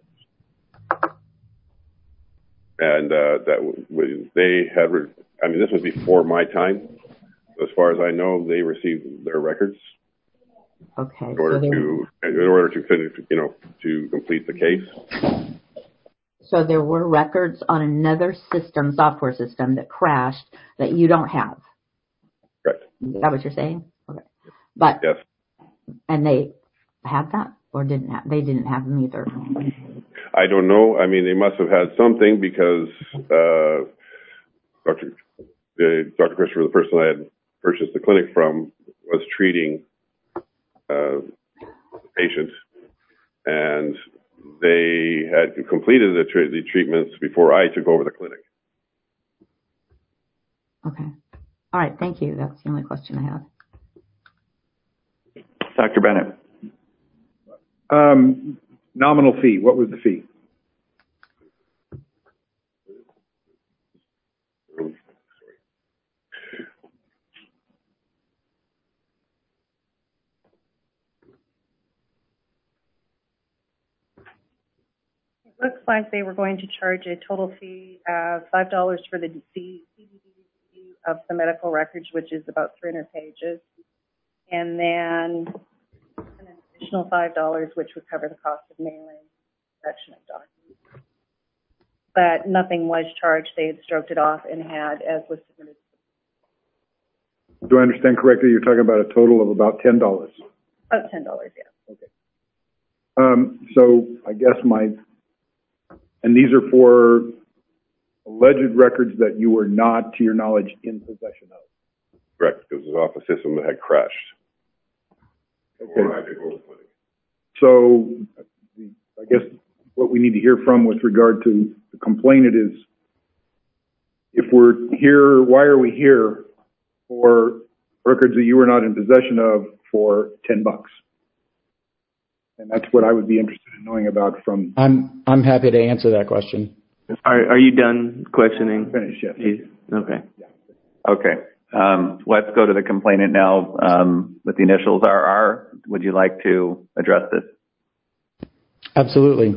And they had, this was before my time. As far as I know, they received their records. Okay. In order to finish, to complete the case. So there were records on another system, software system, that crashed that you don't have. Correct. Is that what you're saying? Okay. But yes. And they had that or didn't have? They didn't have them either. I don't know. They must have had something because Dr. Christopher, the person I had purchased the clinic from, was treating patients, and they had completed the treatments before I took over the clinic. Okay. All right. Thank you. That's the only question I have. Dr. Bennett. Nominal fee. What was the fee? Looks like they were going to charge a total fee of $5 for the CBD review of the medical records, which is about 300 pages, and then an additional $5, which would cover the cost of mailing section of documents. But nothing was charged. They had stroked it off and had, as was submitted. Do I understand correctly? You're talking about a total of about $10. About $10, yeah. Okay. So I guess and these are for alleged records that you were not, to your knowledge, in possession of. Correct, because it was off a system that had crashed. Okay. So I guess what we need to hear from with regard to the complainant is, if we're here, why are we here for records that you were not in possession of for $10? And that's what I would be interested in knowing about from... I'm happy to answer that question. Are you done questioning? Finish, yes. Okay. Okay. Let's go to the complainant now with the initials RR. Would you like to address this? Absolutely.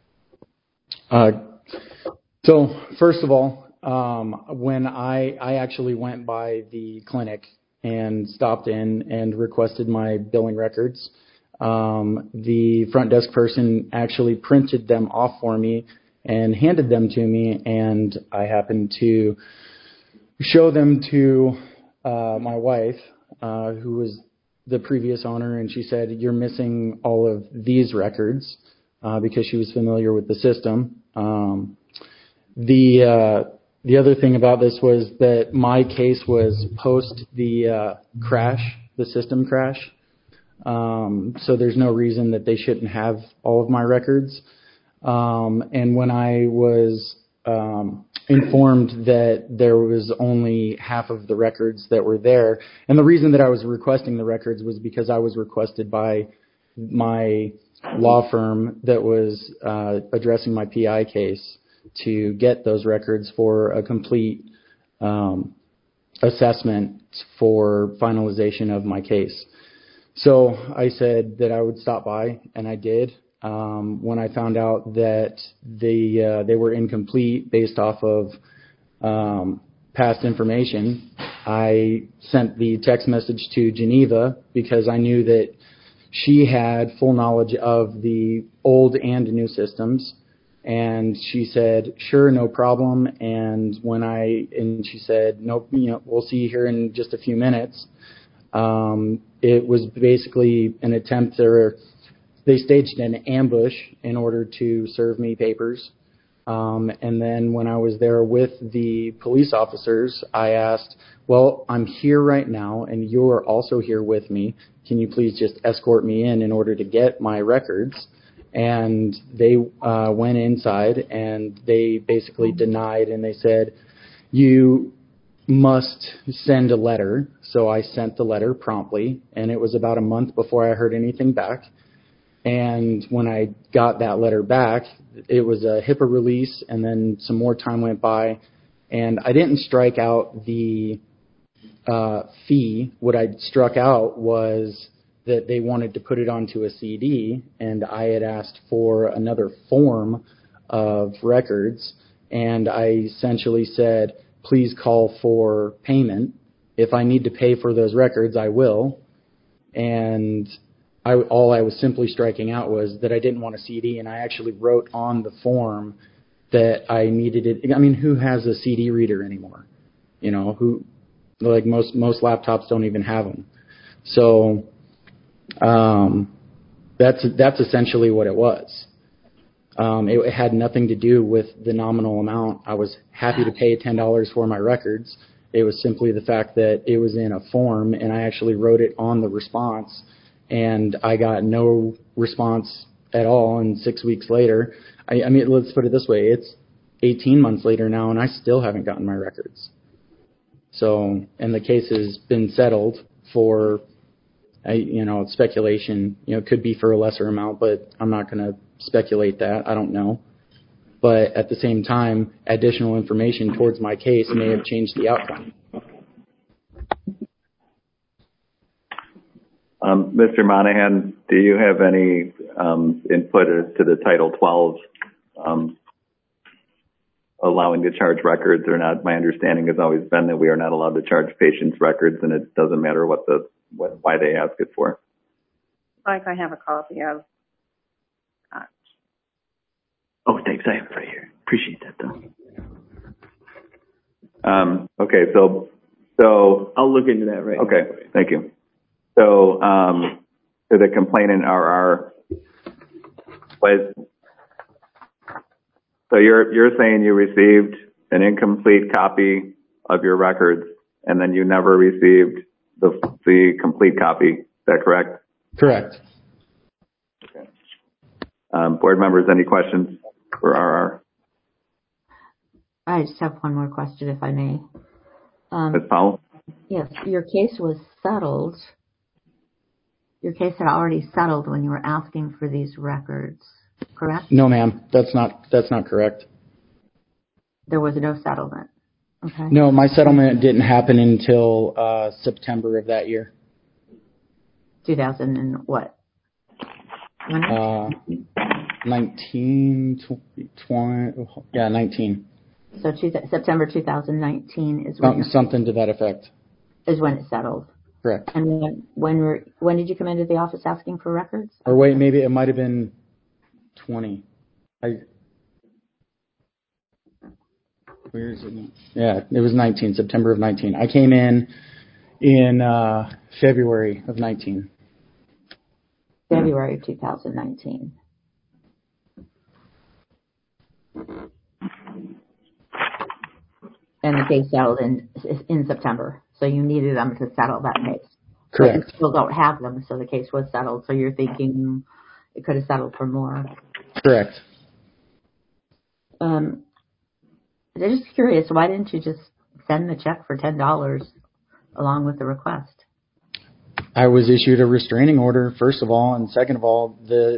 So first of all, when I actually went by the clinic and stopped in and requested my billing records, the front desk person actually printed them off for me and handed them to me, and I happened to show them to my wife, who was the previous owner, and she said, "You're missing all of these records," because she was familiar with the system. The other thing about this was that my case was post the crash, the system crash. So there's no reason that they shouldn't have all of my records. And when I was informed that there was only half of the records that were there, and the reason that I was requesting the records was because I was requested by my law firm that was addressing my PI case to get those records for a complete assessment for finalization of my case. So I said that I would stop by, and I did. When I found out that they were incomplete based off of past information, I sent the text message to Geneva because I knew that she had full knowledge of the old and new systems. And she said, "Sure, no problem." And she said, "Nope, we'll see you here in just a few minutes." It was basically an attempt, they staged an ambush in order to serve me papers. And then when I was there with the police officers, I asked, "Well, I'm here right now, and you're also here with me. Can you please just escort me in order to get my records?" And they went inside, and they basically denied, and they said, "You must send a letter. So I sent the letter promptly, and it was about a month before I heard anything back. And when I got that letter back, it was a HIPAA release, and then some more time went by, and I didn't strike out the fee. What I struck out was that they wanted to put it onto a CD, and I had asked for another form of records, and I essentially said, please call for payment. If I need to pay for those records, I will. And all I was simply striking out was that I didn't want a CD, and I actually wrote on the form that I needed it. I mean, who has a CD reader anymore? You know, like most laptops don't even have them. So that's essentially what it was. It had nothing to do with the nominal amount. I was happy to pay $10 for my records. It was simply the fact that it was in a form, and I actually wrote it on the response, and I got no response at all. And 6 weeks later, I mean, let's put it this way, it's 18 months later now, and I still haven't gotten my records. So, and the case has been settled for, speculation. It could be for a lesser amount, but I'm not going to speculate that. I don't know. But at the same time, additional information towards my case may have changed the outcome. Mr. Monahan, do you have any input as to the Title 12 allowing to charge records or not? My understanding has always been that we are not allowed to charge patients records, and it doesn't matter why they ask it for. Mike, I have a copy of. Oh, thanks. I have it right here. Appreciate that, though. Okay, so I'll look into that right now. Okay, thank you. So, to the complainant RR, so you're saying you received an incomplete copy of your records, and then you never received the complete copy. Is that correct? Correct. Okay. Board members, any questions for RR? I just have one more question, if I may. Ms. Powell? Yes, your case was settled. Your case had already settled when you were asking for these records, correct? No, ma'am. That's not correct. There was no settlement. Okay. No, my settlement didn't happen until September of that year. 2000 and what? 19. Yeah, 19. So September 2019 is when something to that effect. Is when it settled. Correct. And when did you come into the office asking for records? Or wait, maybe it might have been 20. Where is it? Yeah, it was 19, September of 19. I came in February of 19. February of 2019. And the case settled in September. So you needed them to settle that case. Correct. But you still don't have them, so the case was settled. So you're thinking it could have settled for more. Correct. I'm just curious, why didn't you just send the check for $10 along with the request? I was issued a restraining order, first of all, and second of all,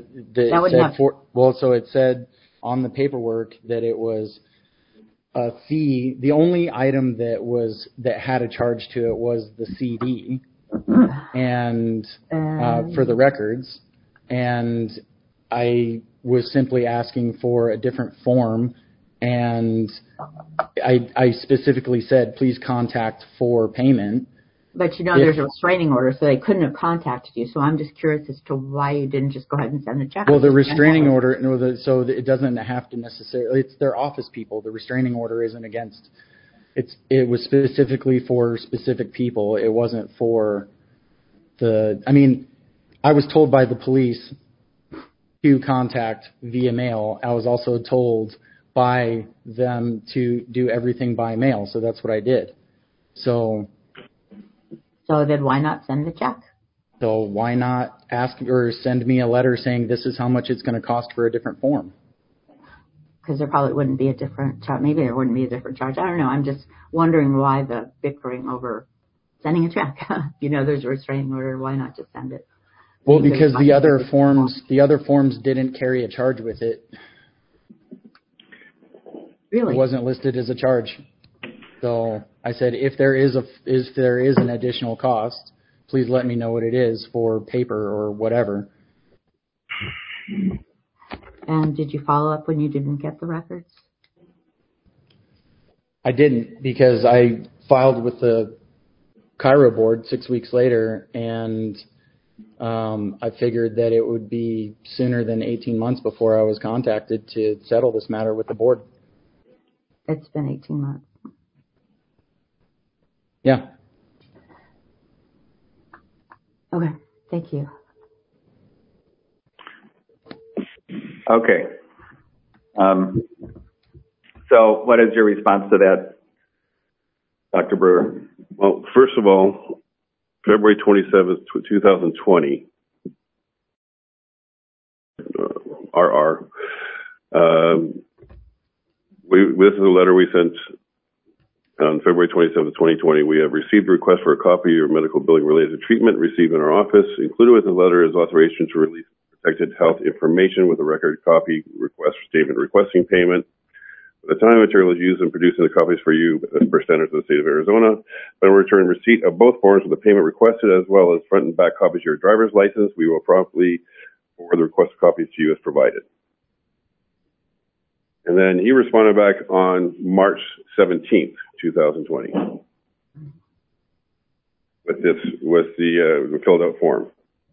so it said on the paperwork that it was a fee. The only item that had a charge to it was the CD and for the records, and I was simply asking for a different form, and I specifically said, please contact for payment. But there's a restraining order, so they couldn't have contacted you. So I'm just curious as to why you didn't just go ahead and send the check. Well, the restraining order, so it doesn't have to necessarily. It's their office people. The restraining order isn't against. It was specifically for specific people. It wasn't for the. I mean, I was told by the police to contact via mail. I was also told by them to do everything by mail. So that's what I did. So then why not send the check? So why not ask or send me a letter saying this is how much it's going to cost for a different form? because there probably wouldn't be a different charge. Maybe there wouldn't be a different charge. I don't know. I'm just wondering why the bickering over sending a check. There's a restraining order. Why not just send it? Well, because the other forms didn't carry a charge with it. Really? It wasn't listed as a charge. So I said, if there is an additional cost, please let me know what it is for paper or whatever. And did you follow up when you didn't get the records? I didn't, because I filed with the Chiro board 6 weeks later, and I figured that it would be sooner than 18 months before I was contacted to settle this matter with the board. It's been 18 months. Yeah. Okay. Thank you. Okay. So what is your response to that, Dr. Brewer? Well, first of all, February 27th, 2020, RR. This is a letter we sent on February 27th, 2020. We have received a request for a copy of your medical billing related to treatment received in our office. Included with the letter is authorization to release protected health information with a record copy request statement requesting payment. The time material is used in producing the copies for you as per standards of the state of Arizona. But in return receipt of both forms with the payment requested as well as front and back copies of your driver's license, we will promptly forward the requested copies to you as provided. And then he responded back on March 17th, 2020 with the filled out form.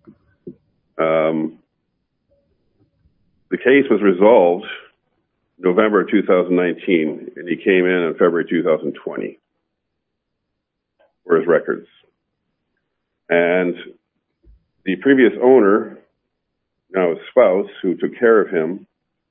The case was resolved November 2019, and he came in February 2020 for his records. And the previous owner, now his spouse, who took care of him,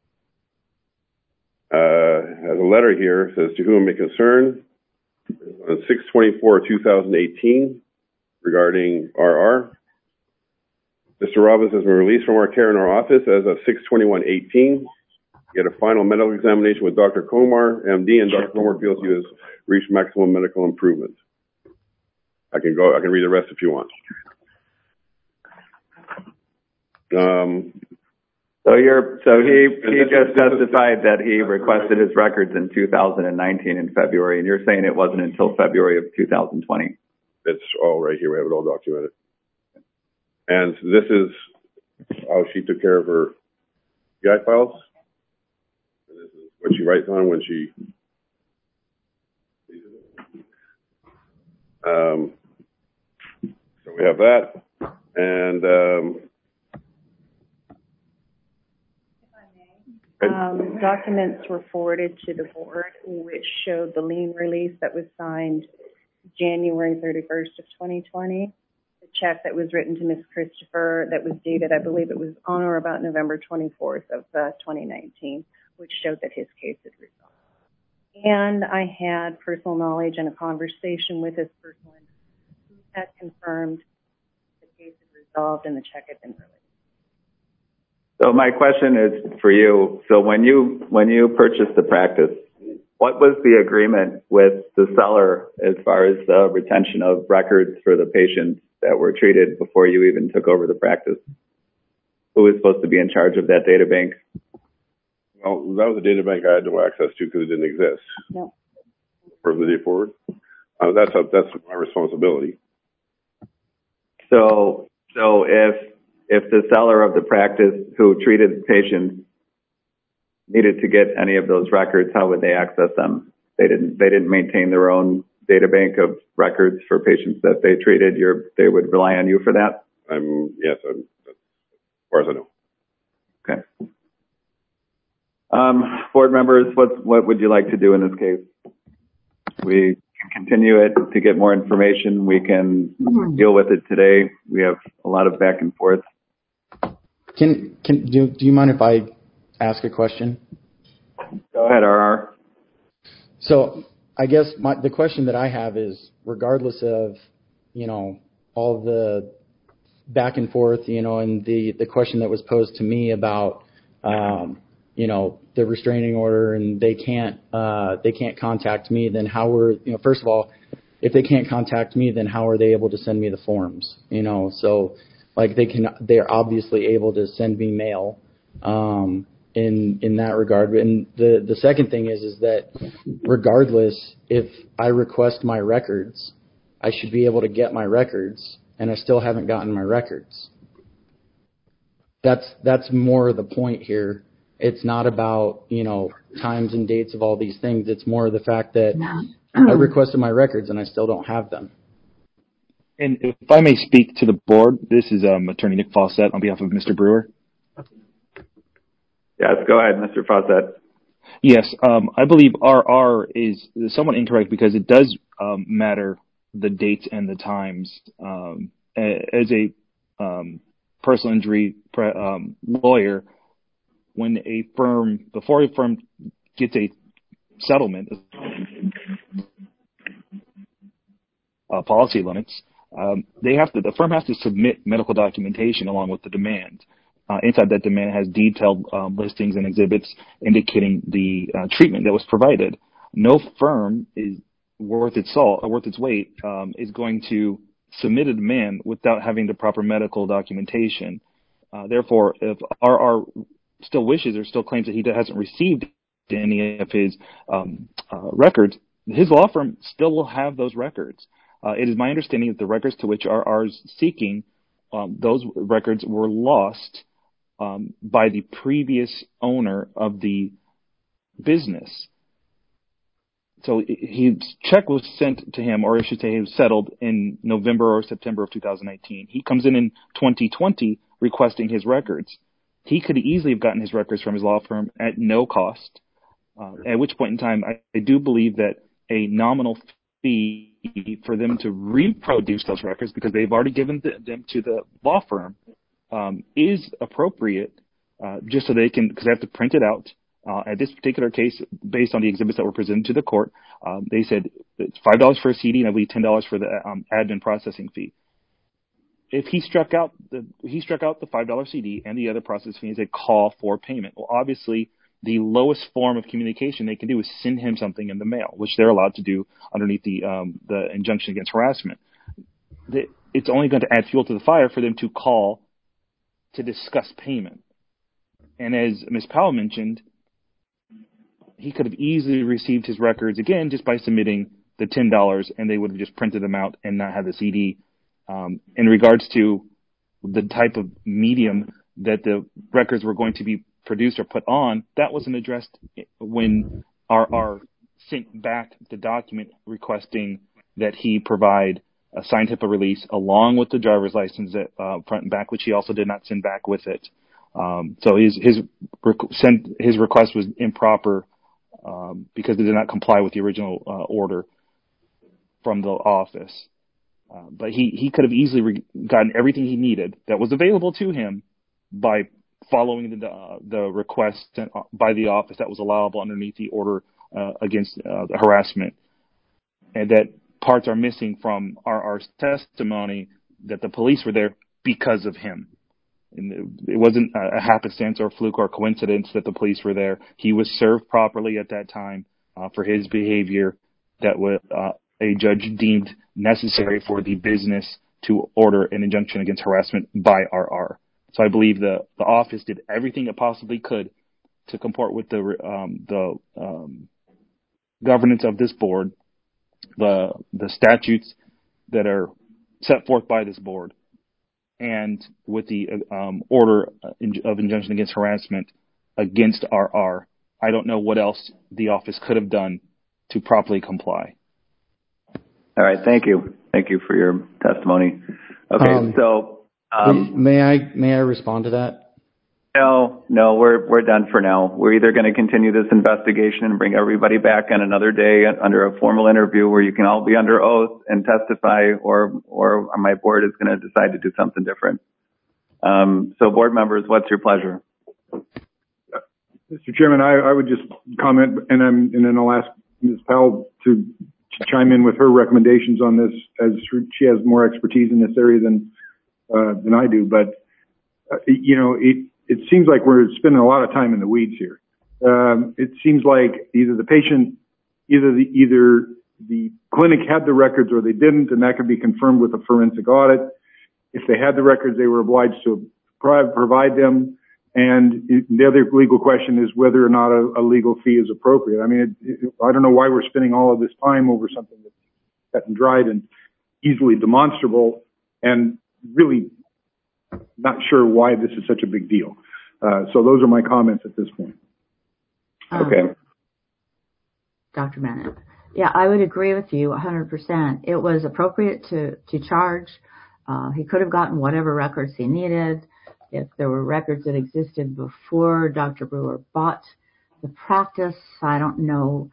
has a letter here, says, to whom it may concern, on 6/24/2018, regarding RR. Mr. Robbins has been released from our care in our office as of 6/21/18. He had a final medical examination with Dr. Komar, MD, and Dr. Komar feels he has reached maximum medical improvement. I can read the rest if you want. So he just testified that he requested his records in 2019 in February, and you're saying it wasn't until February of 2020. It's all right here. We have it all documented. And this is how she took care of her GI files. And this is what she writes on when she. So we have that, and documents were forwarded to the board, which showed the lien release that was signed January 31st of 2020. The check that was written to Ms. Christopher that was dated, I believe it was on or about November 24th of 2019, which showed that his case had resolved. And I had personal knowledge and a conversation with his personal injury who had confirmed the case had resolved and the check had been released. So my question is for you. So when you purchased the practice, what was the agreement with the seller as far as the retention of records for the patients that were treated before you even took over the practice? Who was supposed to be in charge of that data bank? Well, that was a data bank I had no access to because it didn't exist. No. From the day forward. That's my responsibility. So if the seller of the practice who treated patients needed to get any of those records, how would they access them? They didn't maintain their own data bank of records for patients that they treated. They would rely on you for that? Yes, as far as I know. Okay. Board members, what would you like to do in this case? We can continue it to get more information. We can deal with it today. We have a lot of back and forth. Do you mind if I ask a question? Go ahead, RR. So I guess the question that I have is, regardless of, all the back and forth, and the question that was posed to me about the restraining order and they can't contact me, then how are, first of all, if they can't contact me, then how are they able to send me the forms? So like they're obviously able to send me mail, in that regard. And the second thing is that regardless, if I request my records, I should be able to get my records, and I still haven't gotten my records. That's more the point here. It's not about, times and dates of all these things. It's more the fact that I requested my records and I still don't have them. And if I may speak to the board, this is Attorney Nick Fawcett on behalf of Mr. Brewer. Yes, go ahead, Mr. Fawcett. Yes, I believe RR is somewhat incorrect because it does matter the dates and the times. As a personal injury lawyer, before a firm gets a settlement, policy limits, the firm has to submit medical documentation along with the demand. Inside that demand has detailed listings and exhibits indicating the treatment that was provided. No firm is worth its salt or worth its weight is going to submit a demand without having the proper medical documentation. Therefore, if RR still wishes or still claims that he hasn't received any of his records, his law firm still will have those records. It is my understanding that the records to which RR is seeking, those records were lost by the previous owner of the business. So his check was sent to him, or I should say he was settled in November or September of 2019. He comes in 2020 requesting his records. He could easily have gotten his records from his law firm at no cost, at which point in time I do believe that a nominal fee for them to reproduce those records, because they've already given them to the law firm, is appropriate, just so they can, because they have to print it out. At this particular case, based on the exhibits that were presented to the court, they said it's $5 for a CD and I believe $10 for the admin processing fee. If he struck out the $5 CD and the other processing fee as a call for payment, well, obviously the lowest form of communication they can do is send him something in the mail, which they're allowed to do underneath the injunction against harassment. It's only going to add fuel to the fire for them to call to discuss payment. And as Ms. Powell mentioned, he could have easily received his records again just by submitting the $10, and they would have just printed them out and not have the CD. In regards to the type of medium that the records were going to be produced or put on, that wasn't addressed when RR sent back the document requesting that he provide a signed HIPAA release along with the driver's license at front and back, which he also did not send back with it. So his request was improper because it did not comply with the original order from the office. But he could have easily gotten everything he needed that was available to him by following the request sent by the office that was allowable underneath the order against the harassment. And that parts are missing from RR's testimony that the police were there because of him. And it wasn't a happenstance or fluke or coincidence that the police were there. He was served properly at that time for his behavior that a judge deemed necessary for the business to order an injunction against harassment by RR. So I believe the office did everything it possibly could to comport with the governance of this board, the statutes that are set forth by this board, and with the order of injunction against harassment against RR. I don't know what else the office could have done to properly comply. All right, thank you. Thank you for your testimony. Okay, may I respond to that? No, we're done for now. We're either going to continue this investigation and bring everybody back on another day under a formal interview where you can all be under oath and testify, or my board is going to decide to do something different. So board members, what's your pleasure? Mr. Chairman, I would just comment, and then I'll ask Ms. Powell to chime in with her recommendations on this, as she has more expertise in this area than I do. But it seems like we're spending a lot of time in the weeds here. it seems like either the clinic had the records or they didn't, and that could be confirmed with a forensic audit. If they had the records, they were obliged to provide them. And the other legal question is whether or not a legal fee is appropriate. I mean, I don't know why we're spending all of this time over something that's cut and dried and easily demonstrable, and really not sure why this is such a big deal. So those are my comments at this point. Okay. Dr. Bennett. Yeah, I would agree with you 100%. It was appropriate to charge. He could have gotten whatever records he needed. If there were records that existed before Dr. Brewer bought the practice, I don't know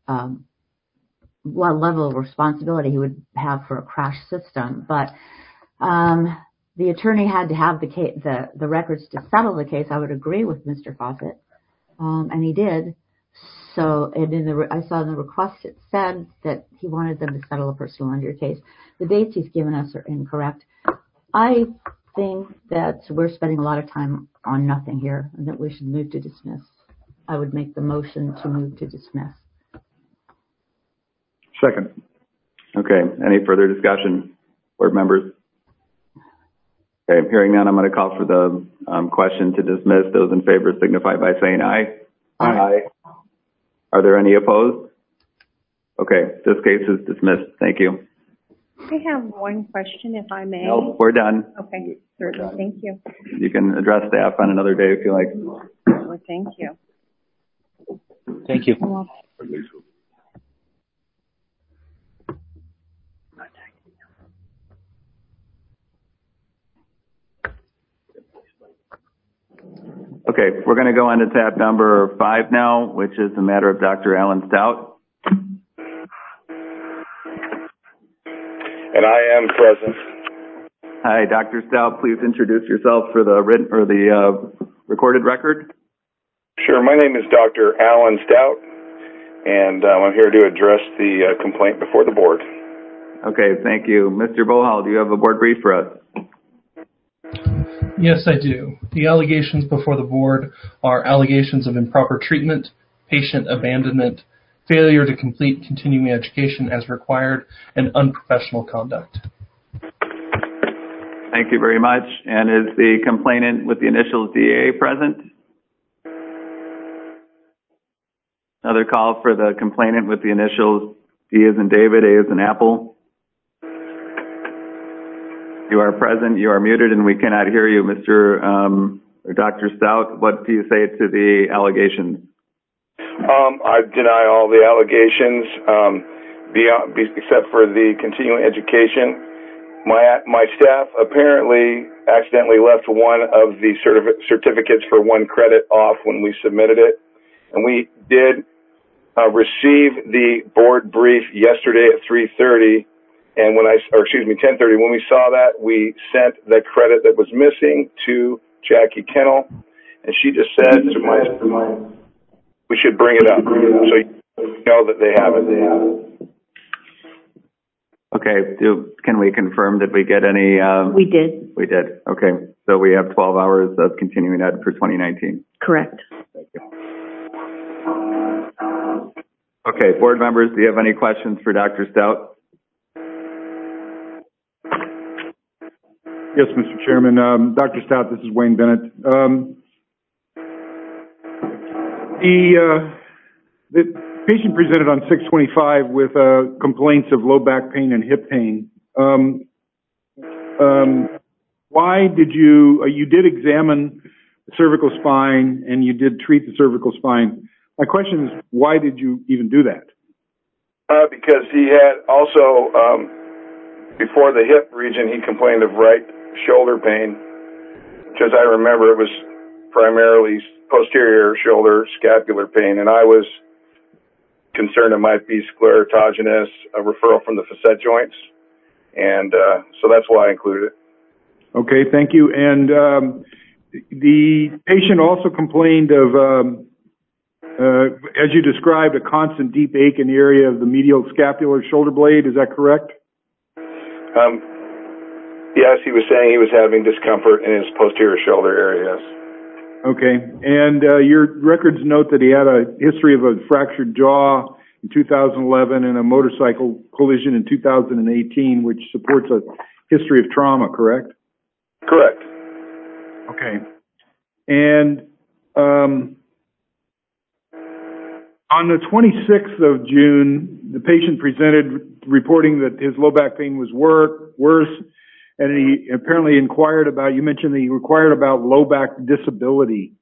what level of responsibility he would have for a crash system. But the attorney had to have the records to settle the case. I would agree with Mr. Fawcett, and he did. So, and I saw in the request it said that he wanted them to settle a personal injury case. The dates he's given us are incorrect. I think that we're spending a lot of time on nothing here, and that we should move to dismiss. I would make the motion to move to dismiss. Second. Okay. Any further discussion, board members? Okay. Hearing none, I'm going to call for the question to dismiss. Those in favor signify by saying aye. Aye. Are there any opposed? Okay. This case is dismissed. Thank you. I have one question, if I may. No, we're done. Okay, certainly. Thank you. You can address staff on another day if you like. Well, thank you. Thank you. Okay, we're going to go on to tab number 5 now, which is the matter of Dr. Alan Stout. And I am present. Hi, Dr. Stout. Please introduce yourself for the written or the recorded record. Sure. My name is Dr. Alan Stout, and I'm here to address the complaint before the board. Okay, thank you. Mr. Bohal, do you have a board brief for us? Yes, I do. The allegations before the board are allegations of improper treatment, patient abandonment, failure to complete continuing education as required, and unprofessional conduct. Thank you very much. And is the complainant with the initials DA present? Another call for the complainant with the initials D as in David, A as in Apple. You are present, you are muted, and we cannot hear you, Mr. or Dr. Stout. What do you say to the allegations? I deny all the allegations, except for the continuing education. My staff apparently accidentally left one of the certificates for one credit off when we submitted it, and we did receive the board brief yesterday at 3:30. And 10:30, when we saw that, we sent the credit that was missing to Jackie Kennel, and she just said we should bring it up, so you know that they have it. Okay, can we confirm that we get any? We did. We did. Okay, so we have 12 hours of continuing ed for 2019. Correct. Thank you. Okay, board members, do you have any questions for Dr. Stout? Yes, Mr. Chairman. Dr. Stout, this is Wayne Bennett. The patient presented on 6/25 with complaints of low back pain and hip pain. Why did you did examine the cervical spine and you did treat the cervical spine. My question is, why did you even do that? Because he had also, before the hip region, he complained of right shoulder pain, which, as I remember, it was primarily posterior shoulder scapular pain, and I was concerned it might be sclerotogenous, a referral from the facet joints, and so that's why I included it. Okay, thank you. And the patient also complained of, as you described, a constant deep ache in the area of the medial scapular shoulder blade. Is that correct? Yes, he was saying he was having discomfort in his posterior shoulder area, yes. Okay. And your records note that he had a history of a fractured jaw in 2011 and a motorcycle collision in 2018, which supports a history of trauma, correct? Correct. Okay. And on the 26th of June, the patient presented reporting that his low back pain was worse, and he apparently inquired about, you mentioned that he inquired about low back disability.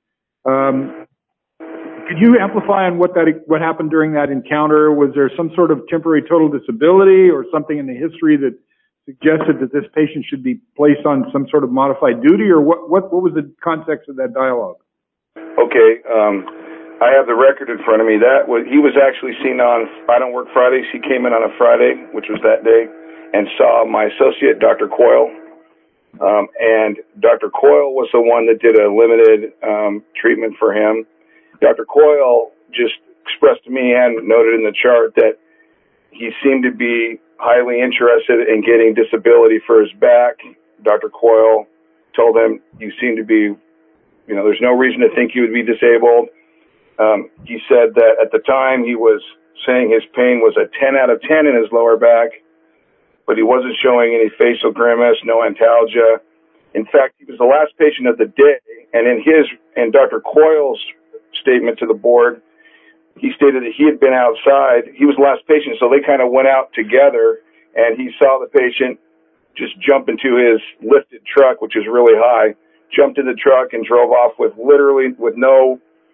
Could you amplify on what happened during that encounter? Was there some sort of temporary total disability or something in the history that suggested that this patient should be placed on some sort of modified duty, or what was the context of that dialogue? Okay, I have the record in front of me. He was actually seen on I Don't Work Fridays. He came in on a Friday, which was that day, and saw my associate, Dr. Coyle. And Dr. Coyle was the one that did a limited treatment for him. Dr. Coyle just expressed to me and noted in the chart that he seemed to be highly interested in getting disability for his back. Dr. Coyle told him, you seem to be, there's no reason to think you would be disabled. He said that at the time he was saying his pain was a 10 out of 10 in his lower back, but he wasn't showing any facial grimace, no antalgia. In fact, he was the last patient of the day, and in Dr. Coyle's statement to the board, he stated that he had been outside. He was the last patient, so they kind of went out together, and he saw the patient just jump into his lifted truck, which is really high, jumped in the truck and drove off with no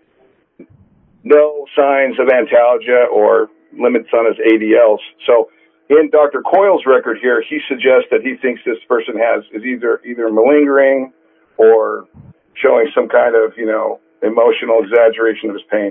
signs of antalgia or limits on his ADLs. So in Dr. Coyle's record here, he suggests that he thinks this person is either malingering or showing some kind of, emotional exaggeration of his pain.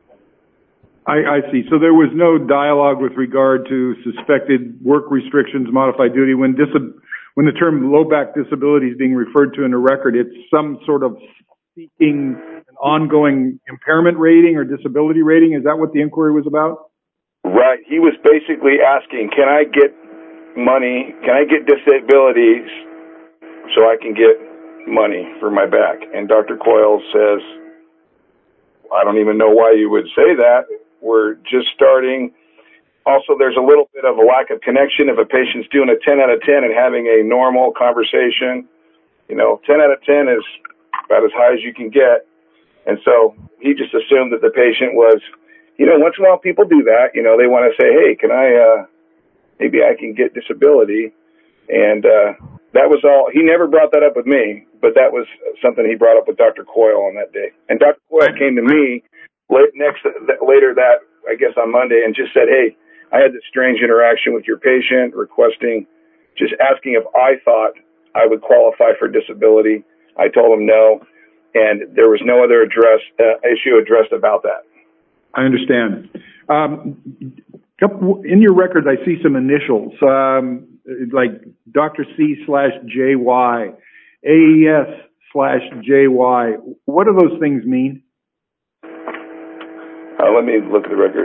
I see. So there was no dialogue with regard to suspected work restrictions, modified duty. When the term low back disability is being referred to in the record, it's some sort of seeking an ongoing impairment rating or disability rating. Is that what the inquiry was about? Right. He was basically asking, can I get money? Can I get disabilities so I can get money for my back? And Dr. Coyle says, I don't even know why you would say that. We're just starting. Also, there's a little bit of a lack of connection if a patient's doing a 10 out of 10 and having a normal conversation. 10 out of 10 is about as high as you can get. And so he just assumed that the patient was, once in a while people do that. They want to say, hey, can maybe I can get disability. And that was all. He never brought that up with me, but that was something he brought up with Dr. Coyle on that day. And Dr. Coyle came to me later that, I guess on Monday, and just said, hey, I had this strange interaction with your patient just asking if I thought I would qualify for disability. I told him no, and there was no other issue addressed about that. I understand. In your records, I see some initials, like Dr. C/JY, AES/JY. What do those things mean? Let me look at the record.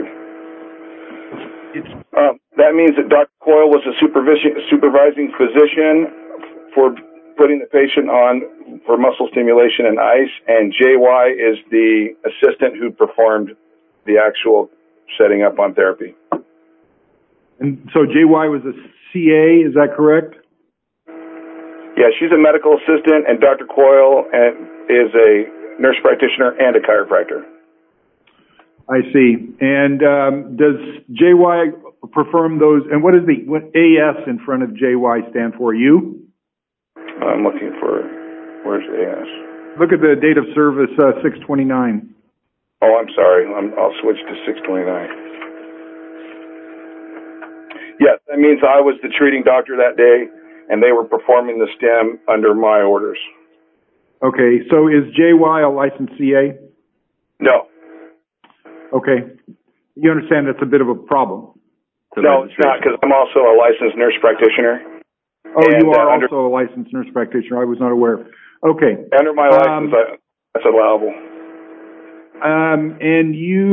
That means that Dr. Coyle was a supervising physician for putting the patient on for muscle stimulation and ice, and JY is the assistant who performed the actual setting up on therapy. And so JY was a CA, is that correct? Yeah, she's a medical assistant, and Dr. Coyle is a nurse practitioner and a chiropractor. I see. And does JY perform those? And what does the AS in front of JY stand for? You? I'm looking for, where's AS? Look at the date of service, 6/29. Oh, I'm sorry. I'll switch to 6/29. Yes, that means I was the treating doctor that day, and they were performing the stem under my orders. Okay, so is JY a licensed CA? No. Okay. You understand that's a bit of a problem? No, it's not, because I'm also a licensed nurse practitioner. Oh, you are also a licensed nurse practitioner. I was not aware. Okay. Under my license, that's allowable. And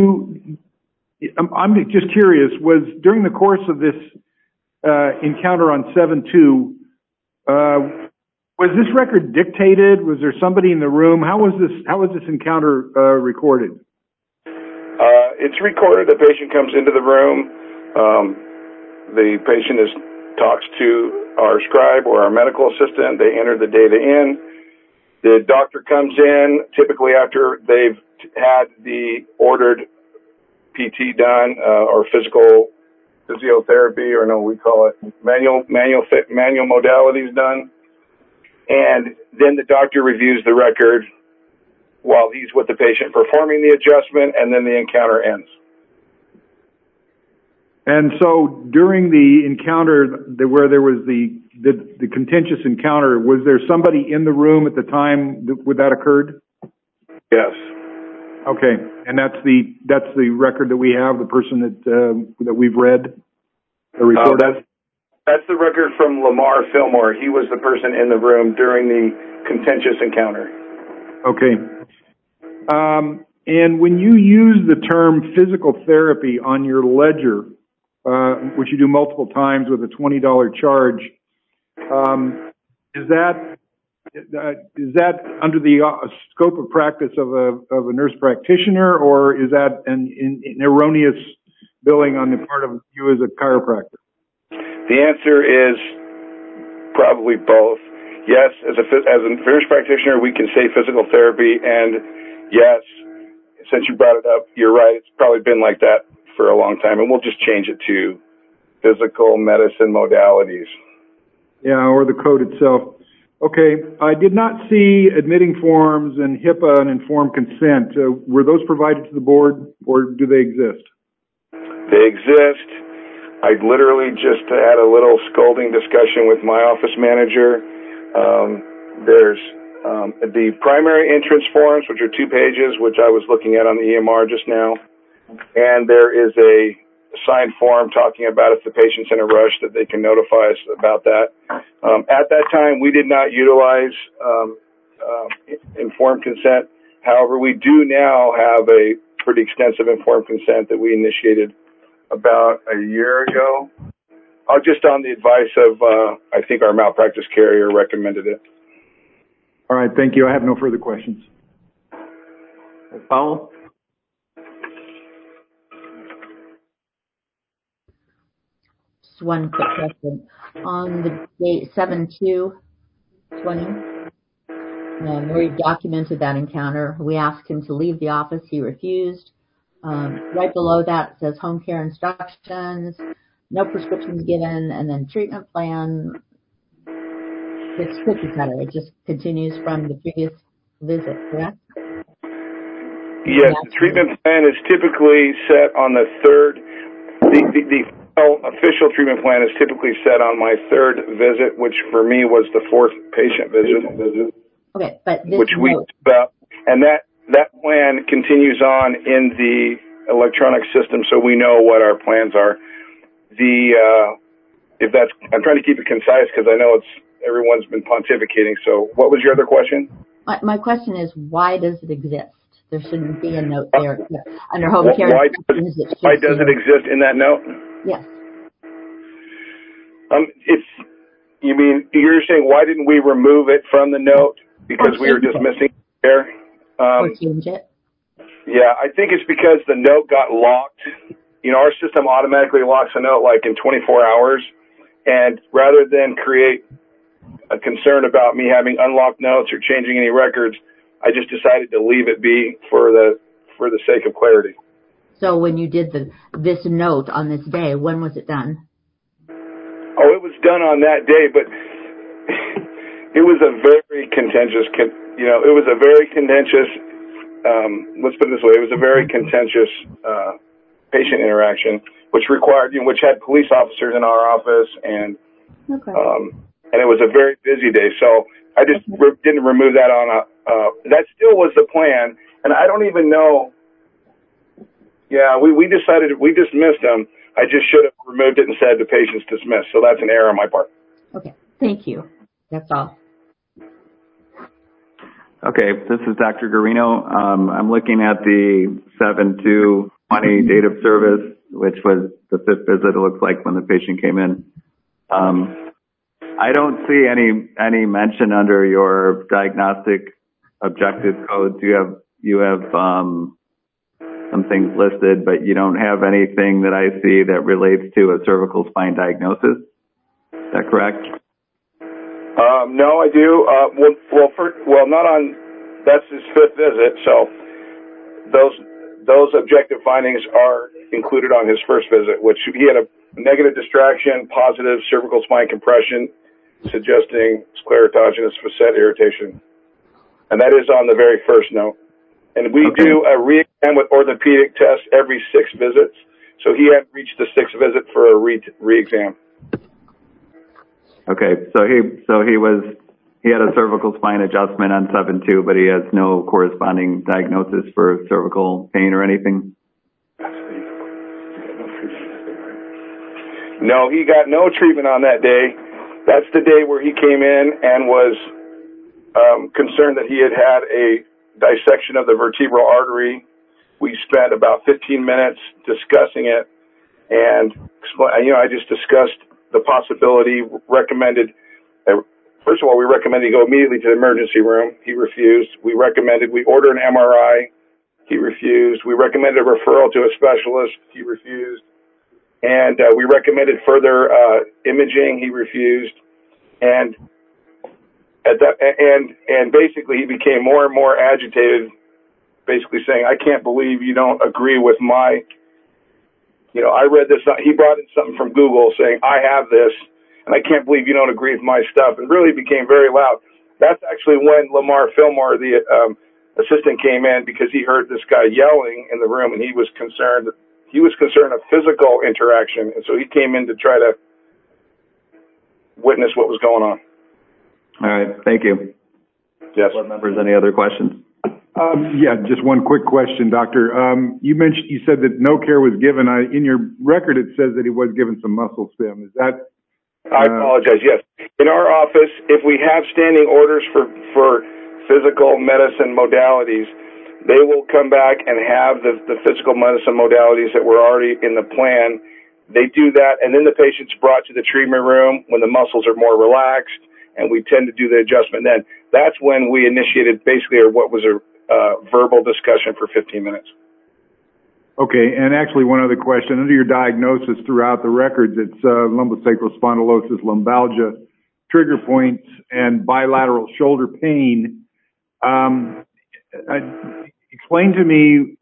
I'm just curious, was during the course of this encounter on 7/2, Was this record dictated? Was there somebody in the room? How was this encounter recorded? It's recorded. The patient comes into the room. The patient talks to our scribe or our medical assistant. They enter the data in. The doctor comes in, typically after they've had the ordered PT done or physiotherapy, or no, we call it manual modalities done. And then the doctor reviews the record while he's with the patient performing the adjustment, and then the encounter ends. And so during the encounter where there was the contentious encounter, was there somebody in the room at the time when that occurred? Yes. Okay, and that's the record that we have, the person that we've read, the report. That's the record from Lamar Fillmore. He was the person in the room during the contentious encounter. Okay. And when you use the term physical therapy on your ledger, which you do multiple times with a $20 charge, is that under the scope of practice of a nurse practitioner, or is that an erroneous billing on the part of you as a chiropractor? The answer is probably both. Yes, as a nurse practitioner, we can say physical therapy, and yes, since you brought it up, you're right. It's probably been like that for a long time, and we'll just change it to physical medicine modalities. Yeah, or the code itself. Okay, I did not see admitting forms and HIPAA and informed consent. Were those provided to the board, or do they exist? They exist. I literally just had a little scolding discussion with my office manager. There's the primary entrance forms, which are 2 pages, which I was looking at on the EMR just now. And there is a signed form talking about if the patient's in a rush that they can notify us about that. At that time, we did not utilize informed consent. However, we do now have a pretty extensive informed consent that we initiated about a year ago, just on the advice of, I think our malpractice carrier recommended it. All right, thank you. I have no further questions. Powell? Just one quick question. On the date 7/2/20, where he documented that encounter, we asked him to leave the office. He refused. Right below that it says home care instructions, no prescriptions given, and then treatment plan. It's cookie cutter. It just continues from the previous visit, correct? Yes, the treatment plan is typically set on the third. The official treatment plan is typically set on my 3rd visit, which for me was the 4th patient visit. Okay, but this which we about, and that plan continues on in the electronic system, so we know what our plans are. I'm trying to keep it concise because I know everyone's been pontificating. So, what was your other question? My question is, why does it exist? There shouldn't be a note there under home care. Why does it exist in that note? Yes. You're saying why didn't we remove it from the note because we were dismissing care? Or change it? Yeah, I think it's because the note got locked. Our system automatically locks a note like in 24 hours. And rather than create a concern about me having unlocked notes or changing any records, I just decided to leave it be for the sake of clarity. So when you did this note on this day, when was it done? Oh, it was done on that day, but it was a very contentious, let's put it this way, it was a very contentious patient interaction, which had police officers in our office, and it was a very busy day. So I just didn't remove that that still was the plan, and I don't even know. Yeah, we dismissed them. I just should have removed it and said the patient's dismissed. So that's an error on my part. Okay, thank you. That's all. Okay, this is Dr. Garino. I'm looking at the 7/2/20 date of service, which was the 5th visit, it looks like, when the patient came in. I don't see any mention under your diagnostic objective codes. You have some things listed, but you don't have anything that I see that relates to a cervical spine diagnosis. Is that correct? No, I do. Not on. That's his fifth visit, so those objective findings are included on his first visit, which he had a negative distraction, positive cervical spine compression, suggesting sclerotogenous facet irritation, and that is on the very first note. And we do a re-exam with orthopedic tests every 6 visits, so he hadn't reached the 6th visit for a re-exam. Okay, so he had a cervical spine adjustment on 7/2, but he has no corresponding diagnosis for cervical pain or anything? No, he got no treatment on that day. That's the day where he came in and was concerned that he had had a dissection of the vertebral artery. We spent about 15 minutes discussing it, and I just discussed the possibility, recommended, first of all, we recommended he go immediately to the emergency room. He refused. We order an MRI. He refused. We recommended a referral to a specialist. He refused. And we recommended further imaging. He refused. And basically he became more and more agitated, basically saying, I can't believe you don't agree with my, I read this, he brought in something from Google saying, I have this, and I can't believe you don't agree with my stuff, and really became very loud. That's actually when Lamar Fillmore, the assistant, came in because he heard this guy yelling in the room, and he was concerned of physical interaction, and so he came in to try to witness what was going on. All right, thank you. Yes. Board members, any other questions? Just one quick question, Doctor. You said that no care was given. In your record, it says that he was given some muscle stim. Is that? I apologize. Yes, in our office, if we have standing orders for physical medicine modalities, they will come back and have the physical medicine modalities that were already in the plan. They do that, and then the patient's brought to the treatment room when the muscles are more relaxed, and we tend to do the adjustment then. That's when we initiated basically what was a verbal discussion for 15 minutes. Okay, and actually one other question. Under your diagnosis throughout the records, it's lumbosacral spondylosis, lumbalgia, trigger points, and bilateral shoulder pain. Explain to me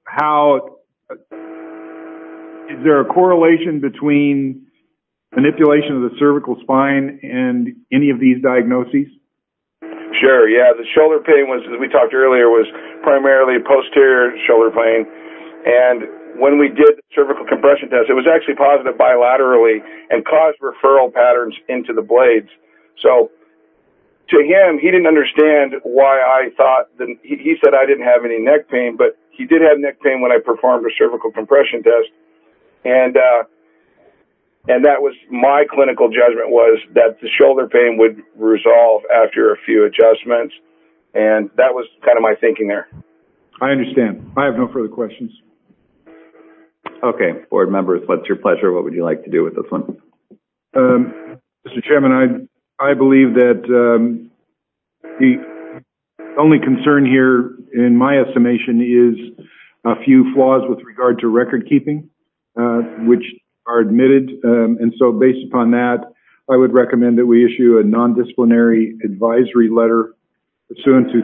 is there a correlation between manipulation of the cervical spine and any of these diagnoses? Sure, yeah. The shoulder pain was, as we talked earlier, was primarily posterior shoulder pain. And when we did the cervical compression test, it was actually positive bilaterally and caused referral patterns into the blades. So to him, he didn't understand why I thought that he said I didn't have any neck pain, but he did have neck pain when I performed a cervical compression test. And that was my clinical judgment, was that the shoulder pain would resolve after a few adjustments. And that was kind of my thinking there. I understand. I have no further questions. Okay, board members, what's your pleasure? What would you like to do with this one? Mr. Chairman, I believe that the only concern here, in my estimation, is a few flaws with regard to record keeping, which are admitted. And so based upon that, I would recommend that we issue a non-disciplinary advisory letter pursuant to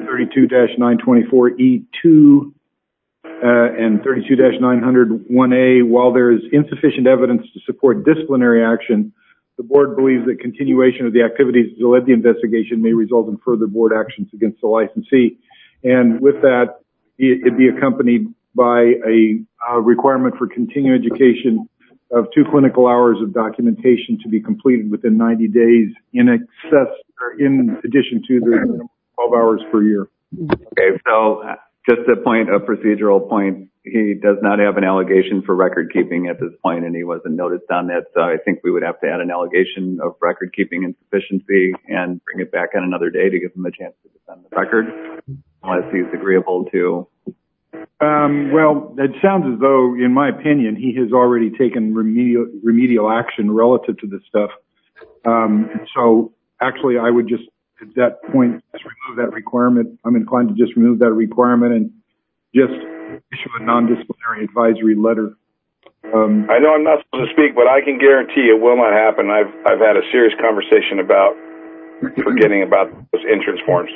32-924E2 and 32-900-1A. While there is insufficient evidence to support disciplinary action, the board believes that continuation of the activities that led the investigation may result in further board actions against the licensee. And with that, it'd be accompanied by a requirement for continuing education of 2 clinical hours of documentation to be completed within 90 days in addition to the 12 hours per year. Okay, so just a procedural point, he does not have an allegation for record keeping at this point, and he wasn't noticed on that, so I think we would have to add an allegation of record keeping insufficiency and bring it back on another day to give him a chance to defend the record, unless he's agreeable to. Well, it sounds as though, in my opinion, he has already taken remedial action relative to this stuff. So actually, I would just, at that point, just remove that requirement. I'm inclined to just remove that requirement and just issue a non-disciplinary advisory letter. I know I'm not supposed to speak, but I can guarantee it will not happen. I've had a serious conversation about forgetting about those entrance forms.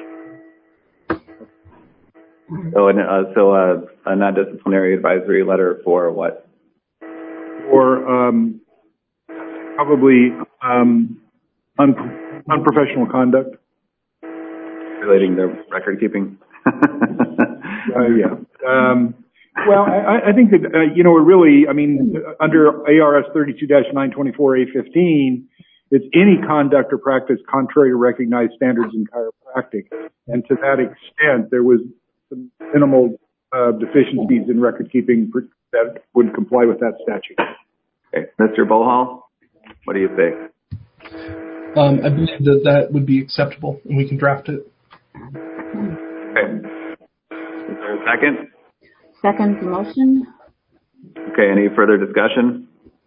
So a non-disciplinary advisory letter for what? Or probably unprofessional conduct. Relating to record keeping? Yeah. Well, I think that, really, I mean, under ARS 32-924A15, it's any conduct or practice contrary to recognized standards in chiropractic. And to that extent, there was some minimal deficiencies in record keeping that would comply with that statute. Okay. Mr. Bohal, what do you say? I believe that would be acceptable, and we can draft it. Okay. Is there a second? Second the motion. Okay, any further discussion?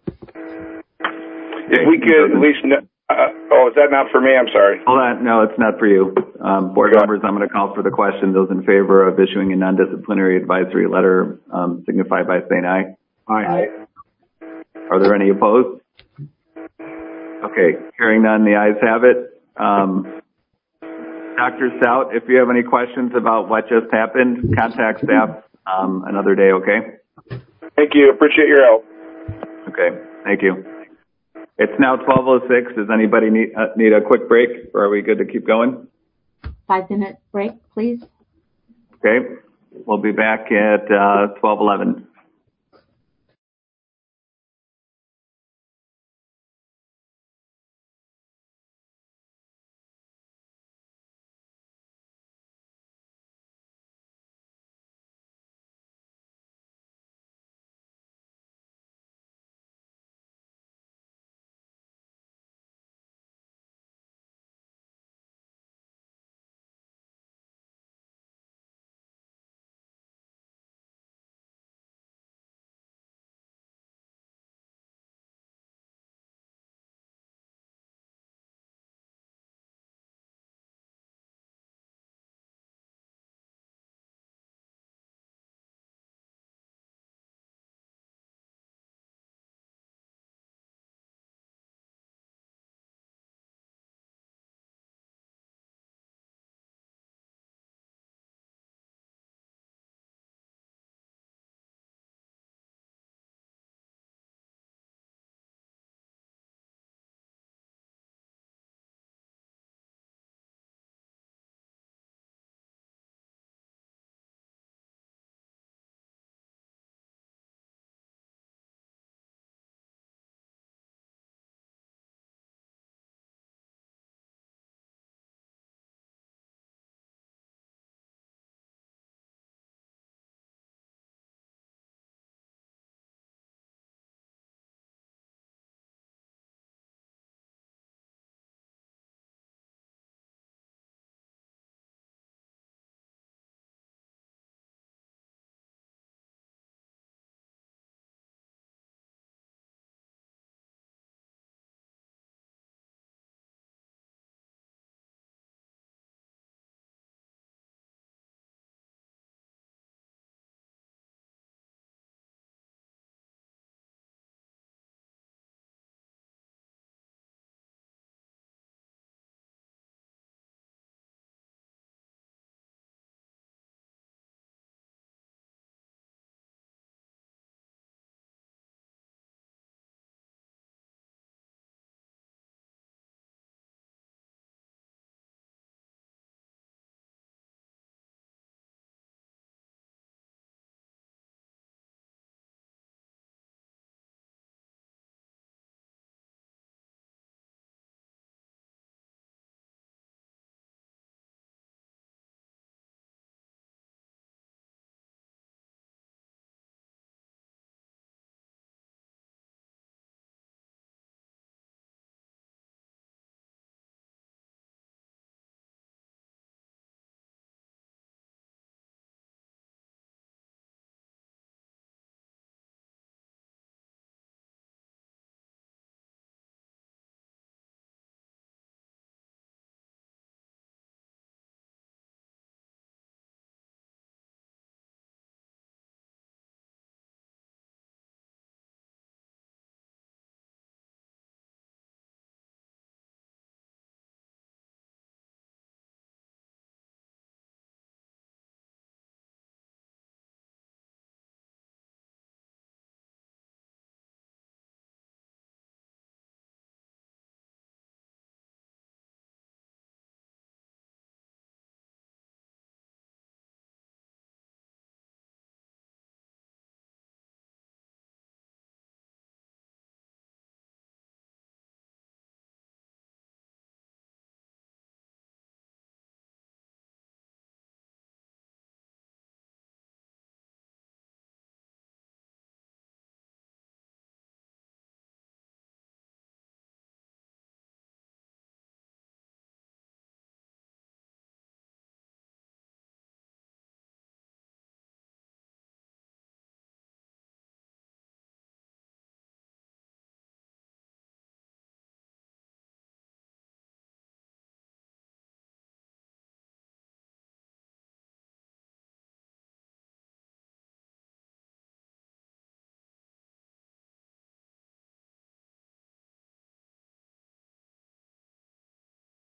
If we could at least know, is that not for me? I'm sorry. Hold on. No, it's not for you. Board members, I'm going to call for the question. Those in favor of issuing a non-disciplinary advisory letter signify by saying aye. Aye. Are there any opposed? Okay, hearing none, the ayes have it. Dr. Stout, if you have any questions about what just happened, contact staff another day, okay? Thank you. Appreciate your help. Okay, thank you. It's now 12:06. Does anybody need a quick break, or are we good to keep going? 5-minute break, please. Okay, we'll be back at 12:11.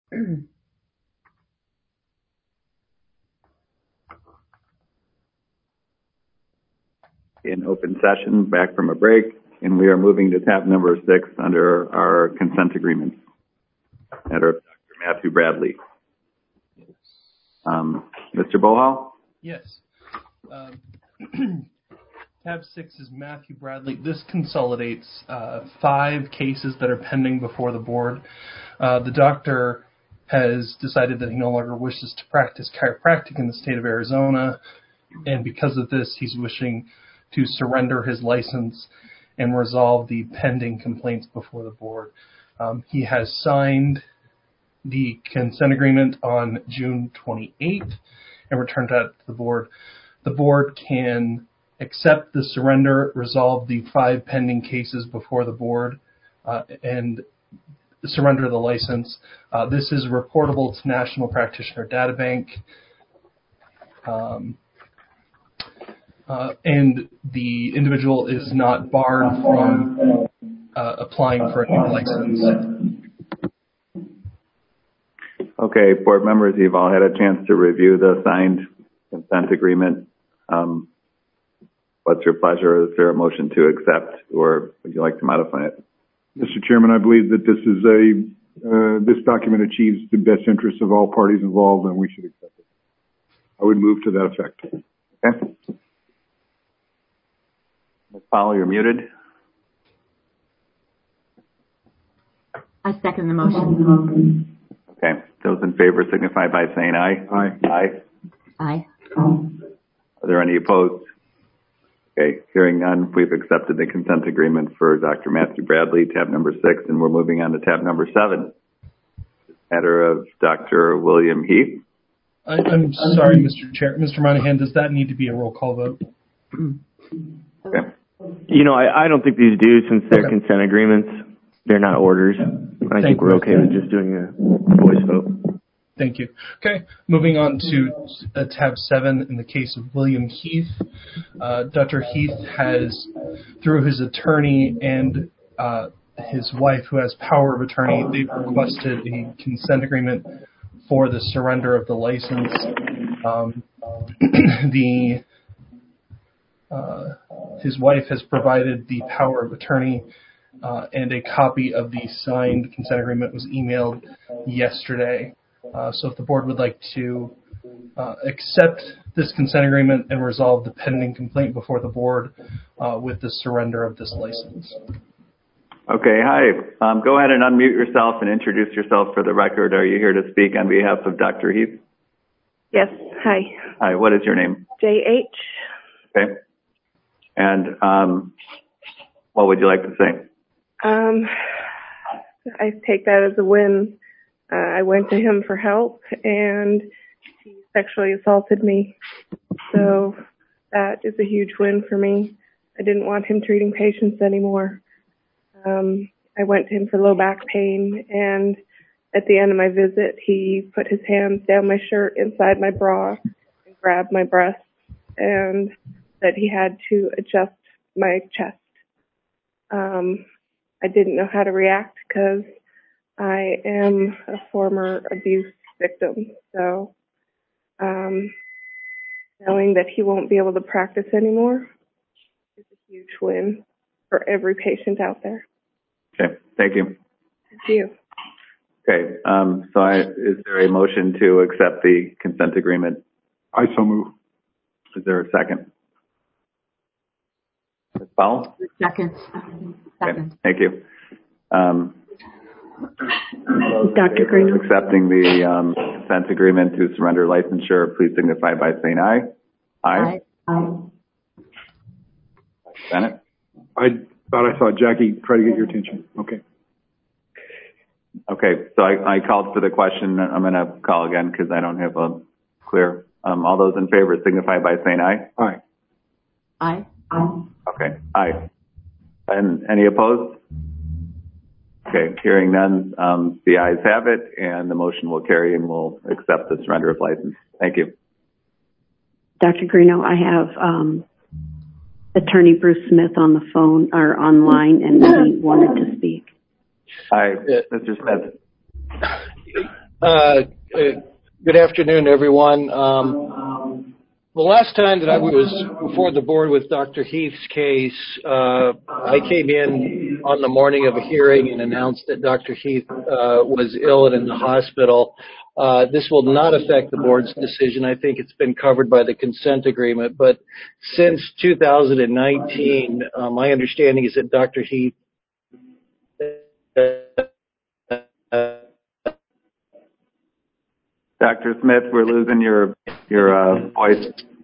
In open session, back from a break, and we are moving to tab number 6 under our consent agreement. Matter of Dr. Matthew Bradley. Mr. Bohal? Yes. Tab 6 is Matthew Bradley. This consolidates 5 cases that are pending before the board. The doctor has decided that he no longer wishes to practice chiropractic in the state of Arizona, and because of this, he's wishing to surrender his license and resolve the pending complaints before the board. He has signed the consent agreement on June 28th and returned that to the board. The board can accept the surrender, resolve the 5 pending cases before the board, and surrender the license. This is reportable to National Practitioner Data Bank. And the individual is not barred from applying for a new license. Okay, board members, you've all had a chance to review the signed consent agreement. What's your pleasure? Is there a motion to accept, or would you like to modify it? Mr. Chairman, I believe that this document achieves the best interests of all parties involved, and we should accept it. I would move to that effect. Okay. Ms. Powell, you're muted. I second the motion. Okay. Those in favor signify by saying aye. Aye. Aye. Aye. Are there any opposed? Okay. Hearing none, we've accepted the consent agreement for Dr. Matthew Bradley, tab number 6, and we're moving on to tab number 7. Matter of Dr. William Heath. I'm sorry, Mr. Chair. Mr. Monahan, does that need to be a roll call vote? Okay. I don't think these do, since they're consent agreements. They're not orders. I think we're okay with just doing a voice vote. Thank you. Okay, moving on to tab 7 in the case of William Heath. Dr. Heath has, through his attorney and his wife, who has power of attorney, they've requested a consent agreement for the surrender of the license. His wife has provided the power of attorney, and a copy of the signed consent agreement was emailed yesterday. So if the board would like to accept this consent agreement and resolve the pending complaint before the board with the surrender of this license. Okay, hi. Go ahead and unmute yourself and introduce yourself for the record. Are you here to speak on behalf of Dr. Heath? Yes, hi. Hi, what is your name? J.H. Okay. And what would you like to say? I take that as a win. I went to him for help, and he sexually assaulted me. So that is a huge win for me. I didn't want him treating patients anymore. I went to him for low back pain, and at the end of my visit, he put his hands down my shirt inside my bra and grabbed my breasts, and said he had to adjust my chest. I didn't know how to react because I am a former abuse victim. So knowing that he won't be able to practice anymore is a huge win for every patient out there. Okay, thank you. Thank you. Okay, is there a motion to accept the consent agreement? I so move. Is there a second? Ms. Powell? Second. Okay, thank you. Dr. Green. Accepting the consent agreement to surrender licensure, please signify by saying aye. Aye. Aye. Bennett? I thought I saw Jackie try to get your attention. Okay. Okay, so I called for the question. I'm going to call again because I don't have a clear. All those in favor signify by saying aye. Aye. Aye. Okay, aye. And any opposed? Okay, hearing none, the ayes have it, and the motion will carry, and we'll accept the surrender of license. Thank you. Dr. Greeno, I have Attorney Bruce Smith on the phone or online, and he wanted to speak. Hi, Mr. Smith. Good afternoon, everyone. The last time that I was before the board with Dr. Heath's case, I came in on the morning of a hearing and announced that Dr. Heath was ill and in the hospital. This will not affect the board's decision. I think it's been covered by the consent agreement. But since 2019, my understanding is that Dr. Heath Dr. Smith, we're losing your voice.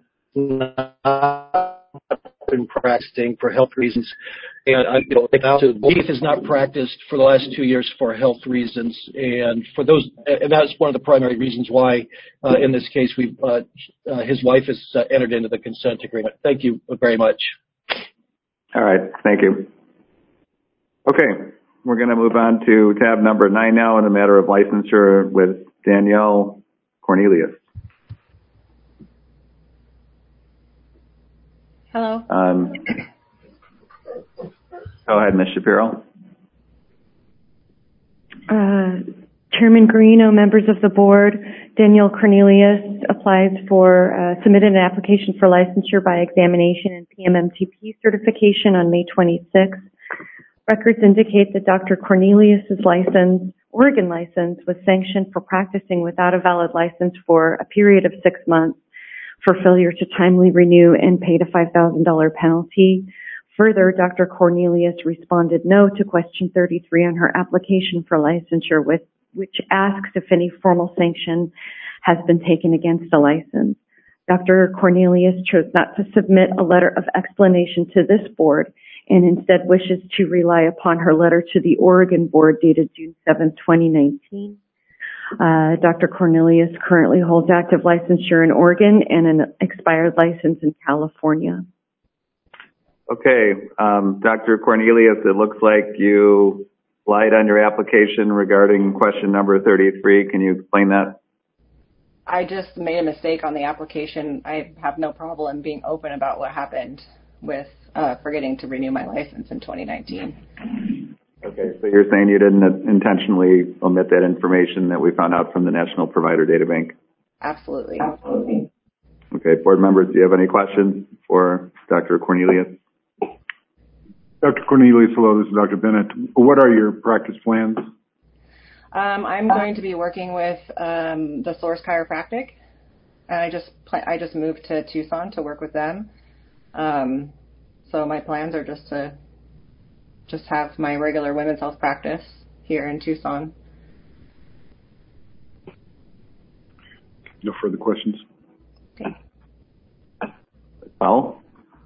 Been practicing for health reasons, and Heath has not practiced for the last 2 years for health reasons, and that's one of the primary reasons why, in this case, his wife has entered into the consent agreement. Thank you very much. All right, thank you. Okay, we're going to move on to tab number 9 now in the matter of licensure with Danielle Cornelius. Hello. Go ahead, Ms. Shapiro. Chairman Guarino, members of the board, Danielle Cornelius submitted an application for licensure by examination and PMMTP certification on May 26th. Records indicate that Dr. Cornelius's Oregon license, was sanctioned for practicing without a valid license for a period of 6 months for failure to timely renew and paid a $5,000 penalty. Further, Dr. Cornelius responded no to question 33 on her application for licensure, which asks if any formal sanction has been taken against the license. Dr. Cornelius chose not to submit a letter of explanation to this board and instead wishes to rely upon her letter to the Oregon board dated June 7, 2019. Dr. Cornelius currently holds active licensure in Oregon and an expired license in California. Okay, Dr. Cornelius, it looks like you lied on your application regarding question number 33. Can you explain that? I just made a mistake on the application. I have no problem being open about what happened with forgetting to renew my license in 2019. Okay, so you're saying you didn't intentionally omit that information that we found out from the National Provider Data Bank? Absolutely. Okay, board members, do you have any questions for Dr. Cornelius? Dr. Cornelius, hello, this is Dr. Bennett. What are your practice plans? I'm going to be working with the Source Chiropractic. I just moved to Tucson to work with them. So my plans are just to have my regular women's health practice here in Tucson. No further questions. Okay. Well,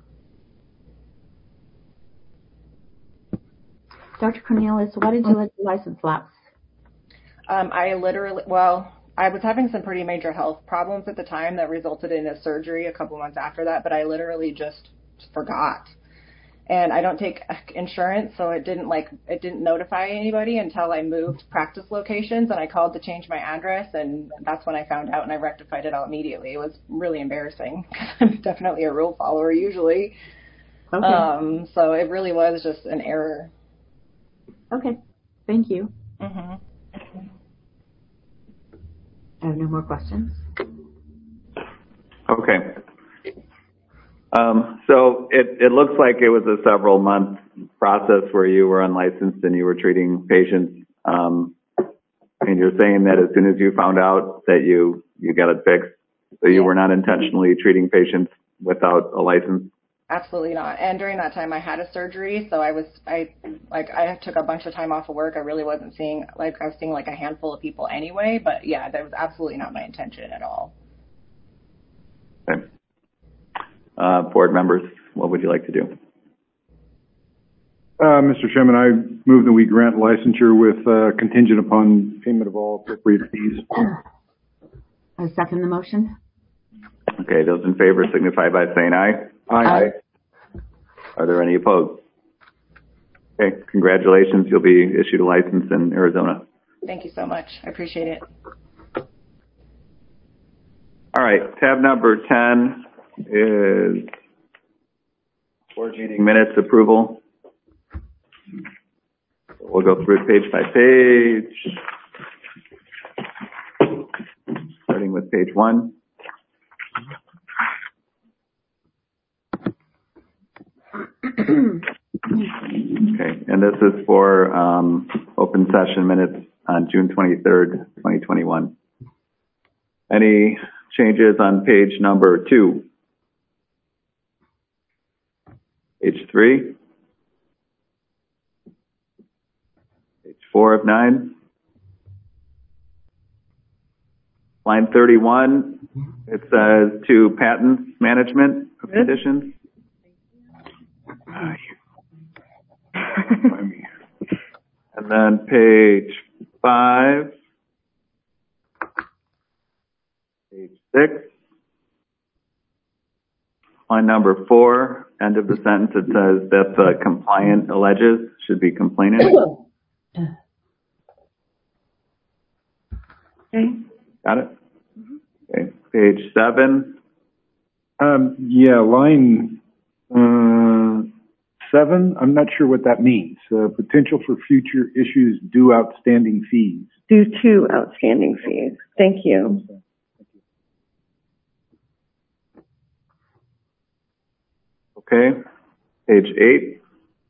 Dr. Cornelius, why did you let your license lapse? I was having some pretty major health problems at the time that resulted in a surgery a couple months after that, but I literally just forgot. And I don't take insurance, so it didn't notify anybody until I moved practice locations, and I called to change my address, and that's when I found out, and I rectified it all immediately. It was really embarrassing. I'm definitely a rule follower usually. Okay. So it really was just an error. Okay. Thank you. Mm-hmm. I have no more questions. Okay. So it looks like it was a several month process where you were unlicensed and you were treating patients. And you're saying that as soon as you found out that you got it fixed, so you were not intentionally treating patients without a license? Absolutely not. And during that time I had a surgery, so I took a bunch of time off of work. I really wasn't seeing, I was seeing a handful of people anyway, but yeah, that was absolutely not my intention at all. Okay. Board members, what would you like to do? Mr. Chairman, I move that we grant licensure with contingent upon payment of all appropriate fees. I second the motion. Okay, those in favor signify by saying aye. Aye. Are there any opposed? Okay, congratulations. You'll be issued a license in Arizona. Thank you so much. I appreciate it. All right, tab number 10 is board meeting minutes approval. We'll go through it page by page. page 1. Okay, and this is for open session minutes on June 23rd, 2021. Any changes on page number 2? Page 3? Page 4 of 9? Line 31, it says to patents management of conditions. And then page 5, page 6, line number 4, end of the sentence, it says that the compliant alleges should be complainant. Okay. Got it? Okay, page 7. Yeah, line 7, I'm not sure what that means. Potential for future issues due outstanding fees. Due to outstanding fees. Thank you. Okay, page 8.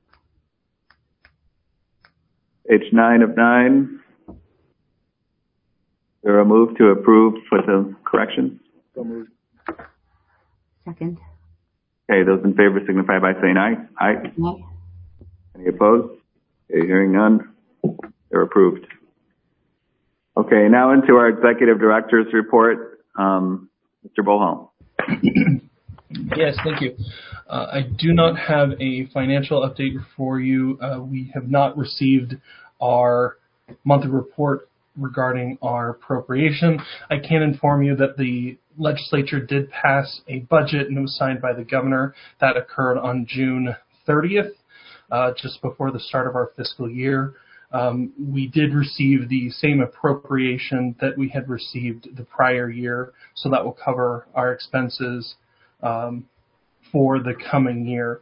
Page 9 of 9. There a move to approve with the corrections? So moved. Second. Okay, those in favor signify by saying aye. Aye. Aye. Any opposed? Okay, hearing none. They're approved. Okay, now into our executive director's report. Mr. Bohal. Yes, thank you. I do not have a financial update for you. We have not received our monthly report regarding our appropriation. I can inform you that the legislature did pass a budget and it was signed by the governor. That occurred on June 30th, just before the start of our fiscal year. We did receive the same appropriation that we had received the prior year, so that will cover our expenses for the coming year.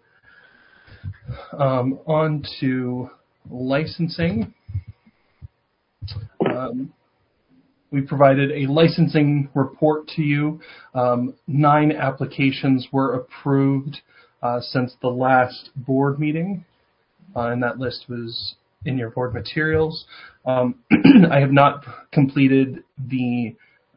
On to licensing. We provided a licensing report to you. 9 applications were approved since the last board meeting, and that list was in your board materials. I have not completed the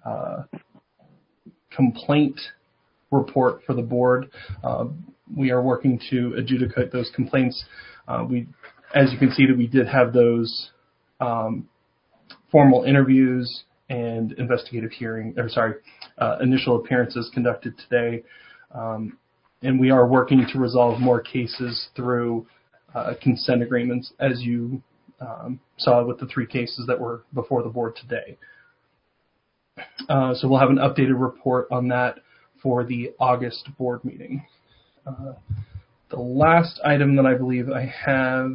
complaint report for the board. We are working to adjudicate those complaints. As you can see, that we did have those formal interviews and investigative initial appearances conducted today. And we are working to resolve more cases through consent agreements, as you saw with the 3 cases that were before the board today. So we'll have an updated report on that for the August board meeting. The last item that I believe I have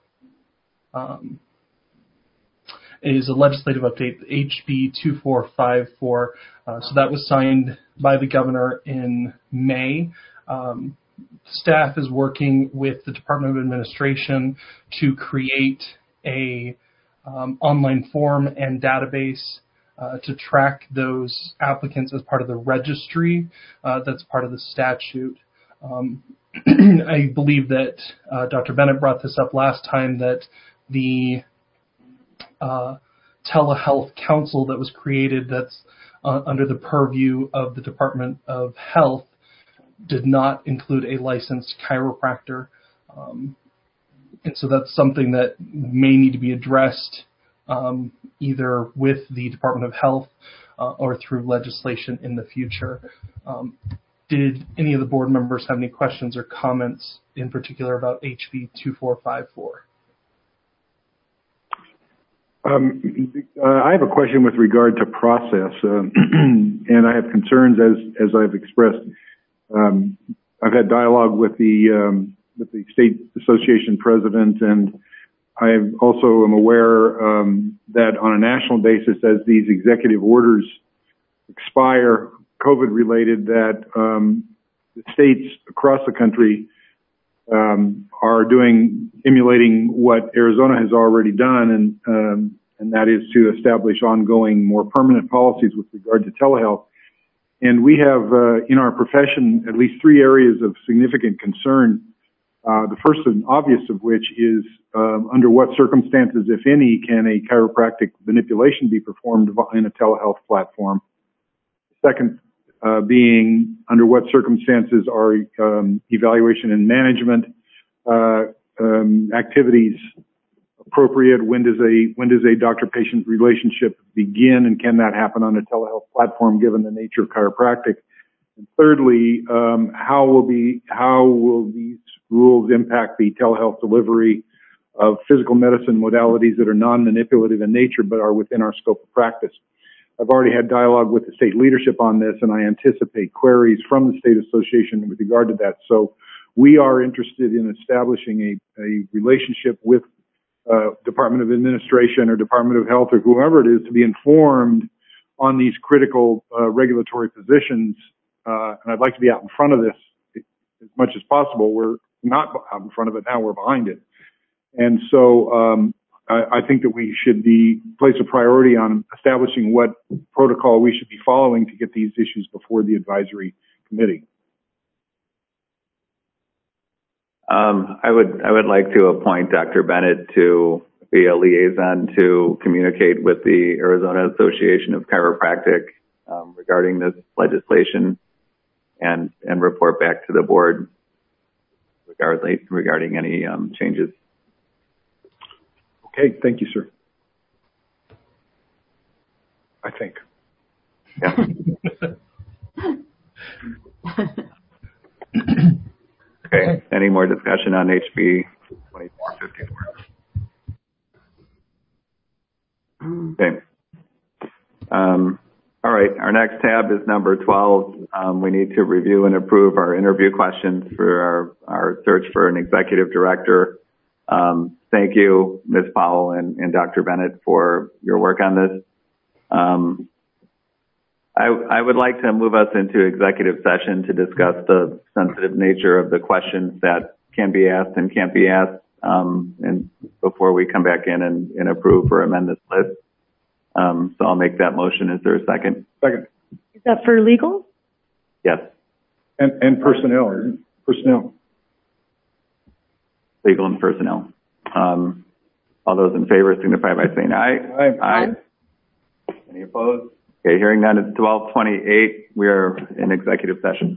is a legislative update, HB 2454. So that was signed by the governor in May. Staff is working with the Department of Administration to create a online form and database to track those applicants as part of the registry that's part of the statute. I believe that Dr. Bennett brought this up last time, that the telehealth council that was created that's under the purview of the Department of Health did not include a licensed chiropractor. And so that's something that may need to be addressed either with the Department of Health or through legislation in the future. Did any of the board members have any questions or comments in particular about HB 2454? I have a question with regard to process, and I have concerns as I've expressed. I've had dialogue with the state association president, and I also am aware that on a national basis, as these executive orders expire, COVID-related, that the states across the country are emulating what Arizona has already done, and and that is to establish ongoing, more permanent policies with regard to telehealth. And we have in our profession at least 3 areas of significant concern. The first and obvious of which is under what circumstances, if any, can a chiropractic manipulation be performed in a telehealth platform? Second being under what circumstances are evaluation and management activities appropriate? When does a doctor-patient relationship begin, and can that happen on a telehealth platform given the nature of chiropractic? And thirdly, how will these rules impact the telehealth delivery of physical medicine modalities that are non-manipulative in nature but are within our scope of practice? I've already had dialogue with the state leadership on this, and I anticipate queries from the state association with regard to that. So we are interested in establishing a relationship with Department of Administration or Department of Health or whoever it is to be informed on these critical regulatory positions. And I'd like to be out in front of this as much as possible. We're not out in front of it now, we're behind it. And so I think that we should place a priority on establishing what protocol we should be following to get these issues before the advisory committee. I would like to appoint Dr. Bennett to be a liaison to communicate with the Arizona Association of Chiropractic regarding this legislation and report back to the board regarding any changes. Okay, thank you, sir. I think. Yeah. Okay, any more discussion on HB 2454? Okay. All right, our next tab is number 12. We need to review and approve our interview questions for our search for an executive director. Thank you, Ms. Powell and Dr. Bennett, for your work on this. I would like to move us into executive session to discuss the sensitive nature of the questions that can be asked and can't be asked, and before we come back in and approve or amend this list. So I'll make that motion. Is there a second? Second. Is that for legal? Yes. And personnel. Personnel. Legal and personnel. All those in favor signify by saying aye. Aye. Any opposed? Okay, hearing none, it's 12:28. We are in executive session.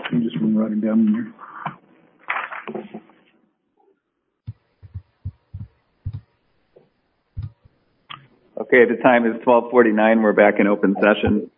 I'm just writing down here. Okay, the time is 12:49. We're back in open session.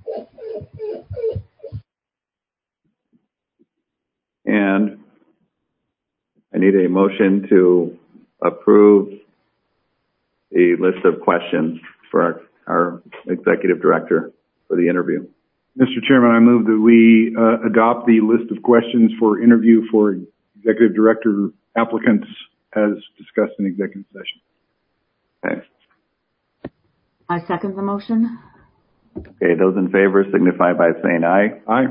And I need a motion to approve the list of questions for our executive director for the interview. Mr. Chairman, I move that we adopt the list of questions for interview for executive director applicants as discussed in executive session. Okay. I second the motion. Okay, those in favor signify by saying aye. Aye.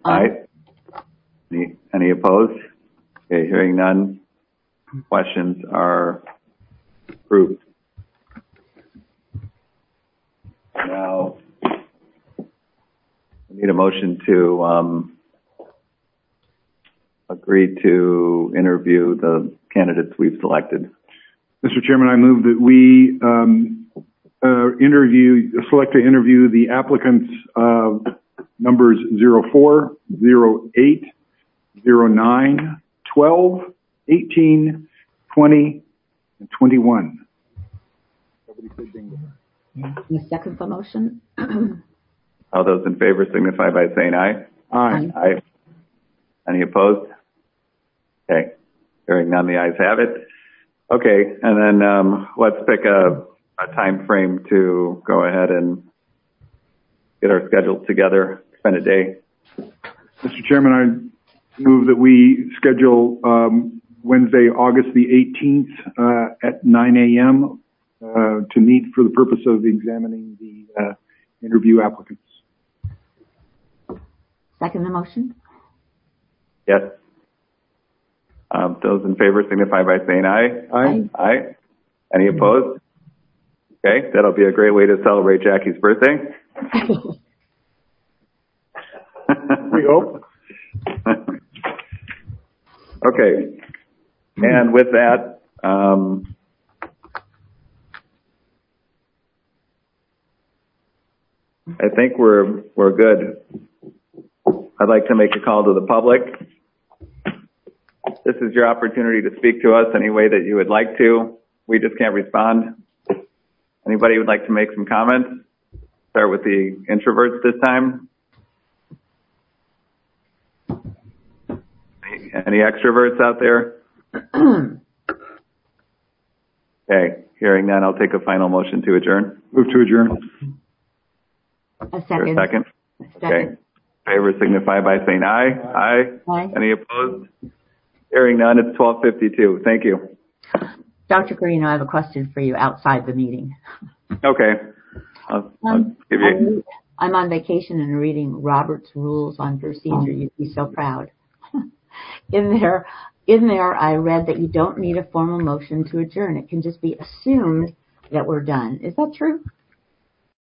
Aye. Any opposed? Okay, hearing none. Questions are approved. Now, we need a motion to agree to interview the candidates we've selected. Mr. Chairman, I move that we select to interview the applicants numbers 04, 08, 09, 12, 18, 20, and 21. I second the motion. All those in favor signify by saying aye. Aye. Aye. Any opposed? Okay. Hearing none, the ayes have it. Okay, and then let's pick a time frame to go ahead and get our schedules together, spend a day. Mr. Chairman, I move that we schedule Wednesday, August the 18th at 9 a.m. To meet for the purpose of examining the interview applicants. Second the motion. Yes. Those in favor signify by saying aye. Aye. Aye. Any opposed? Okay, that'll be a great way to celebrate Jackie's birthday. We hope. Okay, and with that, I think we're good. I'd like to make a call to the public. This is your opportunity to speak to us any way that you would like to. We just can't respond. Anybody would like to make some comments? Start with the introverts this time. Any extroverts out there? Okay, hearing none, I'll take a final motion to adjourn. Move to adjourn. A second. Second? Okay. Favor signify by saying aye. Aye. Aye. Any opposed? Hearing none, it's 12:52. Thank you. Dr. Carino, I have a question for you outside the meeting. Okay. I'll give you. I'm on vacation and reading Robert's Rules on Procedure. You'd be so proud. In there, I read that you don't need a formal motion to adjourn. It can just be assumed that we're done. Is that true?